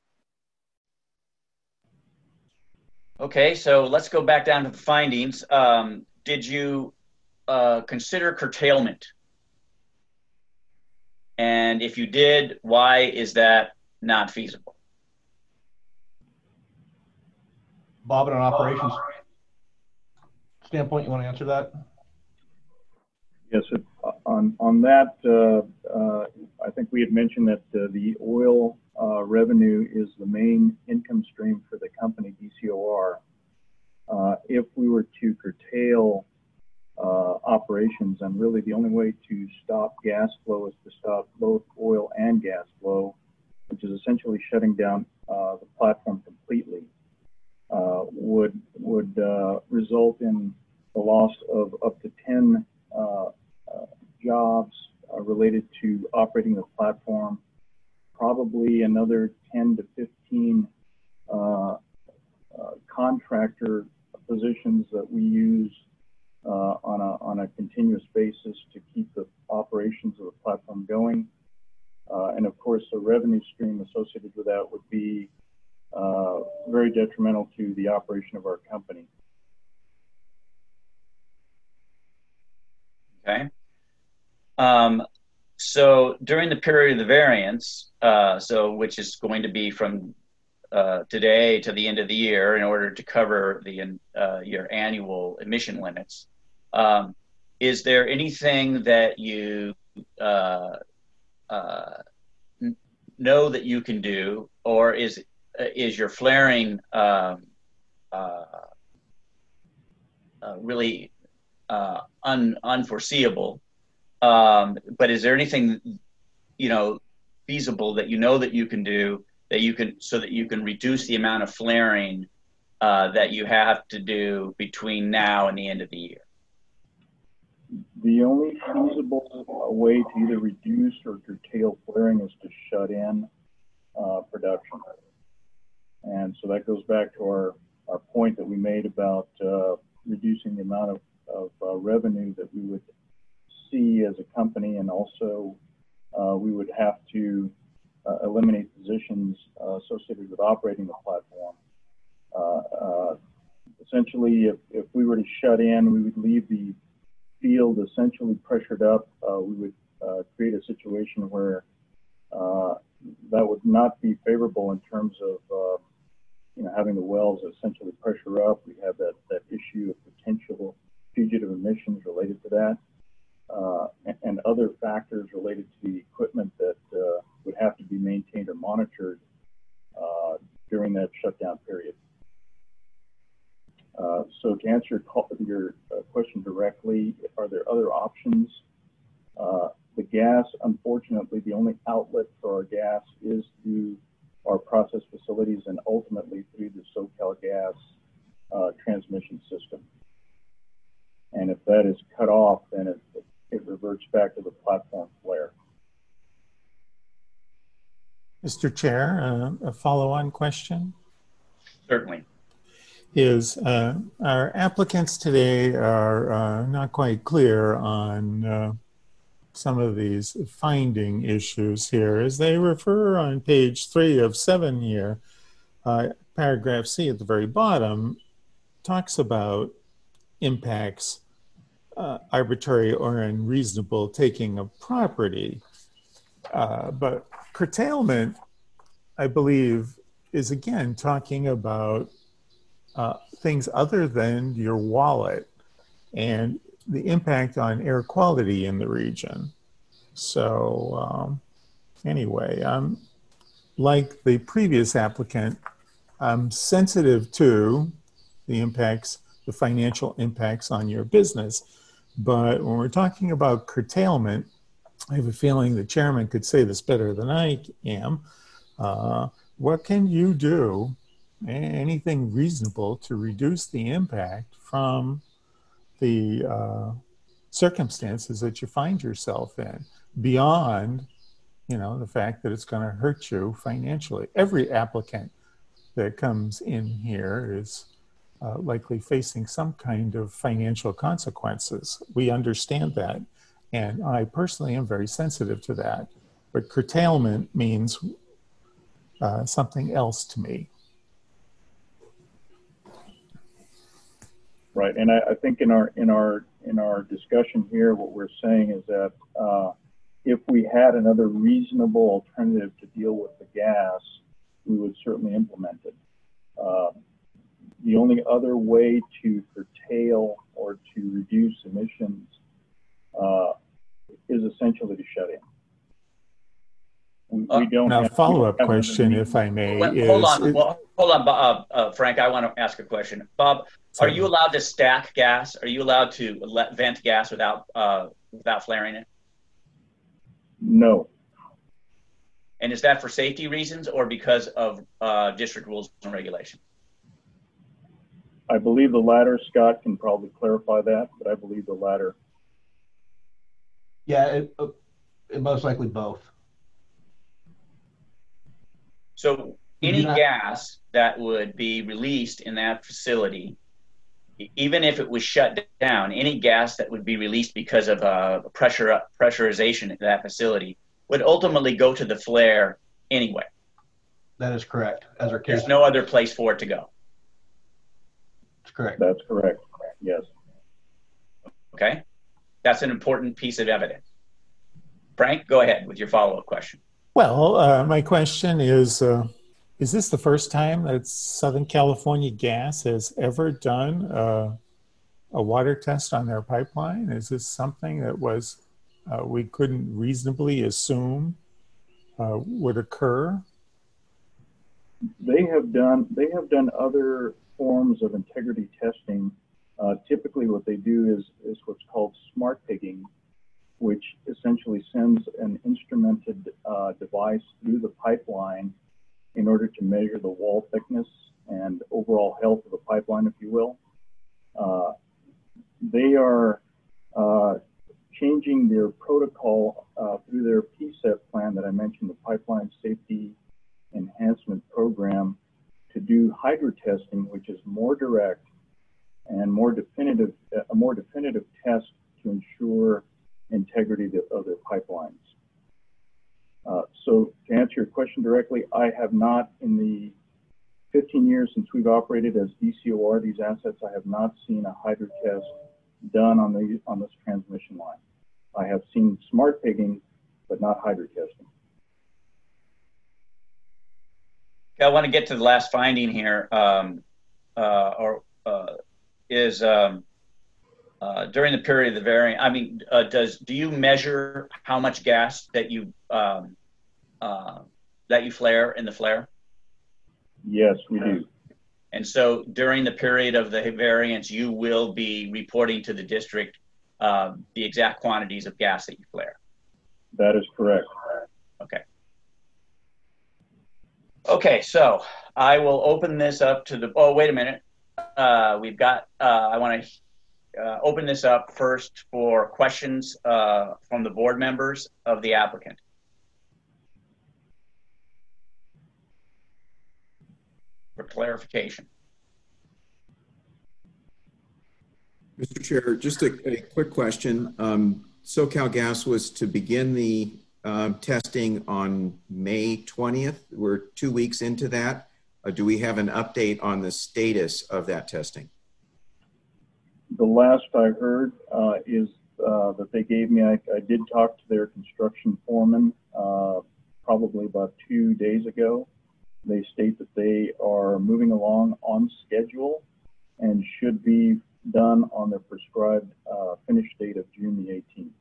Okay, so let's go back down to the findings. Um, did you uh, consider curtailment? And if you did, why is that not feasible? Bob, at an operations standpoint, you want to answer that? Yes, it, on on that, uh, uh, I think we had mentioned that uh, the oil uh, revenue is the main income stream for the company, D C O R. Uh, if we were to curtail uh, operations, and really the only way to stop gas flow is to stop both oil and gas flow, which is essentially shutting down uh, the platform completely, uh, would would uh, result in the loss of up to ten uh, uh, jobs uh, related to operating the platform, probably another ten to fifteen uh, uh, contractor positions that we use uh, on a on a continuous basis to keep the operations of the platform going, uh, and of course the revenue stream associated with that would be uh, very detrimental to the operation of our company. Okay. Um, so during the period of the variance, uh, so which is going to be from uh, today to the end of the year in order to cover the uh, your annual emission limits, um, is there anything that you uh, uh, know that you can do, or is is your flaring um, uh, uh, really uh, un, unforeseeable? Um, but is there anything, you know, feasible that you know that you can do that you can, so that you can reduce the amount of flaring uh, that you have to do between now and the end of the year? The only feasible way to either reduce or curtail flaring is to shut in uh, production. And so that goes back to our, our point that we made about uh, reducing the amount of, of uh, revenue that we would see as a company, and also uh, we would have to uh, eliminate positions uh, associated with operating the platform. Uh, uh, essentially, if, if we were to shut in, we would leave the field essentially pressured up. Uh, we would uh, create a situation where uh, that would not be favorable in terms of uh, you know, having the wells essentially pressure up. We have that, that issue of potential fugitive emissions related to that. Uh, and, and other factors related to the equipment that uh, would have to be maintained or monitored uh, during that shutdown period. Uh, so to answer your, call, your uh, question directly, are there other options? Uh, the gas, unfortunately, the only outlet for our gas is through our process facilities and ultimately through the SoCalGas uh, transmission system. And if that is cut off, then it, it reverts back to the platform flare. Mister Chair, uh, a follow-on question? Certainly. Is uh, our applicants today are uh, not quite clear on uh, some of these finding issues here, as they refer on page three of seven here, uh, paragraph C at the very bottom talks about impacts, uh, arbitrary or unreasonable taking of property. Uh, but curtailment, I believe, is again talking about uh, things other than your wallet and the impact on air quality in the region. So um, anyway, um, like the previous applicant, I'm sensitive to the impacts, the financial impacts on your business. But when we're talking about curtailment, I have a feeling the chairman could say this better than I am. Uh, what can you do, anything reasonable, to reduce the impact from the uh, circumstances that you find yourself in, beyond you know, the fact that it's going to hurt you financially. Every applicant that comes in here is uh, likely facing some kind of financial consequences. We understand that. And I personally am very sensitive to that. But curtailment means uh, something else to me. Right, and I, I think in our in our in our discussion here, what we're saying is that uh, if we had another reasonable alternative to deal with the gas, we would certainly implement it. Uh, the only other way to curtail or to reduce emissions uh, is essentially to shut in. We, we don't. Now, have, follow-up have question, if I may, Well, is hold on, it, well, hold on, uh, uh, Frank. I want to ask a question. Bob, are you allowed to stack gas? Are you allowed to let vent gas without uh, without flaring it? No. And is that for safety reasons or because of uh, district rules and regulations? I believe the latter. Scott can probably clarify that, but I believe the latter. Yeah, it, it most likely both. So any gas that would be released in that facility, even if it was shut down, any gas that would be released because of uh, pressure pressurization in that facility would ultimately go to the flare anyway. That is correct. As our case, there's no other place for it to go. That's correct. That's correct. Yes. Okay, that's an important piece of evidence. Frank, go ahead with your follow-up question. well, uh, my question is, uh, is this the first time that Southern California Gas has ever done uh, a water test on their pipeline? Is this something that was uh, we couldn't reasonably assume uh, would occur? They have done they have done other forms of integrity testing. Uh, typically, what they do is is what's called smart pigging, which essentially sends an instrumented uh, device through the pipeline in order to measure the wall thickness and overall health of the pipeline, if you will. Uh, they are uh, changing their protocol uh, through their P SEP plan that I mentioned, the Pipeline Safety Enhancement Program, to do hydro testing, which is more direct and more definitive, a more definitive test to ensure integrity of their pipelines. Uh, so to answer your question directly, I have not, in the fifteen years since we've operated as D C O R these assets, I have not seen a hydro test done on the on this transmission line. I have seen smart pigging, but not hydro testing. I want to get to the last finding here, um, uh, or uh, is um, uh, during the period of the variant. I mean, uh, does do you measure how much gas that you um, uh, that you flare in the flare? Yes, we do. And so during the period of the variance, you will be reporting to the district uh, the exact quantities of gas that you flare. That is correct. Okay. Okay, so I will open this up to the, oh, wait a minute. Uh, we've got, uh, I want to uh, open this up first for questions uh, from the board members of the applicant. For clarification. Mister Chair, just a, a quick question. Um, SoCalGas was to begin the uh, testing on May twentieth. We're two weeks into that. Uh, do we have an update on the status of that testing? The last I heard uh, is uh, that they gave me, I, I did talk to their construction foreman uh, probably about two days ago. They state that they are moving along on schedule and should be done on their prescribed uh, finish date of June the eighteenth.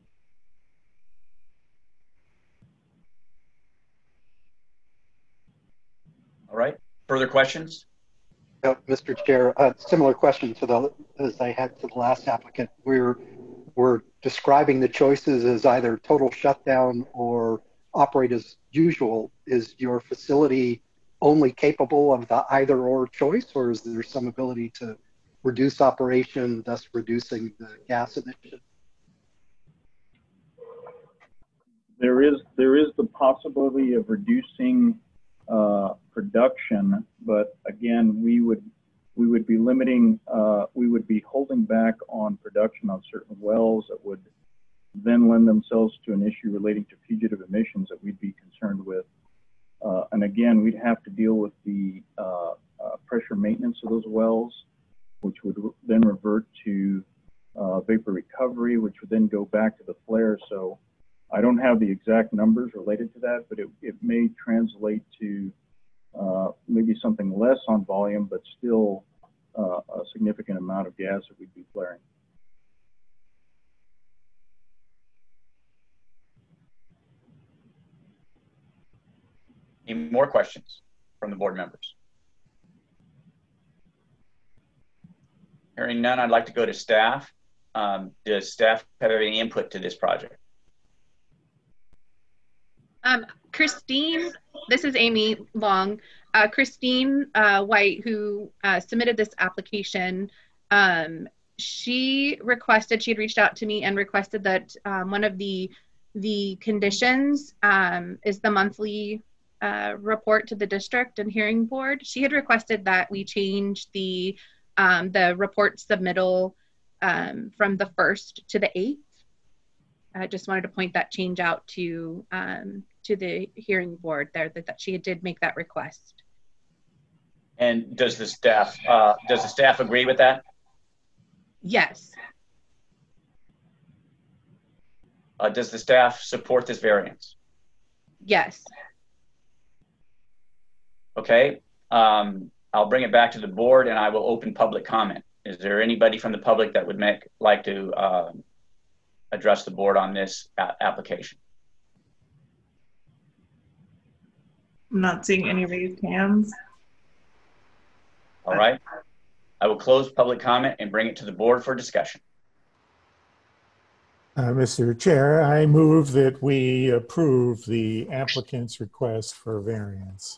All right, further questions? Uh, Mister Chair, a similar question to the as I had to the last applicant. We're we're describing the choices as either total shutdown or operate as usual. Is your facility only capable of the either or choice, or is there some ability to reduce operation, thus reducing the gas emission? there is there is the possibility of reducing uh, production, but again, we would we would be limiting, uh, we would be holding back on production on certain wells that would then lend themselves to an issue relating to fugitive emissions that we'd be concerned with. Uh, and again, we'd have to deal with the uh, uh, pressure maintenance of those wells, which would then revert to uh, vapor recovery, which would then go back to the flare. So I don't have the exact numbers related to that, but it, it may translate to uh, maybe something less on volume, but still uh, a significant amount of gas that we'd be flaring. Any more questions from the board members? Hearing none, I'd like to go to staff. Um, does staff have any input to this project? Um, Christine, this is Amy Long. Uh, Christine uh, White, who uh, submitted this application, um, she requested, she had reached out to me and requested that um, one of the the conditions um, is the monthly uh, report to the district and hearing board. She had requested that we change the um, the report submittal um, from the first to the eighth. I just wanted to point that change out to um, to the hearing board there, that, that she did make that request. And does the staff uh, does the staff agree with that? Yes. Uh, does the staff support this variance? Yes. Okay. Um, I'll bring it back to the board and I will open public comment. Is there anybody from the public that would make like to uh, address the board on this application? I'm not seeing any raised hands. All right. I will close public comment and bring it to the board for discussion. Uh, Mister Chair, I move that we approve the applicant's request for variance.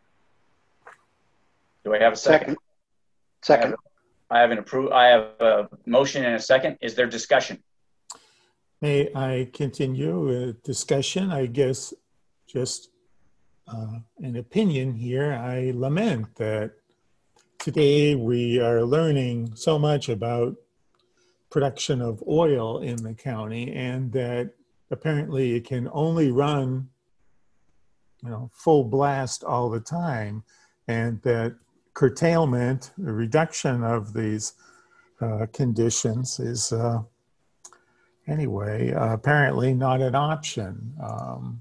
Do I have a second? Second. I have, I have an approve. I have a motion and a second. Is there discussion? May I continue a discussion? I guess just uh, an opinion here. I lament that today we are learning so much about production of oil in the county, and that apparently it can only run, you know, full blast all the time, and that curtailment, the reduction of these uh, conditions is uh, anyway uh, apparently not an option. Um,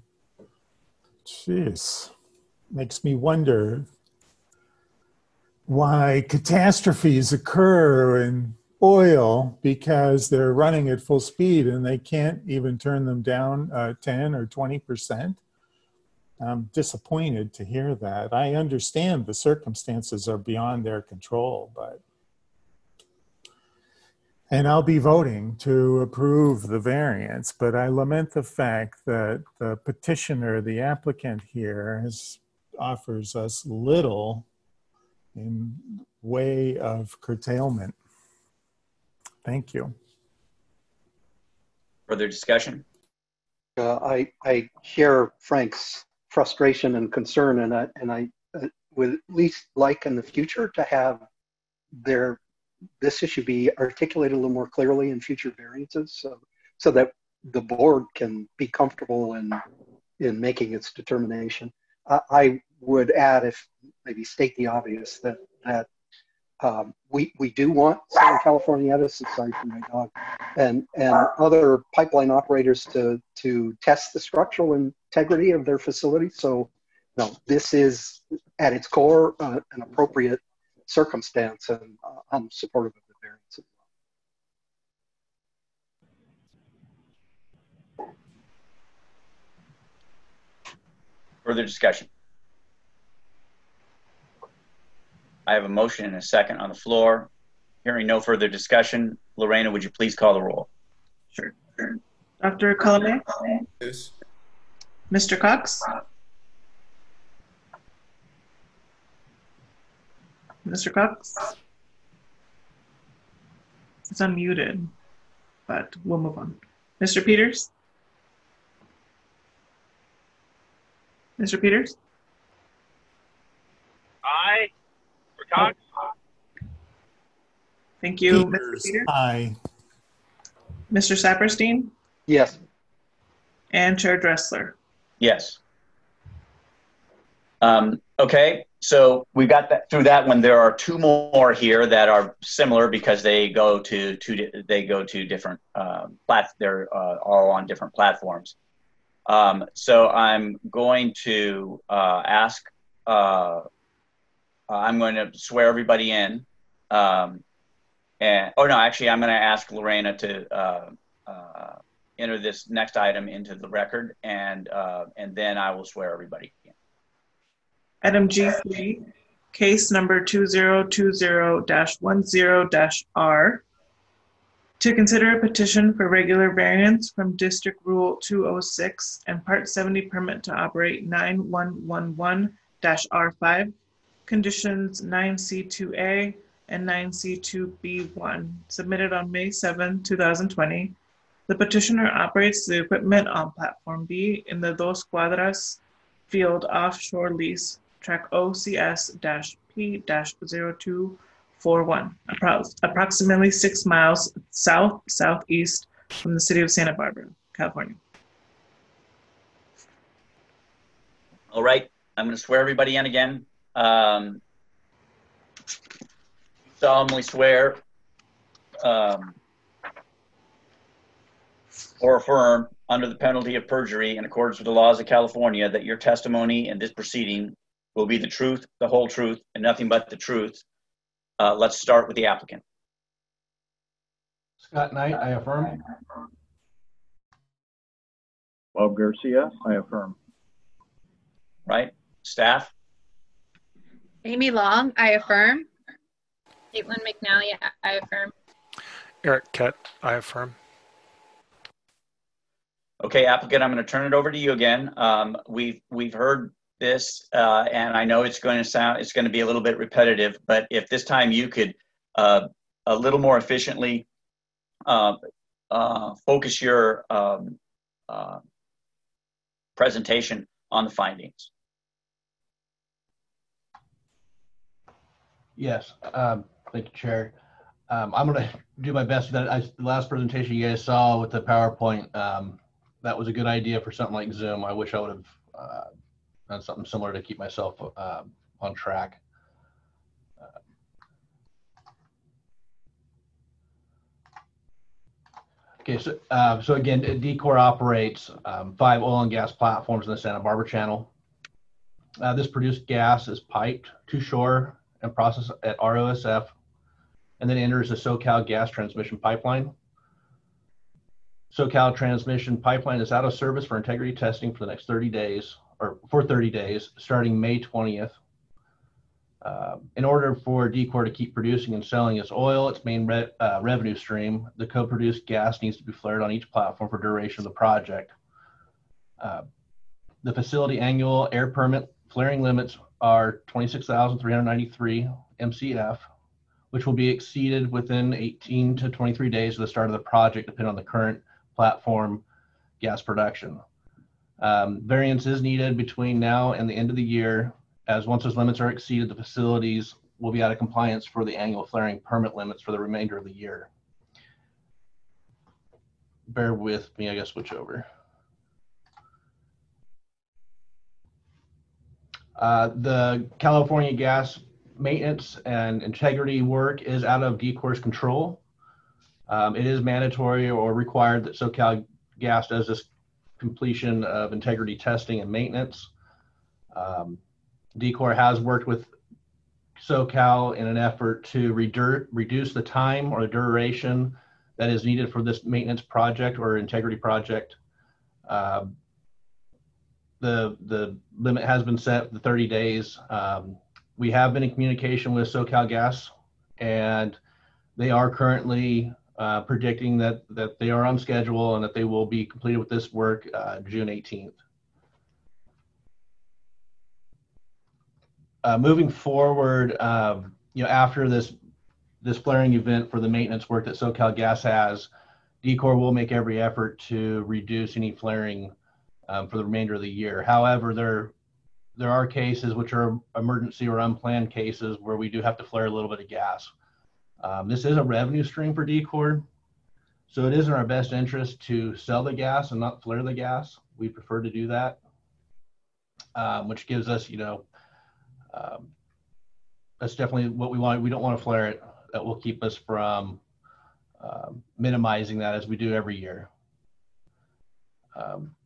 geez, makes me wonder why catastrophes occur in oil because they're running at full speed and they can't even turn them down uh, ten or twenty percent. I'm disappointed to hear that. I understand the circumstances are beyond their control, but, and I'll be voting to approve the variance, but I lament the fact that the petitioner, the applicant here, has, offers us little in way of curtailment. Thank you. Further discussion? Uh, I, I share Frank's frustration and concern, and I, and I uh, would at least like in the future to have their, this issue be articulated a little more clearly in future variances, so, so that the board can be comfortable in, in making its determination. Uh, I would add, if maybe state the obvious, that, that Um, we, we do want Southern California Edison, sorry for my dog, and, and other pipeline operators to, to test the structural integrity of their facility. So, no, this is at its core uh, an appropriate circumstance, and uh, I'm supportive of the variance as well. Further discussion? I have a motion and a second on the floor. Hearing no further discussion, Lorena, would you please call the roll? Sure. Doctor Colomé? Yes. Mister Cox? Mister Cox? It's unmuted, but we'll move on. Mister Peters? Mister Peters? Aye. For Cox? Thank you. Peters, Mister Peters? aye. Mister Saperstein? Yes. And Chair Dressler? Yes. Um, okay, so we got that through that one. There are two more here that are similar because they go to two. They go to different uh, plat. They're uh, all on different platforms. Um, so I'm going to uh, ask. Uh, I'm going to swear everybody in. Um, and oh no, actually, I'm going to ask Lorena to uh, uh, enter this next item into the record, and uh, and then I will swear everybody in. Item G three, case number two zero two zero dash one zero dash R. To consider a petition for regular variance from District Rule two oh six and Part seventy permit to operate nine one one one dash R five, conditions nine C two A and nine C two B one, submitted on May seventh, two thousand twenty. The petitioner operates the equipment on Platform B in the Dos Cuadras field offshore lease, track O C S P zero two four one, approximately six miles south southeast from the city of Santa Barbara, California. All right, I'm going to swear everybody in again. Um, solemnly swear um, or affirm under the penalty of perjury in accordance with the laws of California that your testimony in this proceeding will be the truth, the whole truth, and nothing but the truth. Uh, let's start with the applicant. Scott Knight, I affirm. Bob Garcia, I affirm. Right. Staff? Amy Long, I affirm. Caitlin McNally, I affirm. Eric Kett, I affirm. Okay, applicant, I'm going to turn it over to you again. Um, we've we've heard this, uh, and I know it's going to sound, it's going to be a little bit repetitive, but if this time you could uh, a little more efficiently uh, uh, focus your um, uh, presentation on the findings. Yes, um, thank you, Chair. Um, I'm going to do my best. That I, the last presentation you guys saw with the PowerPoint, um, that was a good idea for something like Zoom. I wish I would have uh, done something similar to keep myself uh, on track. Uh, okay, so uh, so again, Decor operates um, five oil and gas platforms in the Santa Barbara Channel. Uh, this produced gas is piped to shore and processed at R O S F, and then enters the SoCal gas transmission pipeline. SoCal transmission pipeline is out of service for integrity testing for the next thirty days, or for thirty days, starting May twentieth. Uh, in order for Decor to keep producing and selling its oil, its main re uh, revenue stream, the co-produced gas needs to be flared on each platform for duration of the project. Uh, the facility annual air permit flaring limits are twenty-six thousand three hundred ninety-three M C F, which will be exceeded within eighteen to twenty-three days of the start of the project, depending on the current platform gas production. Um, variance is needed between now and the end of the year, as once those limits are exceeded, the facilities will be out of compliance for the annual flaring permit limits for the remainder of the year. Bear with me, I guess switch over. Uh, the California gas maintenance and integrity work is out of Decor's control. Um, it is mandatory or required that SoCal Gas does this completion of integrity testing and maintenance. Um, Decor has worked with SoCal in an effort to redu reduce the time or the duration that is needed for this maintenance project or integrity project. Uh, the, the limit has been set, the thirty days. Um, we have been in communication with SoCal Gas, and they are currently uh, predicting that, that they are on schedule and that they will be completed with this work uh, June eighteenth. Uh, moving forward, um, you know, after this this flaring event for the maintenance work that SoCal Gas has, Decor will make every effort to reduce any flaring um, for the remainder of the year. However, there there are cases which are emergency or unplanned cases where we do have to flare a little bit of gas. Um, this is a revenue stream for D COR, so it is in our best interest to sell the gas and not flare the gas. We prefer to do that, um, which gives us, you know, um, that's definitely what we want. We don't want to flare it. That will keep us from um, minimizing that as we do every year. Um,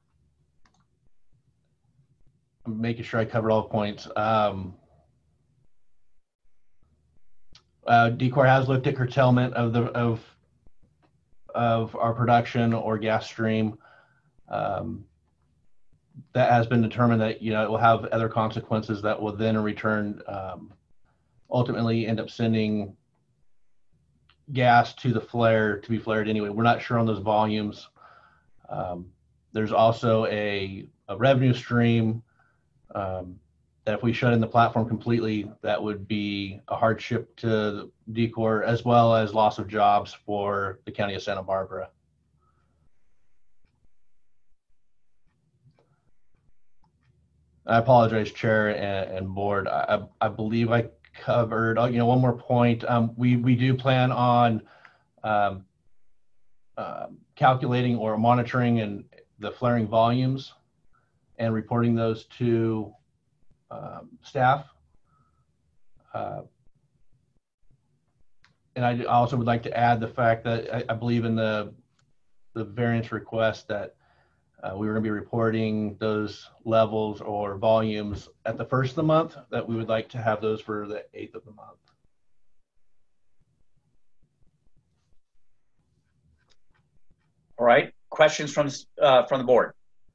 I'm making sure I covered all the points. Um, uh, D COR has looked at curtailment of the of of our production or gas stream. Um, that has been determined that, you know, it will have other consequences that will then in return um, ultimately end up sending gas to the flare to be flared anyway. We're not sure on those volumes. Um, there's also a, a revenue stream um, that if we shut in the platform completely, that would be a hardship to D COR as well as loss of jobs for the county of Santa Barbara. I apologize, Chair and, and Board. I, I believe I covered, you know, one more point. Um, we, we do plan on um, uh, calculating or monitoring and the flaring volumes and reporting those to um, staff. Uh, and I also would like to add the fact that I, I believe in the, the variance request that Uh, we were going to be reporting those levels or volumes at the first of the month, that we would like to have those for the eighth of the month. All right, questions from, uh, from the board?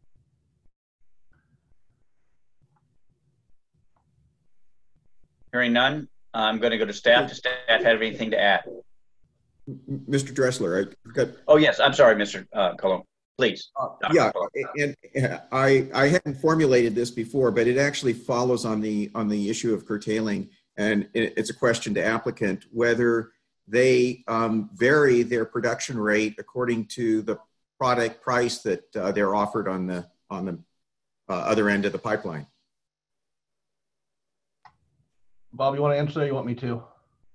Hearing none, I'm going to go to staff. Does staff have anything to add? Mister Dressler, I got. Oh yes, I'm sorry, Mister Uh, Colon. Please. Uh, yeah, and, and I I hadn't formulated this before, but it actually follows on the on the issue of curtailing, and it, it's a question to applicant whether they um, vary their production rate according to the product price that uh, they're offered on the on the uh, other end of the pipeline. Bob, you want to answer? Or you want me to?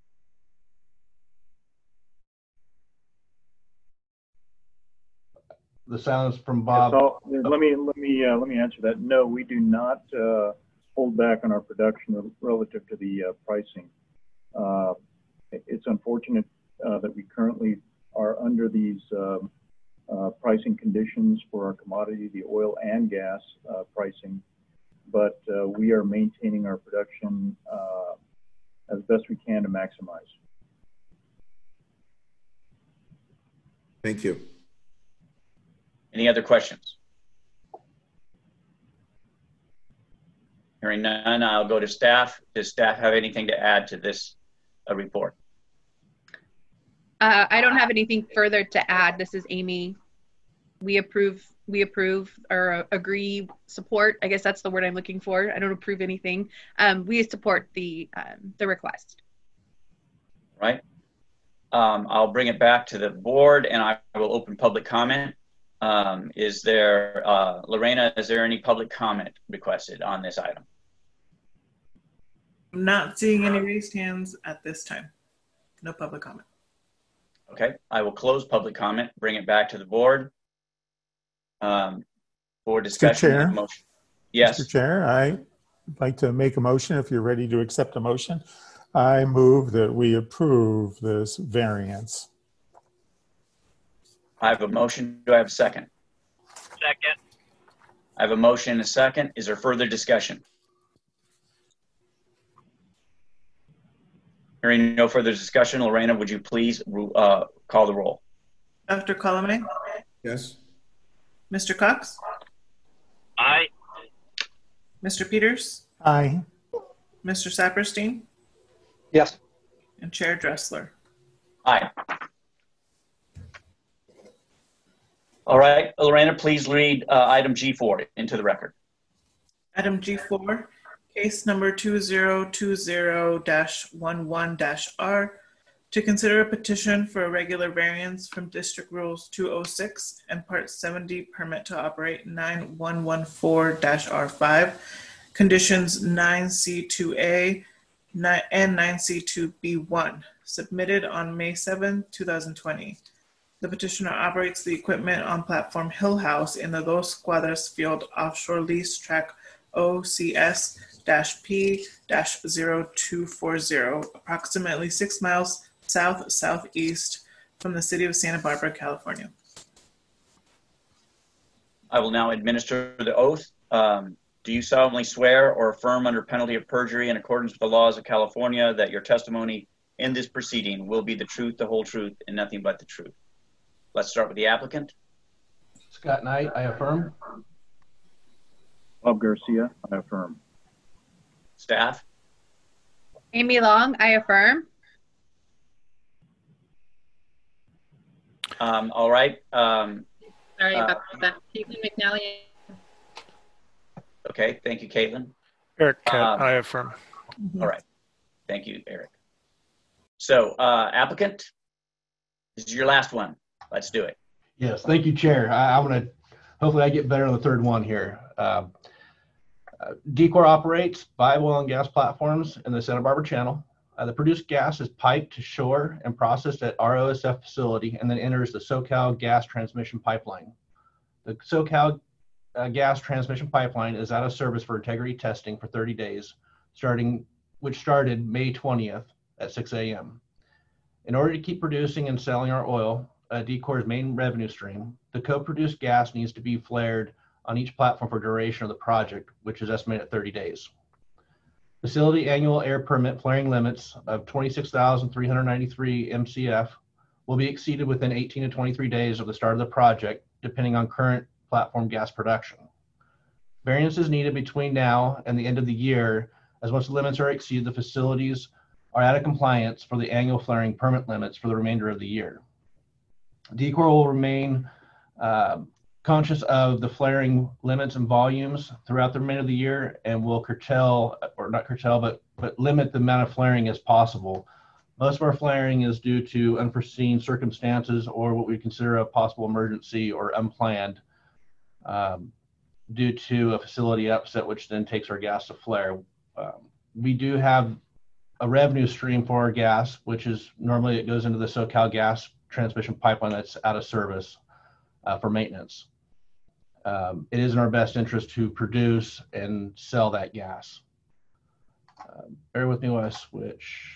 The sounds from Bob. Yeah, so let me let me uh, let me answer that. No, we do not uh, hold back on our production relative to the uh, pricing. Uh, it's unfortunate uh, that we currently are under these um, uh, pricing conditions for our commodity, the oil and gas uh, pricing, but uh, we are maintaining our production uh, as best we can to maximize. Thank you. Any other questions? Hearing none, I'll go to staff. Does staff have anything to add to this uh, report? Uh, I don't have anything further to add. This is Amy. We approve, we approve or uh, agree, support. I guess that's the word I'm looking for. I don't approve anything. Um, we support the, um, the request. Right. Um, I'll bring it back to the board and I will open public comment. Um, is there, uh, Lorena, is there any public comment requested on this item? I'm not seeing any raised hands at this time. No public comment. Okay, I will close public comment, bring it back to the board. Um, for discussion. Mister Chair, motion. Yes. Mister Chair, I'd like to make a motion if you're ready to accept a motion. I move that we approve this variance. I have a motion. Do I have a second? Second. I have a motion and a second. Is there further discussion? Hearing no further discussion, Lorena, would you please uh, call the roll? Doctor Colomé? Yes. Mister Cox? Aye. Mister Peters? Aye. Mister Saperstein? Yes. And Chair Dressler? Aye. All right, Lorena, please read uh, item G four into the record. Item G four, case number two zero two zero dash eleven dash R, to consider a petition for a regular variance from District Rules two oh six and Part seventy permit to operate nine one one four dash R five conditions nine C two A and nine C two B one, submitted on May seventh, two thousand twenty. The petitioner operates the equipment on platform Hill House in the Dos Cuadras Field offshore lease track O C S P zero two four zero, approximately six miles south-southeast from the city of Santa Barbara, California. I will now administer the oath. Um, do you solemnly swear or affirm under penalty of perjury in accordance with the laws of California that your testimony in this proceeding will be the truth, the whole truth, and nothing but the truth? Let's start with the applicant. Scott Knight, I affirm. Bob Garcia, I affirm. Staff. Amy Long, I affirm. Um, all right. Um, Sorry uh, about that. Caitlin McNally. Okay, thank you, Caitlin. Eric Kett, Um, I affirm. All right. Thank you, Eric. So, uh, applicant, this is your last one. Let's do it. Yes, thank you, Chair. I, I'm going to, hopefully I get better on the third one here. Um, uh, Decor operates five oil and gas platforms in the Santa Barbara Channel. Uh, the produced gas is piped to shore and processed at our O S F facility and then enters the SoCal gas transmission pipeline. The SoCal uh, gas transmission pipeline is out of service for integrity testing for thirty days, starting which started May twentieth at six A M In order to keep producing and selling our oil, uh, Decor's main revenue stream, the co-produced gas needs to be flared on each platform for duration of the project, which is estimated at thirty days. Facility annual air permit flaring limits of twenty-six thousand three hundred ninety-three M C F will be exceeded within eighteen to twenty-three days of the start of the project, depending on current platform gas production. Variances needed between now and the end of the year, as once the limits are exceeded, the facilities are out of compliance for the annual flaring permit limits for the remainder of the year. Decor will remain uh, conscious of the flaring limits and volumes throughout the remainder of the year and will curtail, or not curtail, but, but limit the amount of flaring as possible. Most of our flaring is due to unforeseen circumstances or what we consider a possible emergency or unplanned um, due to a facility upset, which then takes our gas to flare. Um, we do have a revenue stream for our gas, which is normally it goes into the SoCal gas transmission pipeline that's out of service uh, for maintenance. Um, it is in our best interest to produce and sell that gas. Uh, bear with me while I switch.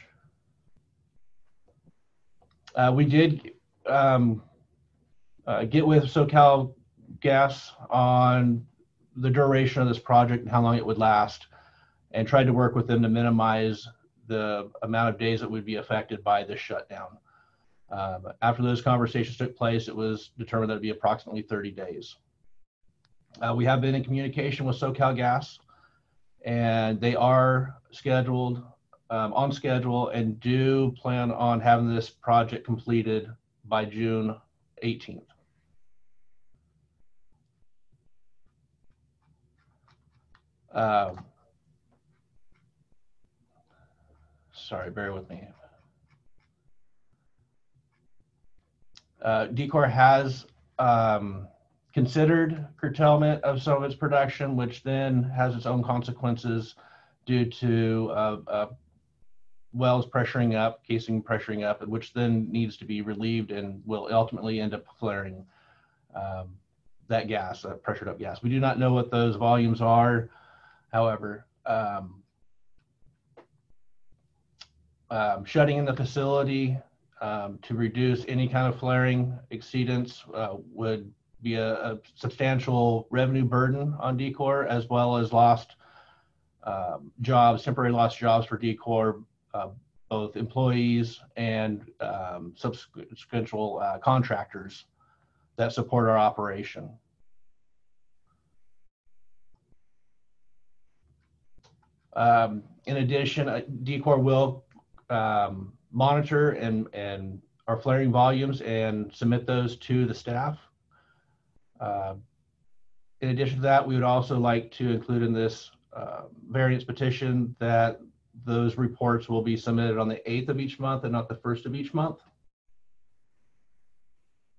Uh, we did um, uh, get with SoCal Gas on the duration of this project and how long it would last, and tried to work with them to minimize the amount of days that would be affected by this shutdown. Um, after those conversations took place, it was determined that it'd be approximately thirty days. Uh, we have been in communication with SoCal Gas, and they are scheduled, um, on schedule, and do plan on having this project completed by June eighteenth. Um, sorry, bear with me. Uh, Decor has um, considered curtailment of some of its production, which then has its own consequences due to uh, uh, wells pressuring up, casing pressuring up, which then needs to be relieved and will ultimately end up flaring um, that gas, that pressured up gas. We do not know what those volumes are. However, um, um, shutting in the facility um, to reduce any kind of flaring exceedance uh, would be a, a substantial revenue burden on Decor, as well as lost um, jobs, temporary lost jobs for Decor, uh, both employees and um, subsequent uh, contractors that support our operation. Um, in addition, uh, Decor will um, monitor and, and our flaring volumes and submit those to the staff. Uh, in addition to that, we would also like to include in this uh, variance petition that those reports will be submitted on the eighth of each month and not the first of each month.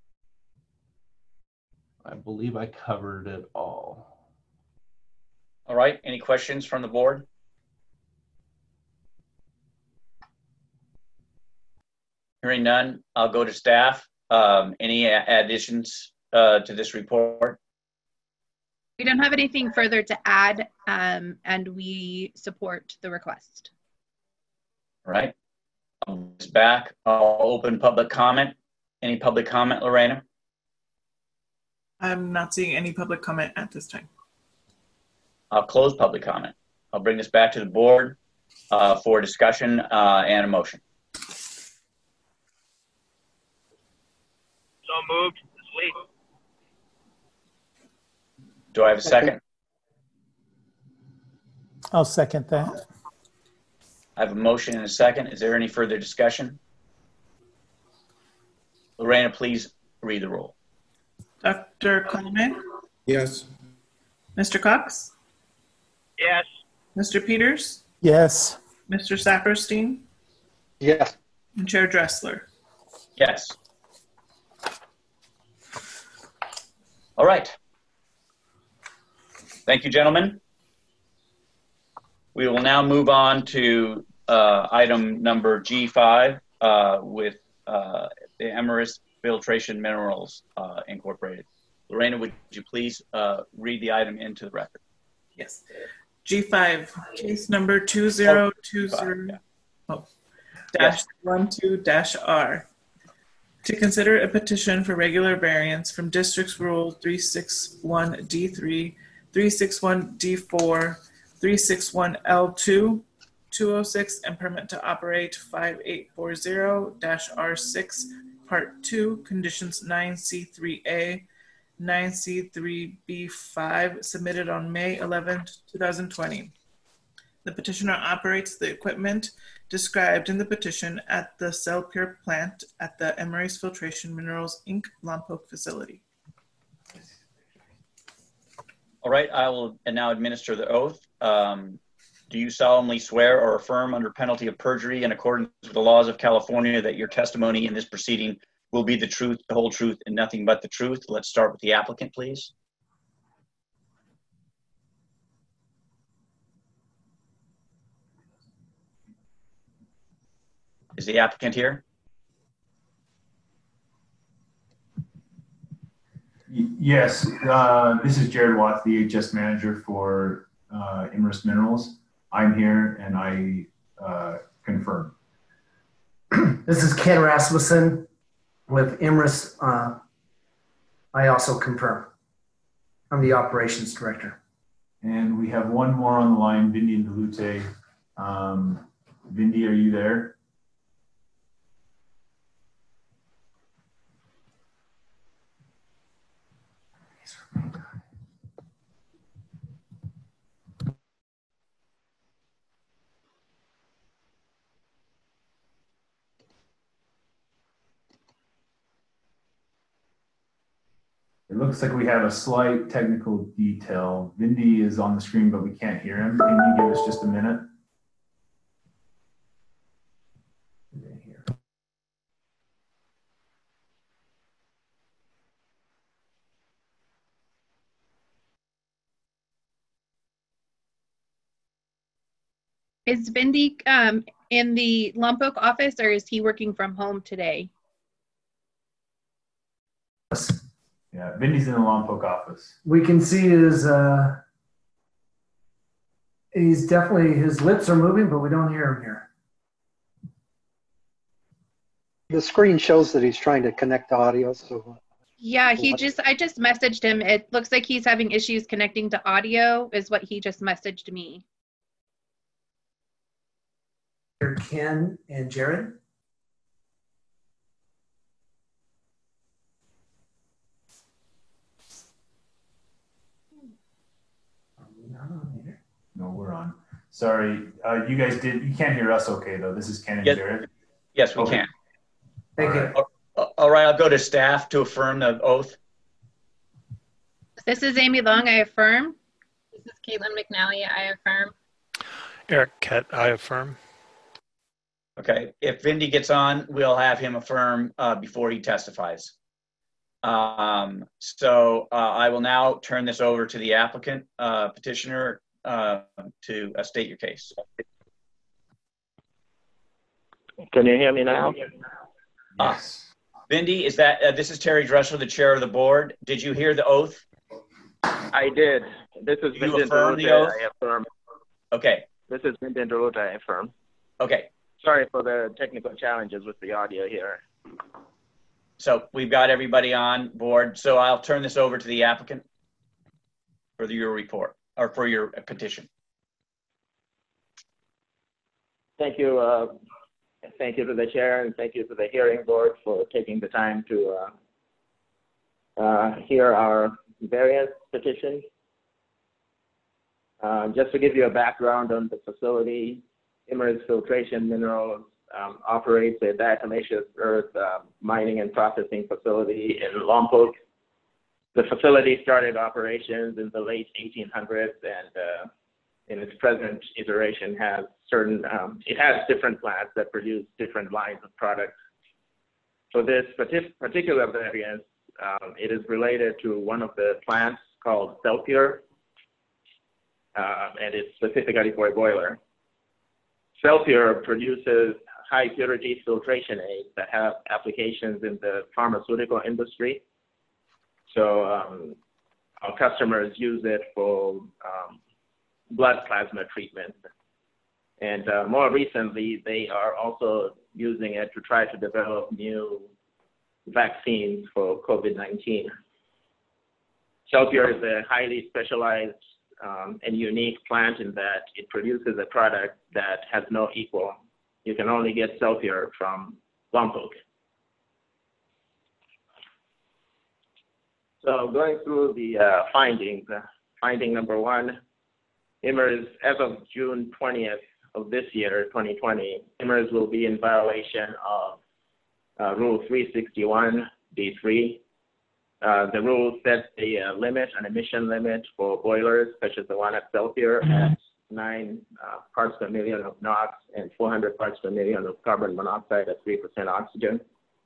I believe I covered it all. All All right, any questions from the board? Hearing none, I'll go to staff. Um, any additions uh, to this report? We don't have anything further to add, um, and we support the request. All right, I'll back. I'll open public comment. Any public comment, Lorena? I'm not seeing any public comment at this time. I'll close public comment. I'll bring this back to the board uh, for discussion uh, and a motion. So moved. Sweet. Do I have a second? I'll second that. I have a motion and a second. Is there any further discussion? Lorena, please read the roll. Doctor Coleman? Yes. Mister Cox? Yes. Mister Peters? Yes. Mister Saperstein? Yes. And Chair Dressler? Yes. All right. Thank you, gentlemen. We will now move on to uh, item number G five uh, with uh, the Emerus Filtration Minerals uh, Incorporated. Lorena, would you please uh, read the item into the record? Yes. G five, case number two zero two zero oh, dash one two dash R. To consider a petition for regular variance from Districts Rule three sixty-one D three, three sixty-one D four, three sixty-one L two, two oh six, and permit to operate five eight four zero dash R six, Part two, Conditions nine C three A, nine C three B five, submitted on May eleventh, two thousand twenty. The petitioner operates the equipment described in the petition at the CellPure plant at the Emerus Filtration Minerals, Incorporated. Lompoc facility. All right, I will now administer the oath. Um, do you solemnly swear or affirm under penalty of perjury in accordance with the laws of California that your testimony in this proceeding will be the truth, the whole truth, and nothing but the truth? Let's start with the applicant, please. Is the applicant here? Yes, uh, this is Jared Watts, the H S manager for uh, Emerus Minerals. I'm here and I uh, confirm. This is Ken Rasmussen with Emerus. Uh, I also confirm. I'm the operations director. And we have one more on the line, Vindy Ndalute. Um, Vindy, are you there? It looks like we have a slight technical detail. Vindy is on the screen, but we can't hear him. Can you give us just a minute? Is Vindy um, in the Lompoc office, or is he working from home today? Yeah, Vindy's in the Lompoc office. We can see his, uh, he's definitely, his lips are moving, but we don't hear him here. The screen shows that he's trying to connect to audio, so. Yeah, he just, I just messaged him. It looks like he's having issues connecting to audio is what he just messaged me. Ken and Jared. No, we're on. Sorry, uh, you guys did, you can't hear us okay though. This is Ken and Yes. Jared. Yes, we Okay. can. Thank you. All, all right, I'll go to staff to affirm the oath. This is Amy Long, I affirm. This is Caitlin McNally, I affirm. Eric Kett, I affirm. Okay, if Vindy gets on, we'll have him affirm uh, before he testifies. Um, so uh, I will now turn this over to the applicant, uh, petitioner, uh, to uh, state your case. Can you hear me now? Yes. Uh, Bindi, is that, uh, this is Terry Dressler, the chair of the board. Did you hear the oath? I did. This is you affirm the oath? I affirm. Okay. This is Vincent Dorota, I affirm. Okay. Sorry for the technical challenges with the audio here. So we've got everybody on board. So I'll turn this over to the applicant for your report or for your petition. Thank you. Uh, thank you to the chair and thank you to the hearing board for taking the time to uh, uh, hear our variance petition. Uh, just to give you a background on the facility, Imerys Filtration Minerals um, operates a diatomaceous earth uh, mining and processing facility in Lompoc. The facility started operations in the late eighteen hundreds and uh, in its present iteration has certain, um, it has different plants that produce different lines of products. For this particular variance, um, it is related to one of the plants called Celpure, uh, and it's specifically for a boiler. Celpure produces high purity filtration aids that have applications in the pharmaceutical industry. So um, our customers use it for um, blood plasma treatment. And uh, more recently, they are also using it to try to develop new vaccines for COVID nineteen. Celpure is a highly specialized um, and unique plant in that it produces a product that has no equal. You can only get Celpure from Lompoc. So going through the uh, findings, uh, finding number one, Imerys, as of June twentieth of this year, twenty twenty, Imerys will be in violation of uh, Rule three sixty-one D three. Uh, the rule sets a uh, limit, an emission limit for boilers, such as the one at Celpure, at nine uh, parts per million of NOx and four hundred parts per million of carbon monoxide at three percent oxygen.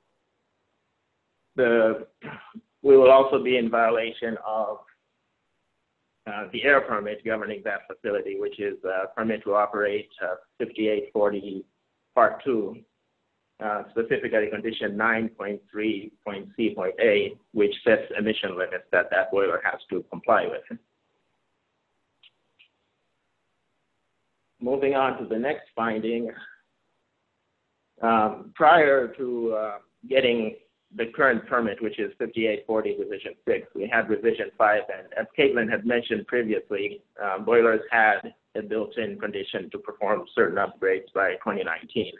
The, we will also be in violation of uh, the air permit governing that facility, which is uh, permit to operate uh, fifty-eight forty Part two, uh, specifically condition nine point three point C point A, which sets emission limits that that boiler has to comply with. Moving on to the next finding, um, prior to uh, getting the current permit, which is fifty-eight forty Revision six, we had Revision five, and as Caitlin had mentioned previously, uh, boilers had a built-in condition to perform certain upgrades by twenty nineteen.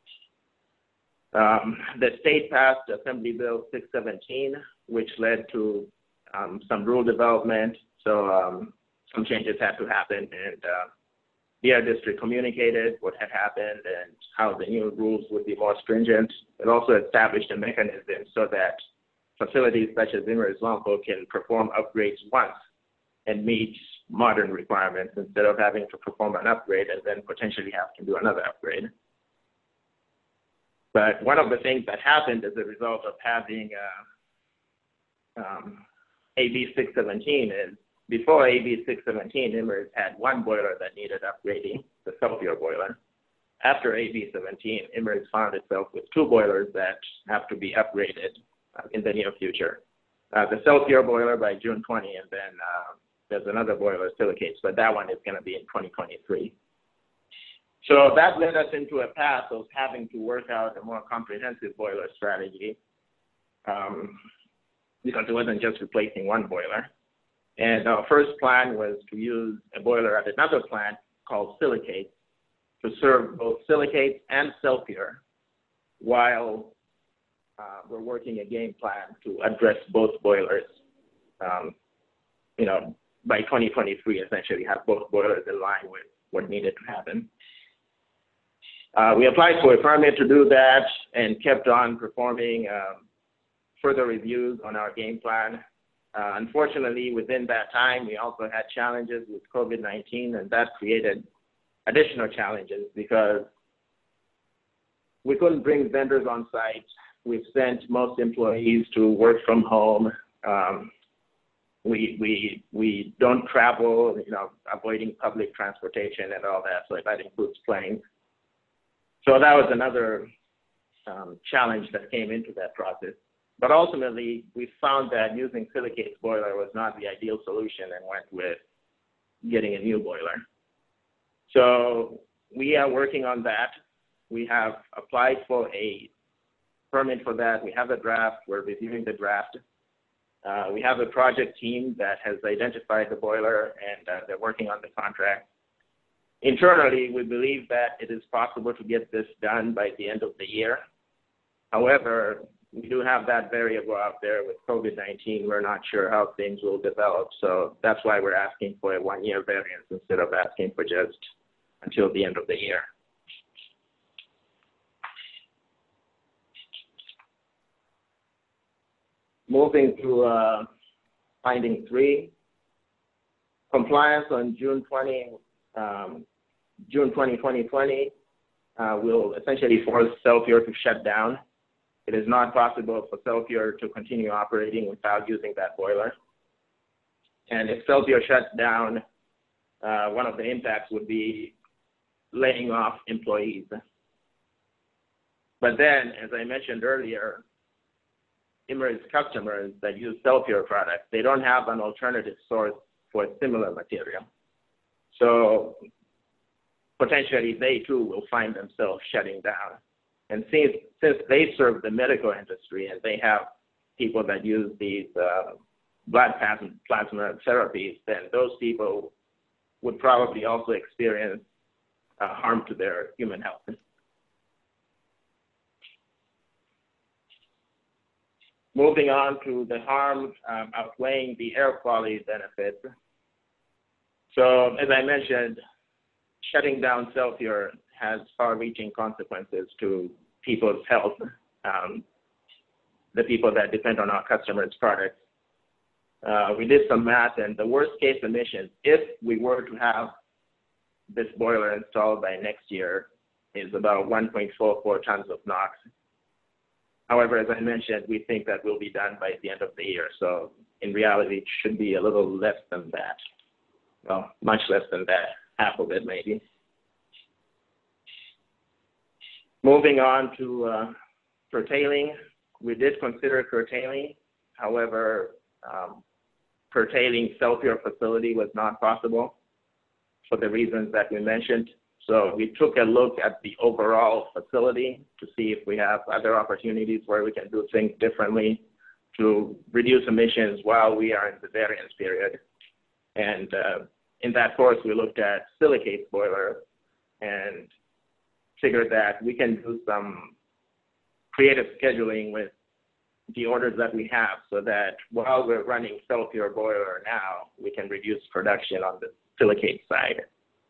Um, the state passed Assembly Bill six seventeen, which led to um, some rule development, so um, some changes had to happen, and uh, the Air District communicated what had happened and how the new rules would be more stringent. It also established a mechanism so that facilities such as Imerys Lompoc can perform upgrades once and meet modern requirements instead of having to perform an upgrade and then potentially have to do another upgrade. But one of the things that happened as a result of having uh, um, A B six seventeen is before A B six seventeen, Imerys had one boiler that needed upgrading, the Celpure boiler. After A B seventeen, Imerys found itself with two boilers that have to be upgraded uh, in the near future. Uh, the Celpure boiler by June twentieth, and then uh, there's another boiler, Silicates, but that one is going to be in twenty twenty-three. So that led us into a path of having to work out a more comprehensive boiler strategy um, because it wasn't just replacing one boiler. And our first plan was to use a boiler at another plant called Silicates to serve both Silicates and Celpure while uh, we're working a game plan to address both boilers. Um, you know, by twenty twenty-three, essentially have both boilers in line with what needed to happen. Uh, we applied for a permit to do that and kept on performing um, further reviews on our game plan. Uh, unfortunately, within that time, we also had challenges with COVID nineteen, and that created additional challenges because we couldn't bring vendors on site. We've sent most employees to work from home. Um, we we we don't travel, you know, avoiding public transportation and all that. So that includes planes. So that was another um, challenge that came into that process. But ultimately, we found that using silicates boiler was not the ideal solution and went with getting a new boiler. So we are working on that. We have applied for a permit for that. We have a draft. We're reviewing the draft. Uh, we have a project team that has identified the boiler, and uh, they're working on the contract. Internally, we believe that it is possible to get this done by the end of the year. However, we do have that variable out there with COVID nineteen. We're not sure how things will develop. So that's why we're asking for a one-year variance instead of asking for just until the end of the year. Moving to uh, finding three, compliance on June twentieth, um, June twentieth, twenty twenty, uh, will essentially force CellPure to shut down. It is not possible for CellPure to continue operating without using that boiler. And if CellPure shuts down, uh, one of the impacts would be laying off employees. But then, as I mentioned earlier, Imerys customers that use CellPure products, they don't have an alternative source for a similar material. So potentially they too will find themselves shutting down. And since, since they serve the medical industry and they have people that use these uh, blood plasma, plasma therapies, then those people would probably also experience uh, harm to their human health. Moving on to the harm um, outweighing the air quality benefits. So as I mentioned, shutting down CellPure has far-reaching consequences to people's health, um, the people that depend on our customers' products. Uh, we did some math, and the worst-case emissions, if we were to have this boiler installed by next year, is about one point four four tons of NOx. However, as I mentioned, we think that will be done by the end of the year. So in reality, it should be a little less than that. Well, much less than that, half of it maybe. Moving on to uh, curtailing, we did consider curtailing. However, um, curtailing CellPure facility was not possible for the reasons that we mentioned. So we took a look at the overall facility to see if we have other opportunities where we can do things differently to reduce emissions while we are in the variance period. And uh, in that course, we looked at silicates boiler and figured that we can do some creative scheduling with the orders that we have so that while we're running CellPure boiler now, we can reduce production on the silicate side.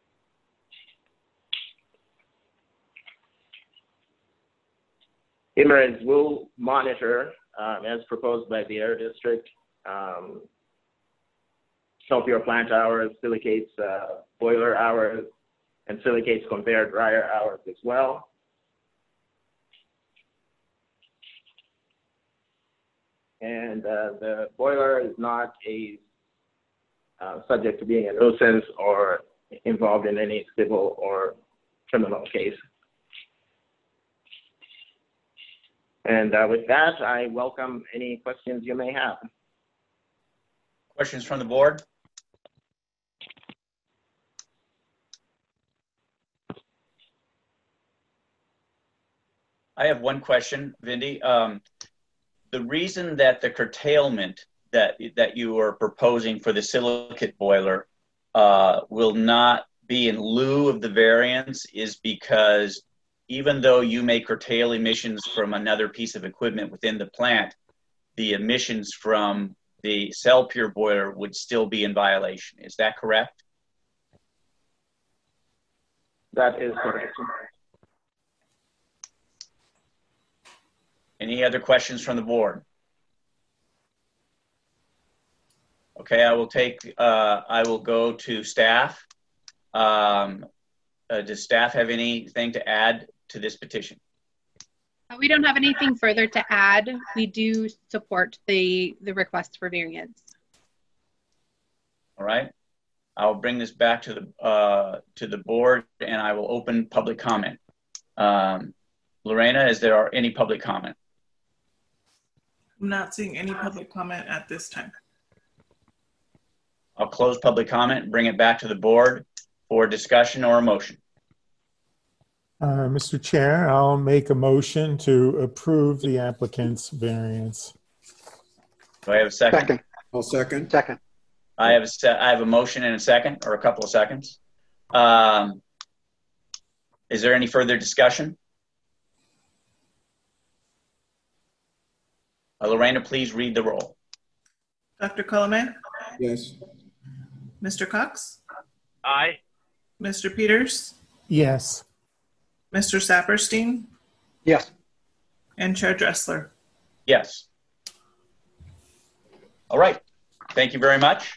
Imerys will monitor, um, as proposed by the Air District, um, CellPure plant hours, silicates uh, boiler hours, and silicates conveyor dryer hours as well. And uh, the boiler is not a uh, subject to being a nuisance or involved in any civil or criminal case. And uh, with that, I welcome any questions you may have. Questions from the board? I have one question, Vindy. Um, the reason that the curtailment that, that you are proposing for the silicate boiler uh, will not be in lieu of the variance is because even though you may curtail emissions from another piece of equipment within the plant, the emissions from the CellPure boiler would still be in violation. Is that correct? That is correct. Any other questions from the board? Okay, I will take, uh, I will go to staff. Um, uh, does staff have anything to add to this petition? Uh, we don't have anything further to add. We do support the, the request for variance. All right. I'll bring this back to the uh, to the board, and I will open public comment. Um, Lorena, is there any public comment? I'm not seeing any public comment at this time. I'll close public comment and bring it back to the board for discussion or a motion. Uh, Mister Chair, I'll make a motion to approve the applicant's variance. Do I have a second? Second. I'll second. Second. I have a se I have a motion and a second, or a couple of seconds. Um, is there any further discussion? Uh, Lorena, please read the roll. Doctor Colomé? Yes. Mister Cox? Aye. Mister Peters? Yes. Mister Saperstein? Yes. And Chair Dressler? Yes. All right. Thank you very much.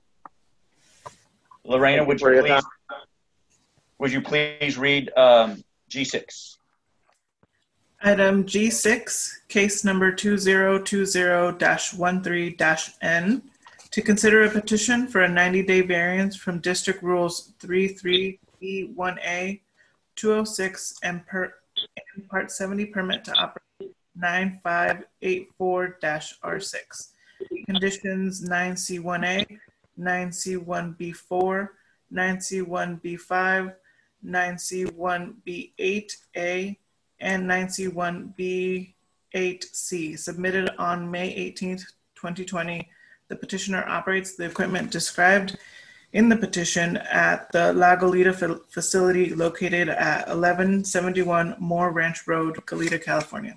Lorena, would you please, would you please read um, G six? Item G six, case number two zero two zero dash thirteen dash N, to consider a petition for a ninety day variance from District Rules thirty-three E one A, two oh six, and, per, and Part seventy permit to operate nine five eight four dash R six. Conditions nine C one A, nine C one B four, nine C one B five, nine C one B eight A, and nine C one B eight C, submitted on May eighteenth, twenty twenty. The petitioner operates the equipment described in the petition at the La Goleta fa facility located at eleven seventy-one Moore Ranch Road, Goleta, California.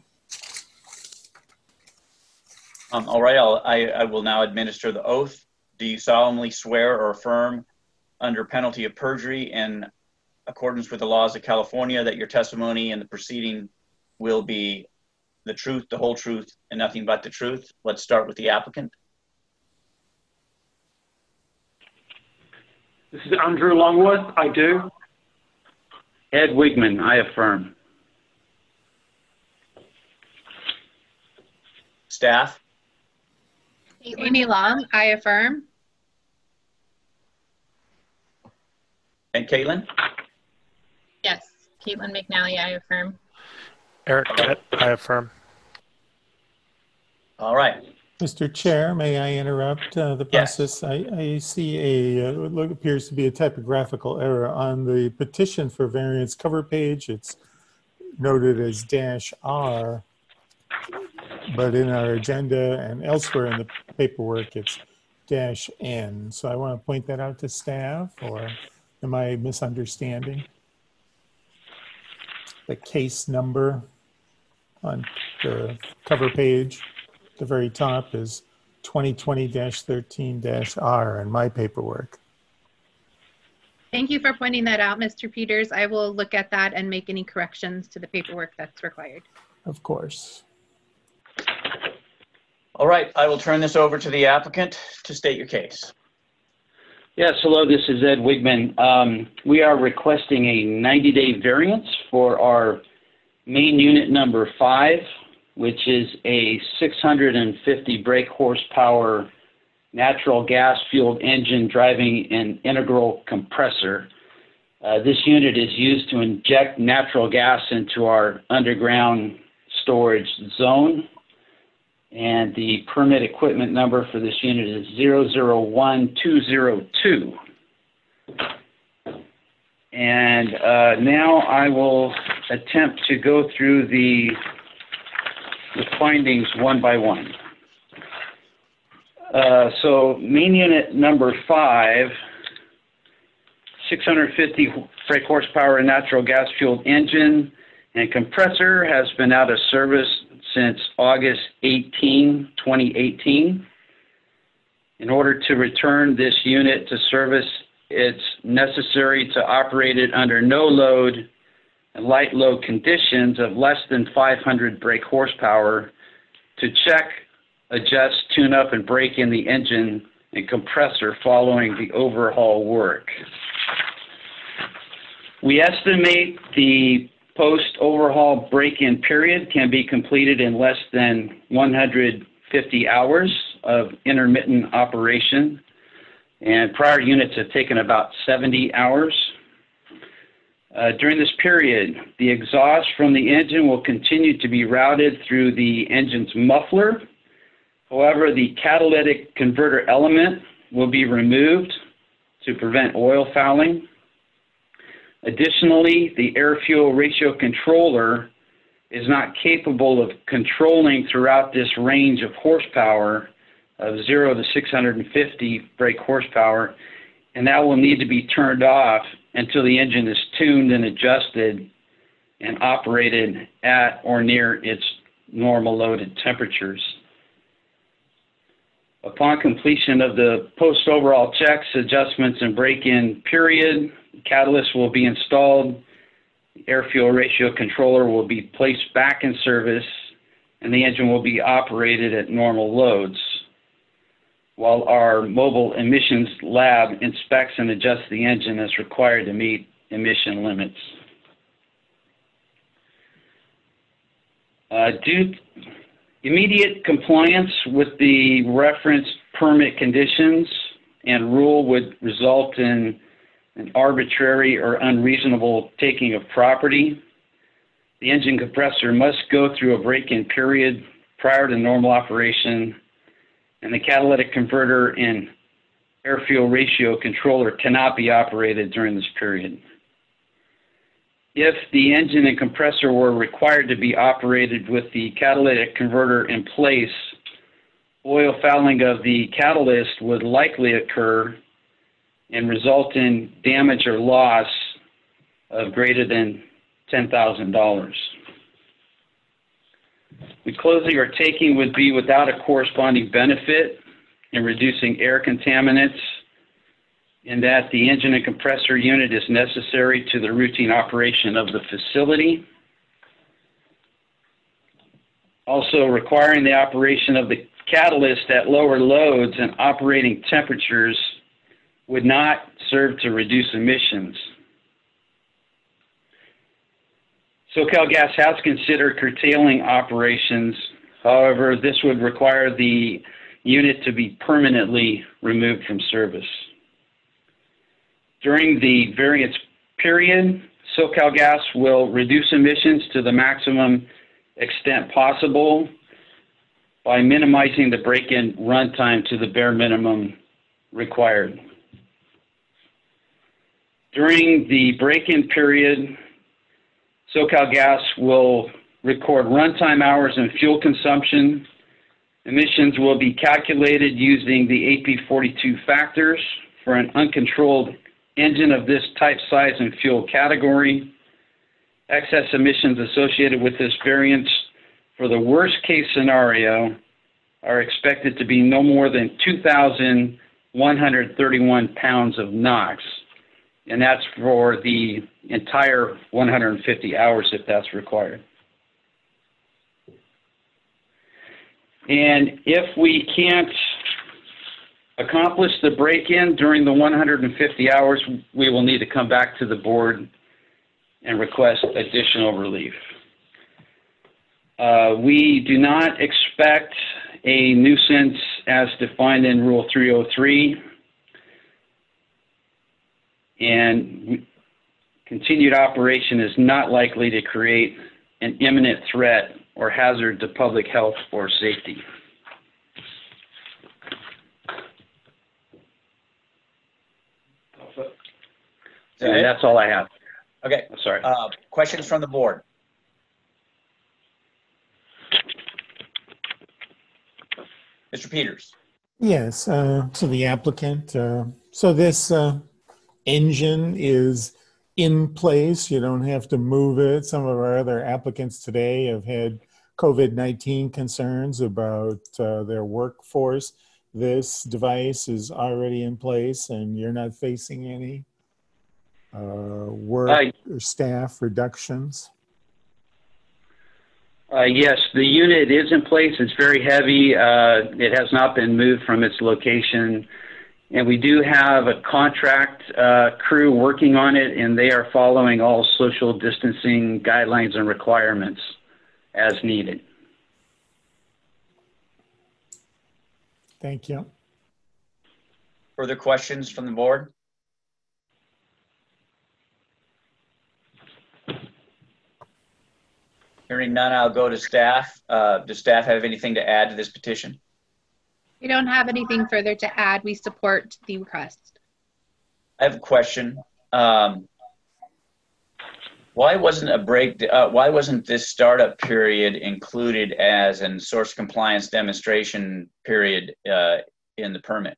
Um, all right, I'll, I, I will now administer the oath. Do you solemnly swear or affirm under penalty of perjury in accordance with the laws of California that your testimony in the proceeding will be the truth, the whole truth, and nothing but the truth? Let's start with the applicant. This is Andrew Longworth. I do. Ed Wigman. I affirm. Staff. Amy Long. I affirm. And Caitlin? Yes. Caitlin McNally, I affirm. Eric Kett, I affirm. All right. Mister Chair, may I interrupt uh, the process? Yes. I, I see a, uh, what appears to be a typographical error on the petition for variance cover page. It's noted as dash R, but in our agenda and elsewhere in the paperwork, it's dash N. So I want to point that out to staff, or am I misunderstanding? The case number on the cover page, the very top, is twenty twenty dash thirteen dash R in my paperwork. Thank you for pointing that out, Mister Peters. I will look at that and make any corrections to the paperwork that's required. Of course. All right, I will turn this over to the applicant to state your case. Yes, hello, this is Ed Wigman. Um, we are requesting a ninety day variance for our main unit number five, which is a six hundred fifty brake horsepower natural gas fueled engine driving an integral compressor. Uh, this unit is used to inject natural gas into our underground storage zone. And the permit equipment number for this unit is zero zero one two zero two. And uh, now I will attempt to go through the, the findings one by one. Uh, so main unit number five, six hundred fifty brake horsepower natural gas fueled engine and compressor has been out of service since August eighteenth, twenty eighteen. In order to return this unit to service, it's necessary to operate it under no load and light load conditions of less than five hundred brake horsepower to check, adjust, tune up, and break in the engine and compressor following the overhaul work. We estimate the post-overhaul break-in period can be completed in less than one hundred fifty hours of intermittent operation. and prior units have taken about seventy hours. Uh, during this period, the exhaust from the engine will continue to be routed through the engine's muffler. However, the catalytic converter element will be removed to prevent oil fouling. Additionally, the air-fuel ratio controller is not capable of controlling throughout this range of horsepower of zero to six hundred fifty brake horsepower, and that will need to be turned off until the engine is tuned and adjusted and operated at or near its normal loaded temperatures. Upon completion of the post-overall checks, adjustments, and break-in period, the catalyst will be installed, the air-fuel ratio controller will be placed back in service, and the engine will be operated at normal loads, while our mobile emissions lab inspects and adjusts the engine as required to meet emission limits. Uh, due immediate compliance with the reference permit conditions and rule would result in an arbitrary or unreasonable taking of property. The engine compressor must go through a break-in period prior to normal operation, and the catalytic converter and air-fuel ratio controller cannot be operated during this period. If the engine and compressor were required to be operated with the catalytic converter in place, oil fouling of the catalyst would likely occur and result in damage or loss of greater than ten thousand dollars. The closing or taking would be without a corresponding benefit in reducing air contaminants, in that the engine and compressor unit is necessary to the routine operation of the facility. Also, requiring the operation of the catalyst at lower loads and operating temperatures would not serve to reduce emissions. SoCalGas has considered curtailing operations. However, this would require the unit to be permanently removed from service. During the variance period, SoCalGas will reduce emissions to the maximum extent possible by minimizing the break-in runtime to the bare minimum required. During the break-in period, SoCalGas will record runtime hours and fuel consumption. Emissions will be calculated using the A P forty-two factors for an uncontrolled engine of this type, size, and fuel category. Excess emissions associated with this variance for the worst case scenario are expected to be no more than two thousand one hundred thirty-one pounds of NOx. And that's for the entire one hundred fifty hours if that's required. And if we can't accomplish the break-in during the one hundred fifty hours, we will need to come back to the board and request additional relief. Uh, we do not expect a nuisance as defined in Rule three oh three. And continued operation is not likely to create an imminent threat or hazard to public health or safety. And that's all I have. Okay. I'm sorry. Uh, questions from the board? Mister Peters. Yes, uh, to the applicant. Uh, so this uh, engine is in place. You don't have to move it. Some of our other applicants today have had COVID nineteen concerns about uh, their workforce. This device is already in place and you're not facing any uh, work I, or staff reductions? Uh, yes, the unit is in place. It's very heavy. Uh, it has not been moved from its location. And we do have a contract uh, crew working on it, and they are following all social distancing guidelines and requirements as needed. Thank you. further questions from the board? Hearing none, I'll go to staff. Uh, does staff have anything to add to this petition? We don't have anything further to add. We support the request. I have a question. Um, why wasn't a break? Uh, why wasn't this startup period included as an source compliance demonstration period uh, in the permit?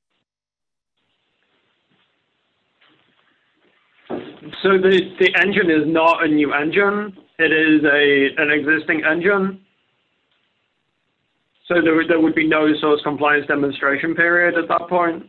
So the, the engine is not a new engine. It is a an existing engine. So there would, there would be no source compliance demonstration period at that point.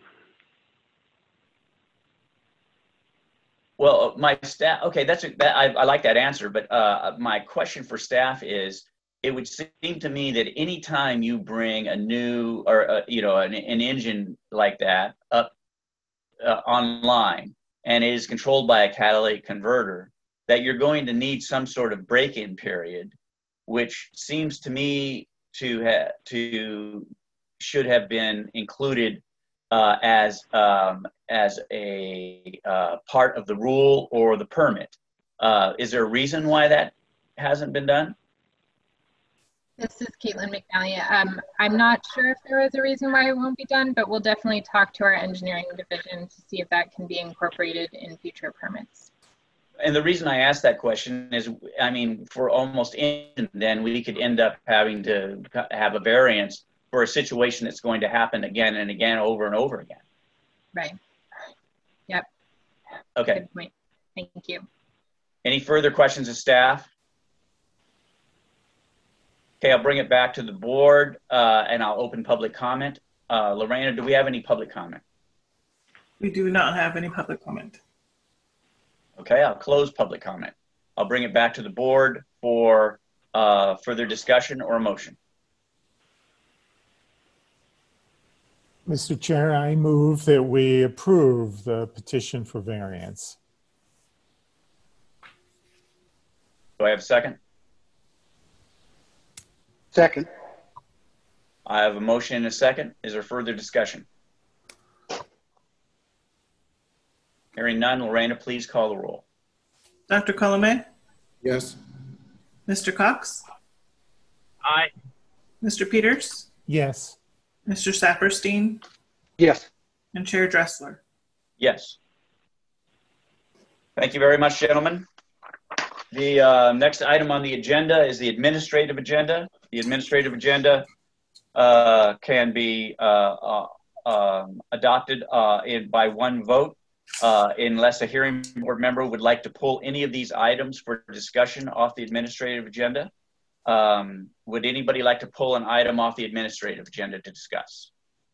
Well, my staff, okay, that's a, that, I, I like that answer, but uh, my question for staff is, it would seem to me that anytime you bring a new, or a, you know, an, an engine like that up uh, online, and it is controlled by a catalytic converter, that you're going to need some sort of break-in period, which seems to me to have to should have been included uh, as um, as a uh, part of the rule or the permit. Uh, is there a reason why that hasn't been done? This is Caitlin McNally. Um, I'm not sure if there is a reason why it won't be done, but we'll definitely talk to our engineering division to see if that can be incorporated in future permits. And the reason I asked that question is, I mean, for almost any, then we could end up having to have a variance for a situation that's going to happen again and again, over and over again. Right. Yep. Okay. Good point. Thank you. Any further questions of staff? Okay, I'll bring it back to the board uh, and I'll open public comment. Uh, Lorena, do we have any public comment? We do not have any public comment. Okay, I'll close public comment. I'll bring it back to the board for uh, further discussion or a motion. Mister Chair, I move that we approve the petition for variance. Do I have a second? Second. I have a motion and a second. Is there further discussion? Hearing none, Lorena, please call the roll. Doctor Colomé? Yes. Mister Cox? Aye. Mister Peters? Yes. Mister Saperstein? Yes. And Chair Dressler? Yes. Thank you very much, gentlemen. The uh, next item on the agenda is the administrative agenda. The administrative agenda uh, can be uh, uh, um, adopted uh, in, by one vote. Uh, unless a hearing board member would like to pull any of these items for discussion off the administrative agenda. Um, would anybody like to pull an item off the administrative agenda to discuss?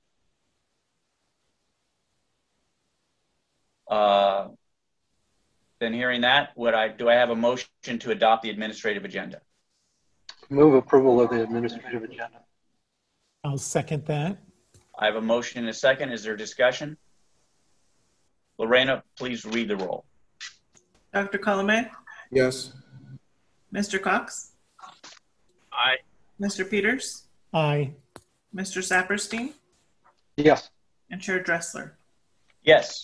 Uh, then hearing that, would I, do I have a motion to adopt the administrative agenda? Move approval of the administrative agenda. I'll second that. I have a motion and a second. Is there discussion? Lorena, please read the roll. Doctor Colomé? Yes. Mister Cox? Aye. Mister Peters? Aye. Mister Saperstein? Yes. And Chair Dressler? Yes.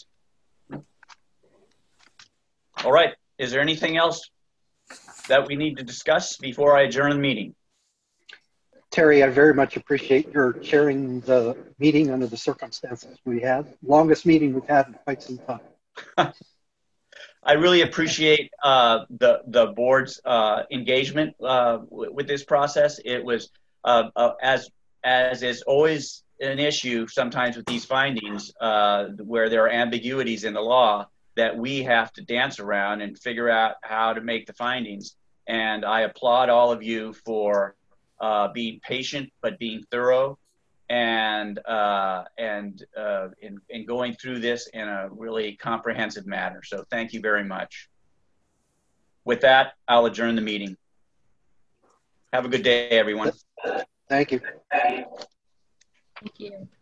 All right. Is there anything else that we need to discuss before I adjourn the meeting? Terry, I very much appreciate your chairing the meeting under the circumstances we had. Longest meeting we've had in quite some time. I really appreciate uh, the the board's uh, engagement uh, with this process. It was uh, uh, as as is always an issue sometimes with these findings uh, where there are ambiguities in the law that we have to dance around and figure out how to make the findings. And I applaud all of you for uh, being patient but being thorough and uh, and uh, in, in going through this in a really comprehensive manner. So thank you very much. With that, I'll adjourn the meeting. Have a good day, everyone. Thank you. Thank you.